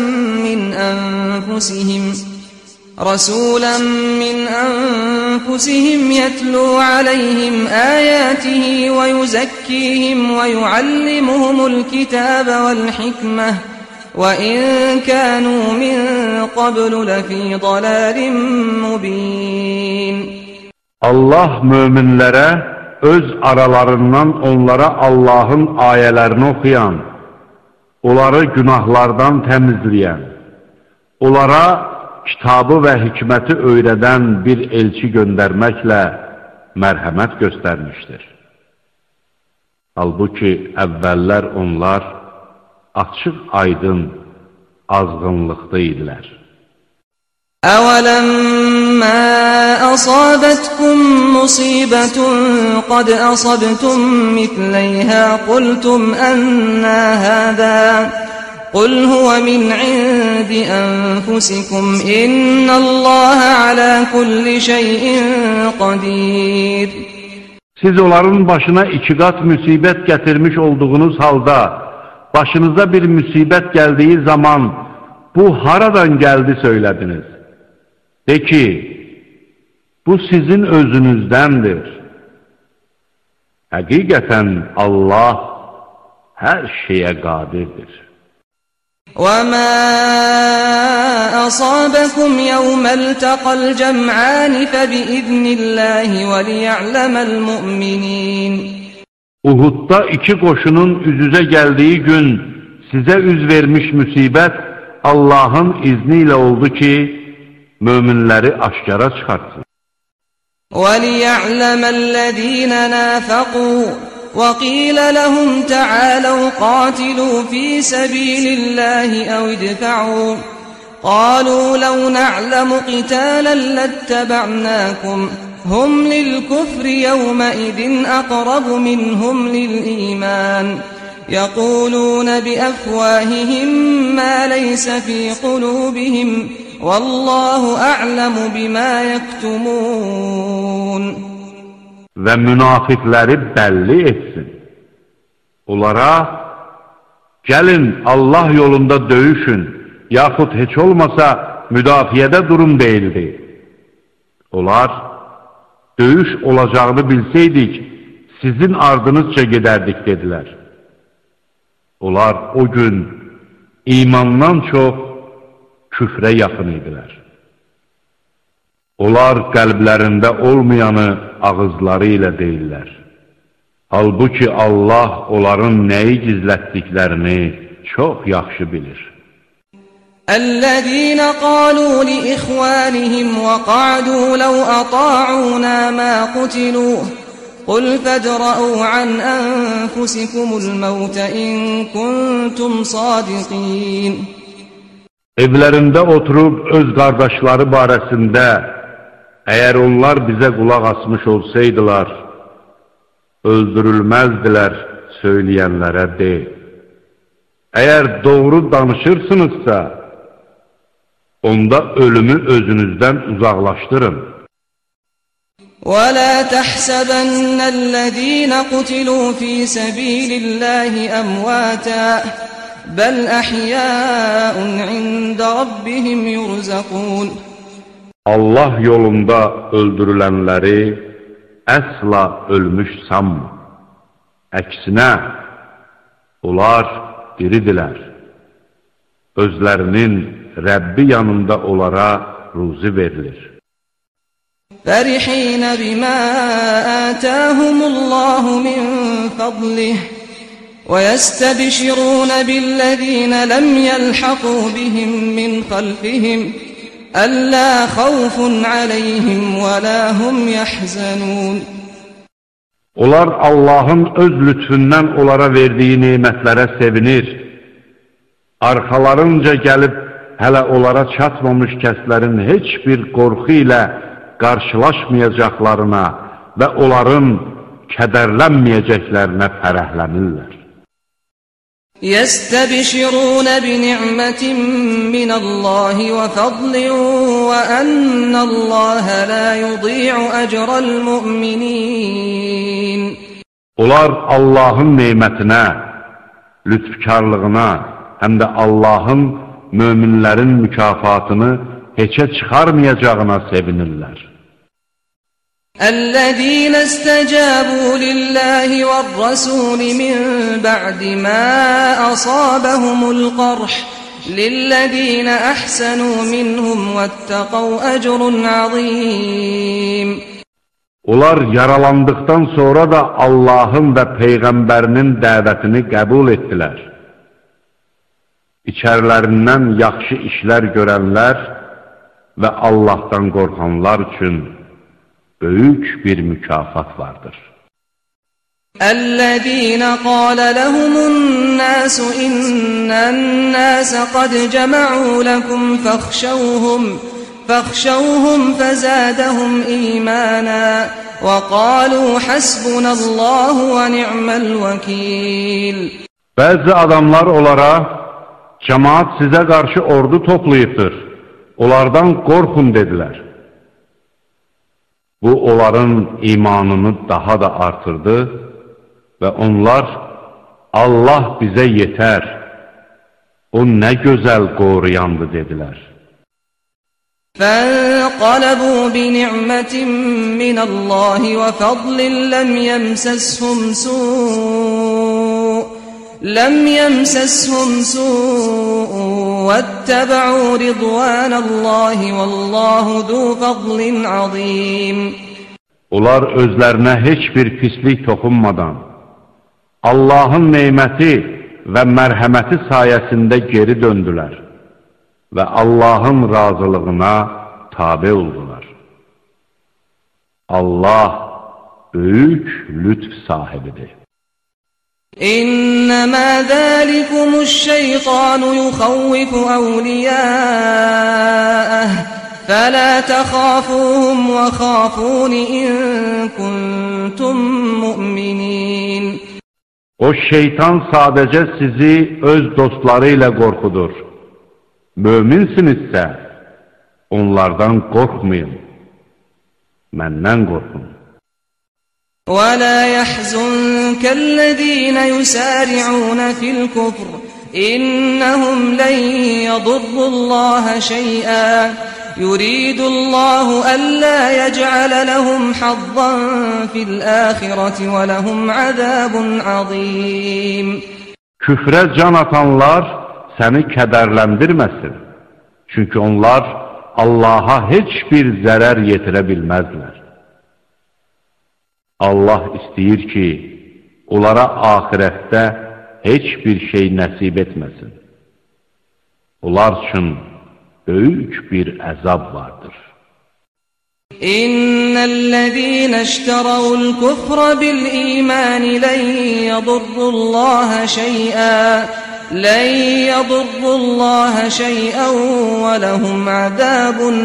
D: من أنفسهم يتلو عليهم آياته ويزكيهم ويعلمهم الكتاب والحكمة وإن كانوا من قبل لفي ضلال مبين.
A: Allah müminlərə öz aralarından onlara Allahın ayələrini oxuyan, onları günahlardan təmizləyən, onlara kitabı və hikməti öyrədən bir elçi göndərməklə mərhəmət göstərmişdir. Halbuki əvvəllər onlar açıq aydın azğınlıqda idilər.
D: أَوَلَمَّا أَصَابَتْكُمْ مُصِيبَةٌ قَدْ أَصَبْتُمْ مِثْلَيْهَا قُلْتُمْ أَنَّى هَذَا قُلْ هُوَ مِنْ عِنْدِ أَنفُسِكُمْ إِنَّ اللَّهَ عَلَى كُلِّ شَيْءٍ قَدِيرٌ.
A: Siz onların başına iki qat müsibət gətirmiş olduğunuz halda başınıza bir müsibət gəldiyi zaman bu haradan gəldi söylədiniz. De ki, bu sizin özünüzdəndir. Həqiqətən Allah hər şeyə qadirdir.
D: وَمَا أَصَابَكُمْ يَوْمَ الْتَقَى الْجَمْعَانِ فَبِإِذْنِ اللَّهِ وَلِيَعْلَمَ الْمُؤْمِنِينَ.
A: Uhudda iki qoşunun üz-üzə gəldiyi gün sizə üz vermiş müsibət Allahın izni ilə oldu ki, möminləri aşkara çıxartsın.
D: وَلِيَعْلَمَ الَّذِينَ نَافَقُوا وَقِيلَ لَهُمْ تَعَالَوْا قَاتِلُوا فِي سَبِيلِ اللَّهِ أَوْ ادْفَعُوا قَالُوا لَوْ نَعْلَمُ قِتَالًا لَاتَّبَعْنَاكُمْ هُمْ لِلْكُفْرِ يَوْمَئِذٍ أَقْرَبُ مِنْهُمْ لِلْإِيمَانِ يَقُولُونَ بِأَفْوَاهِهِمْ مَا لَيْسَ فِي قُلُوبِهِمْ وَاللَّهُ أَعْلَمُ بِمَا يَكْتُمُونَ.
A: Və münafiqləri bəlli etsin. Onlara, gəlin Allah yolunda döyüşün, yaxud heç olmasa müdafiədə durun deyildi. Onlar, döyüş olacağını bilsəydik, sizin ardınızca gedərdik dedilər. Onlar o gün imandan çox küfrə yaxın idilər. Onlar qəlblərində olmayanı ağızları ilə deyirlər. Halbuki Allah onların nəyi gizlətdiklərini çox yaxşı bilir.
D: الذين قالوا لإخوانهم وقعدوا لو أطاعونا ما قتلوا قل فادرءوا عن أنفسكم الموت إن كنتم صادقين.
A: Evlərində oturub öz qardaşları barəsində, əgər onlar bizə qulaq asmış olsaydılar, öldürülməzdilər söyləyənlərə de. Əgər doğru danışırsınızsa, onda ölümü özünüzdən uzaqlaşdırın.
D: وَلَا تَحْسَبَنَّ الَّذِينَ قُتِلُوا فِي سَبِيلِ اللَّهِ أَمْوَاتًا بَلْ أَحْيَاءٌ عِندَ رَبِّهِمْ يُرْزَقُونَ.
A: Allah yolunda öldürülənləri əsla ölmüş sanma. Əksinə, onlar diridirlər. Özlərinin Rəbbi yanında onlara ruzi verilir.
D: فَرِحِينَ بِمَا آتَاهُمُ اللَّهُ مِنْ فَضْلِهِ وَيَسْتَبْشِرُونَ بِالَّذِينَ لَمْ يَلْحَقُوا بِهِمْ مِنْ خَلْفِهِمْ أَلَّا خَوْفٌ عَلَيْهِمْ وَلَا هُمْ يَحْزَنُونَ
A: Onlar Allahın öz lütfündən onlara verdiyi nemətlərə sevinir. Arxalarınca gəlib hələ onlara çatmamış kəslərin heç bir qorxu ilə qarşılaşmayacaqlarına və onların kədərlənməyəcəklərinə fərəhlənirlər.
D: يَسْتَبْشِرُونَ بِنِعْمَةٍ مِّنَ اللَّهِ وَفَضْلٍ وَأَنَّ اللَّهَ لَا يُضِيعُ أَجْرَ الْمُؤْمِنِينَ
A: Onlar Allahın nemətinə, lütfkarlığına, həm də Allahın möminlərin mükafatını heçə çıxarmayacağına sevinirlər.
D: الذين استجابوا لله والرسول من بعد ما أصابهم القرح للذين أحسنوا منهم واتقوا أجر عظيم.
A: Onlar yaralandıktan sonra da Allah'ın və Peyğəmbərinin dəvətini qəbul etdilər. İçərlərindən yaxşı işlər görənlər və Allah'tan qorxanlar üçün böyük bir mükafat vardır.
D: الذين قال لهم الناس إن الناس قد جمعوا لكم فاخشوهم فزادهم إيمانا وقالوا حسبنا الله ونعم الوكيل.
A: Bəzi adamlar onlara, cemaat sizə qarşı ordu toplayıbdır, onlardan qorxun dedilər. Bu, onların imanını daha da artırdı və onlar, Allah bizə yetər, o nə gözəl qoruyandı dedilər.
D: فَانْقَلَبُوا بِنِعْمَةٍ مِّنَ اللَّهِ وَفَضْلٍ لَمْ يَمْسَسْهُمْ سُوءٌ وَاتَّبَعُوا رِضْوَانَ اللَّهِ وَاللَّهُ ذُو فَضْلٍ عَظِيمٍ.
A: Onlar özlərinə heç bir pislik toxunmadan, Allahın neyməti və mərhəməti sayəsində geri döndülər və Allahın razılığına tabe oldular. Allah böyük lütf sahibidir.
D: إنما ذلكم الشيطان يخوف أولياءه فلا تخافوهم وخافون إن كنتم مؤمنين.
A: O şeytan sadəcə sizi öz dostları ilə qorxudur. Möminsinizsə, onlardan qorxmayın, məndən qorxun.
D: وَلَا يَحْزُنكَ الَّذِينَ يُسَارِعُونَ فِي الْكُفْرِ إِنَّهُمْ لَن يَضُرُّوا اللَّهَ شَيْئًا يُرِيدُ اللَّهُ أَلَّا يَجْعَلَ لَهُمْ حَظًّا فِي الْآخِرَةِ وَلَهُمْ عَذَابٌ عَظِيمٌ.
A: Küfrə can atanlar səni kədərləndirməsin. Çünki onlar Allaha heç bir zərər yetirə bilməzlər. Allah istəyir ki, onlara axirətdə heç bir şey nəsib etməsin. Onlar üçün böyük bir əzab vardır.
D: İnnellezîne işterevul kufra bil îmân len yadurrullâhe şey'en ve lehum azâbun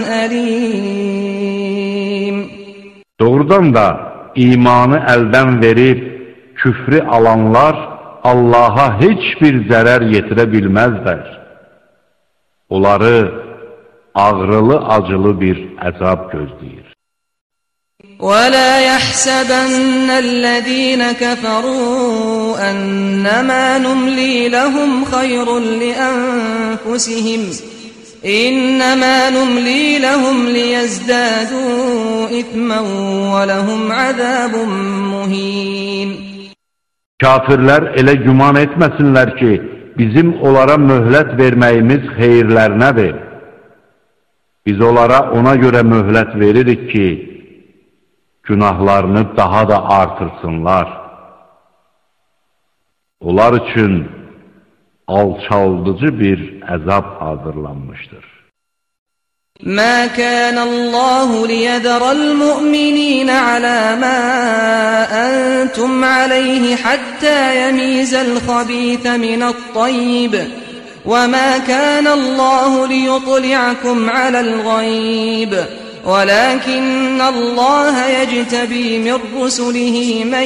D: elîm.
A: Doğrudan da imanı əldən verib küfrü alanlar Allaha heç bir zərər yetirə bilməzlər. Onları ağrılı-acılı bir əzab gözləyir.
D: وَلَا يَحْسَبَنَّ الَّذِينَ كَفَرُوا أَنَّمَا نُمْلِي لَهُمْ خَيْرٌ لِأَنفُسِهِمْ إنما نملي لهم ليزدادوا إثما ولهم عذاب مهين.
A: Kafirlər elə güman etməsinlər ki, bizim onlara möhlət verməyimiz xeyirlərinədir. Biz onlara ona görə möhlət veririk ki, günahlarını daha da artırsınlar. Onlar üçün alçaldıcı bir əzab hazırlanmışdır.
D: ما كان الله ليذر المؤمنين على ما أنتم عليه حتى يميز الخبيث من الطيب وما كان الله ليطلعكم على الغيب ولكن الله يجتبي من رسله من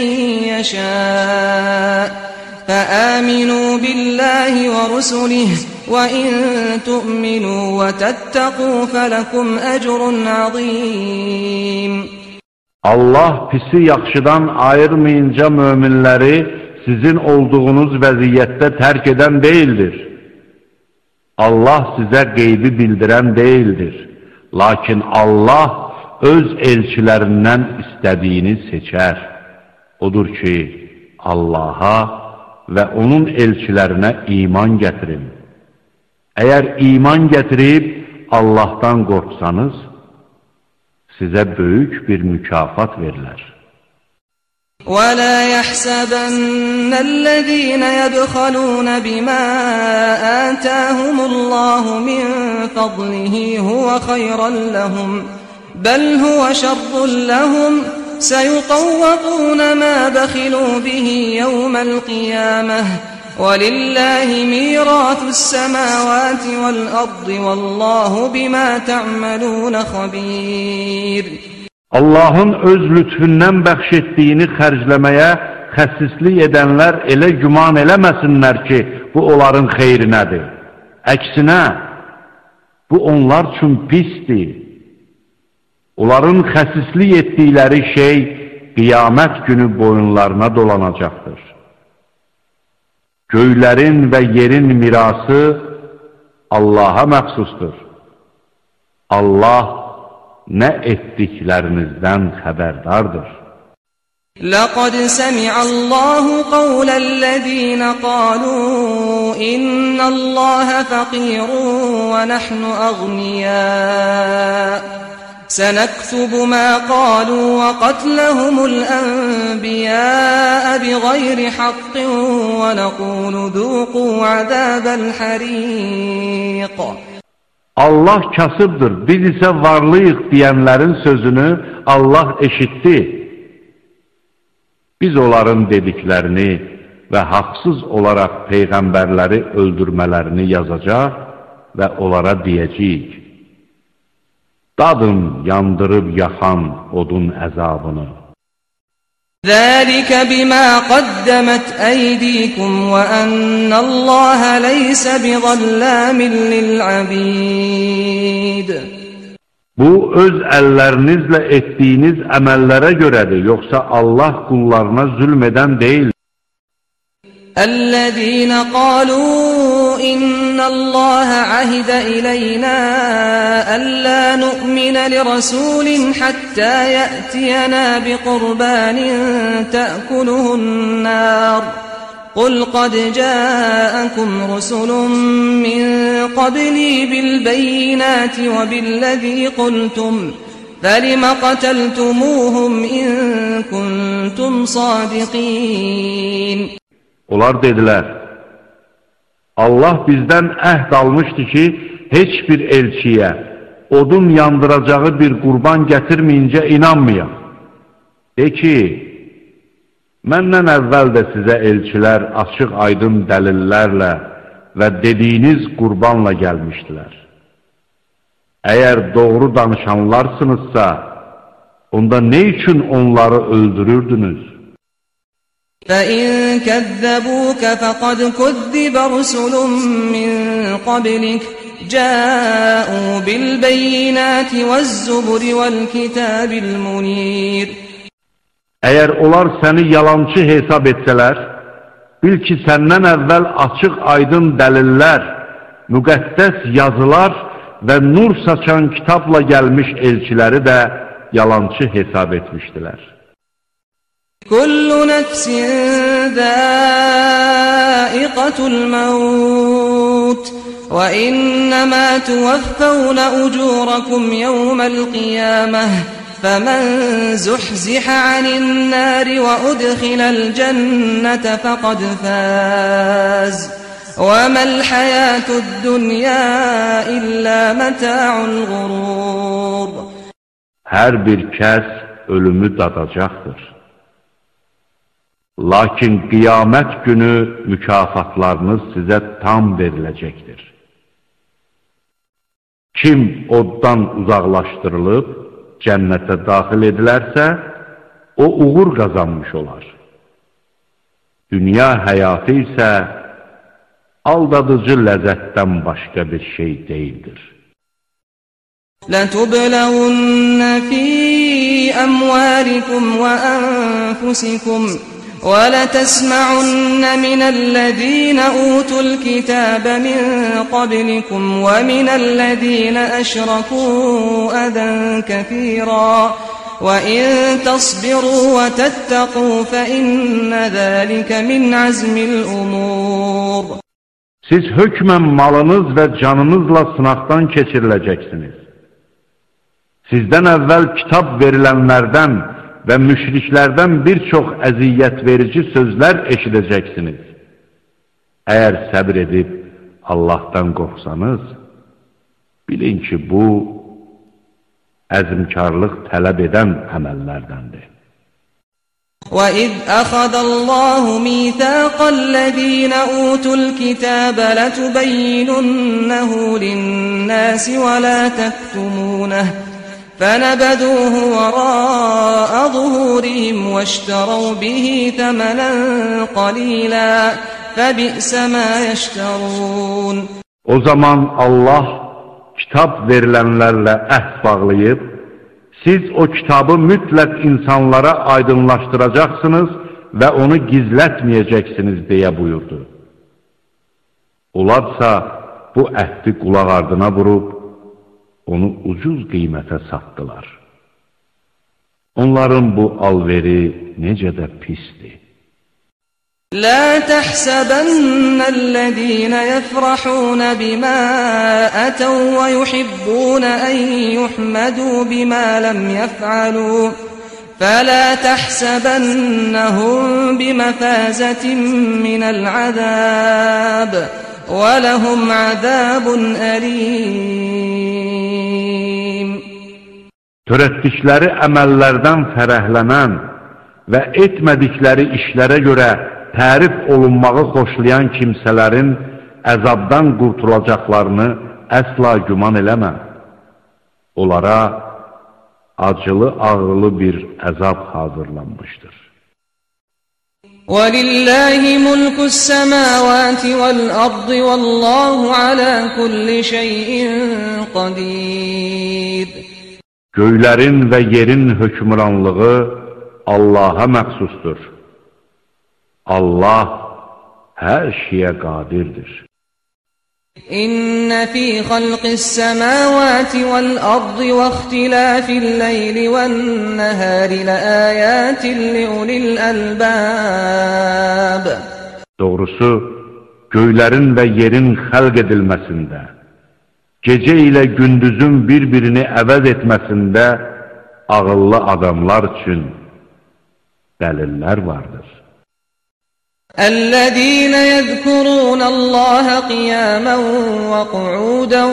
D: يشاء فآمنوا بالله ورسله وإن تؤمنوا وتتقوا فلكم أجر عظيم.
A: Allah pisi yaxşıdan ayırmayınca möminləri sizin olduğunuz vəziyyətdə tərk edən deyildir. Allah sizə qeybi bildirən deyildir. Lakin Allah öz elçilərindən istədiyini seçər. Odur ki, Allaha və onun elçilərinə iman gətirin. Əgər iman gətirib Allahdan qorxsanız, sizə böyük bir mükafat verilər.
D: وَلَا يَحْسَبَنَّ الَّذِينَ يَبْخَلُونَ بِمَا آتَاهُمُ اللَّهُ مِنْ فَضْلِهِ هُوَ خَيْرًا لَهُمْ بَلْ هُوَ شَرٌّ لَهُمْ سيطوقون ما بخلوا به يوم القيامة ولله ميراث السماوات والأرض والله بما تعملون خبير.
A: Allahın öz lütfündən bəxş etdiyini xərcləməyə xəsislik edənlər elə güman eləməsinlər ki, bu onların xeyrinədir. Əksinə, bu onlar üçün pisdir. Onların xəsislik etdikləri şey qiyamət günü boyunlarına dolanacaqdır. Göylərin və yerin mirası Allaha məxsusdur. Allah nə etdiklərinizdən xəbərdardır.
D: لقد سمع الله قول الذين قالوا إن الله فقير ونحن أغنياء سنكتب ما قالوا وقتلهم الأنبياء بغير حق ونقول ذوقوا عذاب الحريق.
A: Allah kasıbdır, biz isə varlıyıq deyənlərin sözünü Allah eşitdi. Biz onların dediklərini və haqsız olaraq peyğəmbərləri öldürmələrini yazacaq və onlara deyəcəyik: dadın yandırıb yaxan odun əzabını.
D: ذَلِكَ بِمَا قَدَّمَتْ أَيْدِيكُمْ وَأَنَّ اللَّهَ لَيْسَ بِظَلَّامٍ لِلْعَبِيدِ.
A: Bu öz əllərinizlə etdiyiniz əməllərə görədir, yoxsa Allah qullarına zülm edən deyil.
D: الذين قالوا إن الله عهد إلينا ألا نؤمن لرسول حتى يأتينا بقربان تأكله النار قل قد جاءكم رسل من قبلي بالبينات وبالذي قلتم فلم قتلتموهم إن كنتم صادقين.
A: Onlar dedilər: Allah bizdən əhd almışdı ki, heç bir elçiyə odun yandıracağı bir qurban gətirməyincə inanmayaq. De ki, məndən əvvəl də sizə elçilər açıq aydın dəlillərlə və dediyiniz qurbanla gəlmişdilər. Əgər doğru danışanlarsınızsa, onda nə üçün onları öldürürdünüz?
D: فَإِن كَذَّبُوكَ فَقَدْ كُذِّبَ رُسُلٌ مِّن قَبْلِكَ جَاءُوا بِالْبَيِّنَاتِ وَالزُّبُرِ وَالْكِتَابِ الْمُنِيرِ.
A: Əgər onlar səni yalançı hesab etsələr, bil ki, səndən əvvəl açıq aydın dəlillər, müqəddəs yazılar və nur saçan kitabla gəlmiş elçiləri də yalançı hesab etmişdilər.
D: Kullu nefsin zâiqatul mevt ve innemâ tuvaffavne ucûrakum yevmel qiyâmeh فمن زحزح عن النار وأدخل الجنة فقد فاز وما الحياة الدنيا إلا متاع الغرور.
A: Hər bir kəs ölümü dadacaqdır. Lakin qiyamət günü mükafatlarınız sizə tam veriləcəkdir. Kim oddan uzaqlaşdırılıb cənnətə daxil edilərsə, o uğur qazanmış olar. Dünya həyatı isə aldadıcı ləzzətdən başqa bir şey deyildir.
D: لَتُبْلَوُنَّ فِي أَمْوَالِكُمْ وَأَنفُسِكُمْ وَلَتَسْمَعُنَّ مِنَ الَّذِينَ أُوتُوا الْكِتَابَ مِنْ قَبْلِكُمْ وَمِنَ الَّذِينَ أَشْرَكُوا أَذًى كَثِيرًا وَإِنْ تَصْبِرُوا وَتَتَّقُوا فَإِنَّ ذَلِكَ مِنْ عَزْمِ الْأُمُورِ.
A: Siz hökmən malınız və canınızla sınaqdan keçiriləcəksiniz. Sizdən əvvəl kitab verilənlərdən və müşriklərdən bir çox əziyyət verici sözlər eşidəcəksiniz. Əgər səbr edib Allahdan qorxsanız, bilin ki, bu əzmkarlıq tələb edən əməllərdəndir.
D: وَإِذْ أَخَذَ اللَّهُ مِيثَاقَ الَّذِينَ أُوتُوا الْكِتَابَ لَتُبَيِّنُنَّهُ لِلنَّاسِ وَلَا تَكْتُمُونَهُ فَنَبَذُوهُ وَرَاءَ ظُهُورِهِمْ وَاشْتَرَوْا بِهِ ثَمَنًا قَلِيلًا فَبِئْسَ مَا يَشْتَرُونَ.
A: O zaman Allah kitab verilənlərlə əhd bağlayıb, siz o kitabı mütləq insanlara aydınlaşdıracaqsınız və onu gizlətməyəcəksiniz deyə buyurdu. Onlarsa bu əhdi qulaq ardına vurub, onu ucuz qiymətə satdılar. Onların bu alveri necə də pisdir.
D: لا تحسبن الذين يفرحون بما أتوا ويحبون أن يحمدوا بما لم يفعلوا فلا تحسبنهم بمفازة من العذاب ولهم عذاب أليم.
A: Törətdikləri əməllərdən fərəhlənən və etmədikləri işlərə görə tərif olunmağı xoşlayan kimsələrin əzabdan qurtulacaqlarını əsla güman eləmə. Onlara acılı-ağrılı bir əzab hazırlanmışdır.
D: وَلِلَّهِ مُلْكُ السَّمَاوَاتِ وَالْأَرْضِ وَاللَّهُ عَلَى كُلِّ شَيْءٍ قَدِيرٌ.
A: Göylərin və yerin hökmranlığı Allaha məxsusdur. Allah hər şeyə qadirdir.
D: İnne fî halqis semâvâti vel ardı ve ihtilâfil leyli ven nehâri leâyâtin liulil albâb.
A: Doğrusu, göylərin və yerin xəlq edilməsində, gecə ilə gündüzün bir-birini əvəz etməsində ağıllı adamlar üçün dəlillər vardır.
D: الذين يذكرون الله قياما وقعودا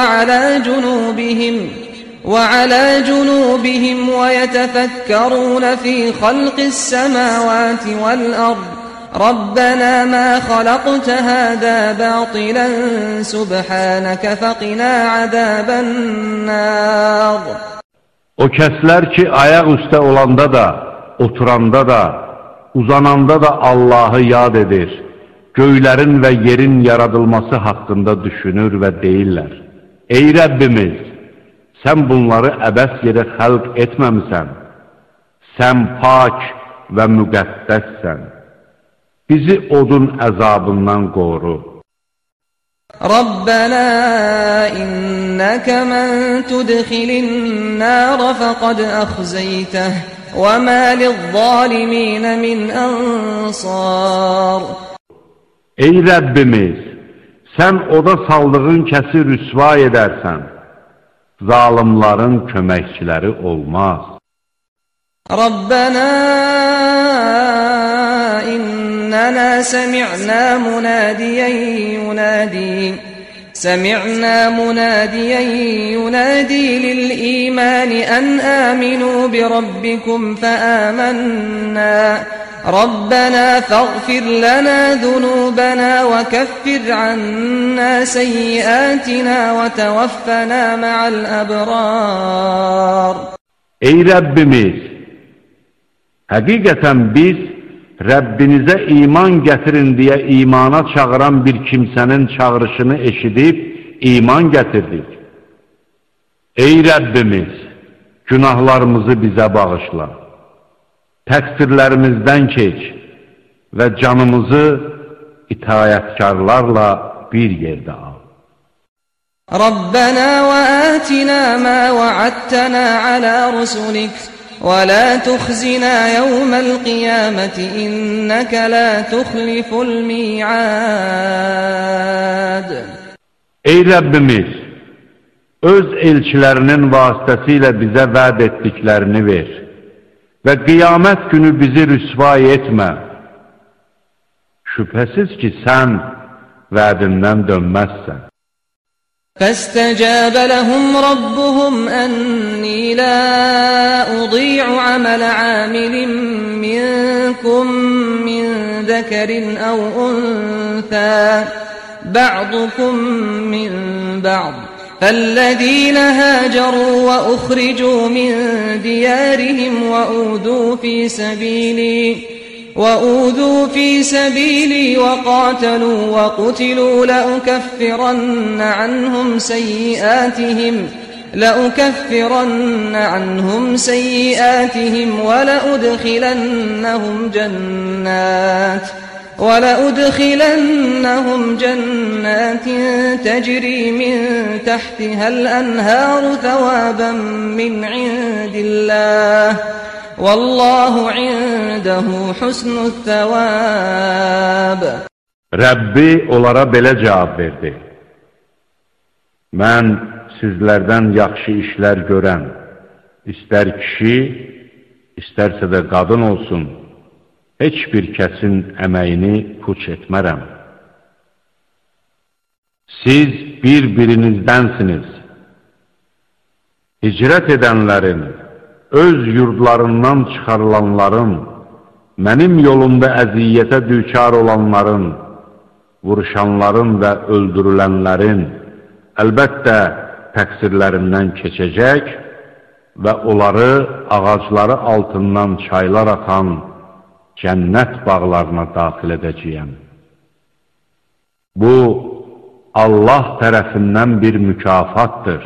D: وعلى جنوبهم ويتفكرون في خلق السماوات والأرض ربنا ما خلقت هذا باطلا سبحانك فقنا عذاب النار.
A: O kəslər ki, ayaq üstə olanda da, oturanda da, uzananda da Allahı yad edir, göylərin və yerin yaradılması haqqında düşünür və deyirlər: Ey Rəbbimiz, sən bunları əbəs yerə xəlq etməmisən, sən pak və müqəddəssən, bizi odun əzabından qoru.
D: ربنا إنك من تدخل النار فقد أخزيته وما للظالمين من أنصار.
A: Ey Rəbbimiz, sən oda saldığın kəsi rüsva edərsən, zalimların köməkçiləri olmaz.
D: ربنا إننا سمعنا مناديا ينادي للإيمان أن آمنوا بربكم فآمنا ربنا فاغفر لنا ذنوبنا وكفر عنا سيئاتنا وتوفنا مع الأبرار.
A: Ey Rəbbimiz, həqiqətən biz Rəbbinizə iman gətirin deyə imana çağıran bir kimsənin çağırışını eşidib iman gətirdik. Ey Rəbbimiz, günahlarımızı bizə bağışla, təqsirlərimizdən keç və canımızı itayətkarlarla bir yerdə al.
D: ربنا وآتنا ما وعدتنا على رسلك ولا تخزنا يوم القيامة إنك لا تخلف الميعاد.
A: Ey Rəbbimiz, öz elçilərinin vasitəsilə bizə vəd etdiklərini ver və qiyamət günü bizi rüsvay etmə. Şübhəsiz ki, sən vədindən dönməzsən.
D: فاستجاب لهم ربهم أني لا أضيع عمل عامل منكم من ذكر أو أنثى بعضكم من بعض فالذين هاجروا وأخرجوا من ديارهم وأوذوا في سبيلي وقاتلوا وقتلوا لأكفرن عنهم سيئاتهم ولأدخلنهم جنات تجري من تحتها الأنهار ثوابا من عند الله والله عنده حسن الثواب.
A: Rəbbi onlara belə cavab verdi: Mən sizlərdən yaxşı işlər görən, istər kişi, istərsə də qadın olsun, heç bir kəsin əməyini puç etmərəm. Siz bir-birinizdənsiniz. Hicrət edənlərin, öz yurdlarından çıxarılanların, mənim yolumda əziyyətə düçar olanların, vuruşanların və öldürülənlərin əlbəttə təqsirlərindən keçəcək və onları ağacları altından çaylar axan cənnət bağlarına daxil edəcəyəm. Bu, Allah tərəfindən bir mükafatdır.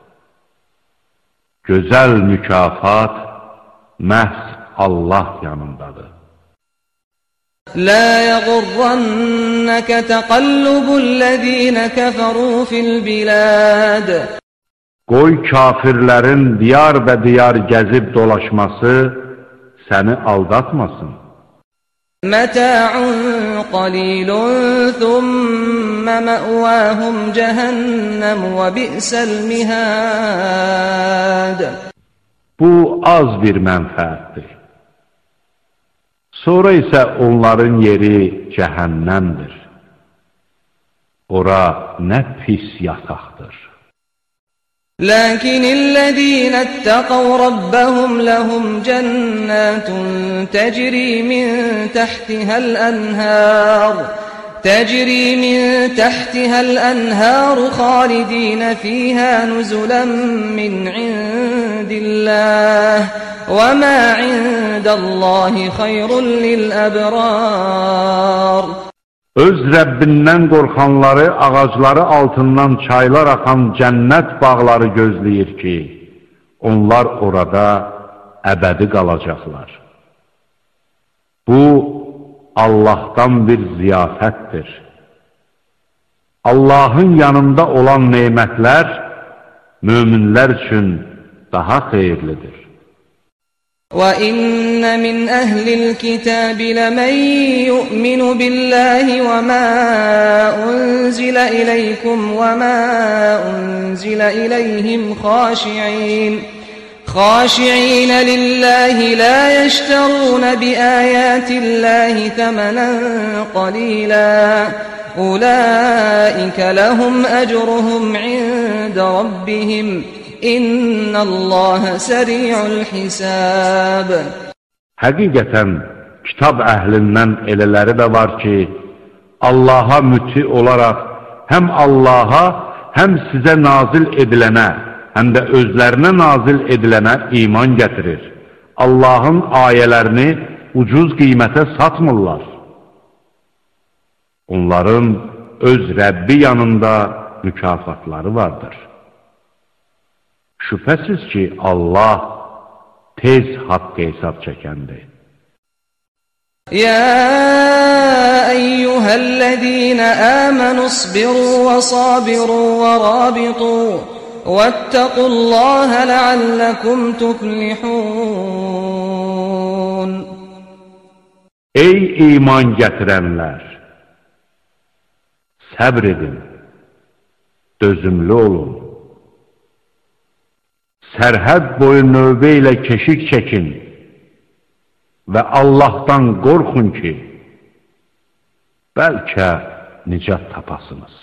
A: Gözəl mükafat məhz Allah yanındadır.
D: لا يغرنك تقلب الذين كفروا في البلاد.
A: Qoy kafirlərin diyar və diyar gəzib dolaşması səni aldatmasın.
D: متاع قليل ثم مأواهم جهنم وبئس المهاد. Bu az bir mənfəətdir. Sonra isə onların yeri cəhənnəmdir. Ora nə pis yataqdır. لكن الذين اتقوا ربهم لهم جنات تجري من تحتها الأنهار خالدين فيها نزلا من عند الله وما عند الله خير للأبرار.
A: Öz Rəbbindən qorxanları ağacları altından çaylar axan cənnət bağları gözləyir ki, onlar orada əbədi qalacaqlar. Bu, Allahdan bir ziyafətdir. Allahın yanında olan nemətlər möminlər üçün daha xeyirlidir.
D: وَإِنَّ مِنْ أَهْلِ الْكِتَابِ لَمَنْ يُؤْمِنُ بِاللَّهِ وَمَا أُنْزِلَ إِلَيْكُمْ وَمَا أُنْزِلَ إِلَيْهِمْ خاشعين لله لا يشترون بآيات الله ثمنا قليلا أولئك لهم أجرهم عند ربهم إن الله سريع الحساب.
A: Həqiqətən kitab əhlindən elələri də var ki, Allaha müti olaraq həm Allaha, həm sizə nazil edilənə, həm də özlərinə nazil edilənə iman gətirir. Allahın ayələrini ucuz qiymətə satmırlar. Onların öz Rəbbi yanında mükafatları vardır. Şübhəsiz ki, Allah tez haqq hesab çəkəndir.
D: يا أيها الذين آمنوا اصبروا وصابروا ورابطوا واتقوا الله لعلكم تفلحون.
A: Ey iman gətirənlər! Səbr edin, dözümlü olun. Sərhəd boyu növbə ilə keşik çəkin və Allahdan qorxun ki, bəlkə nicat tapasınız.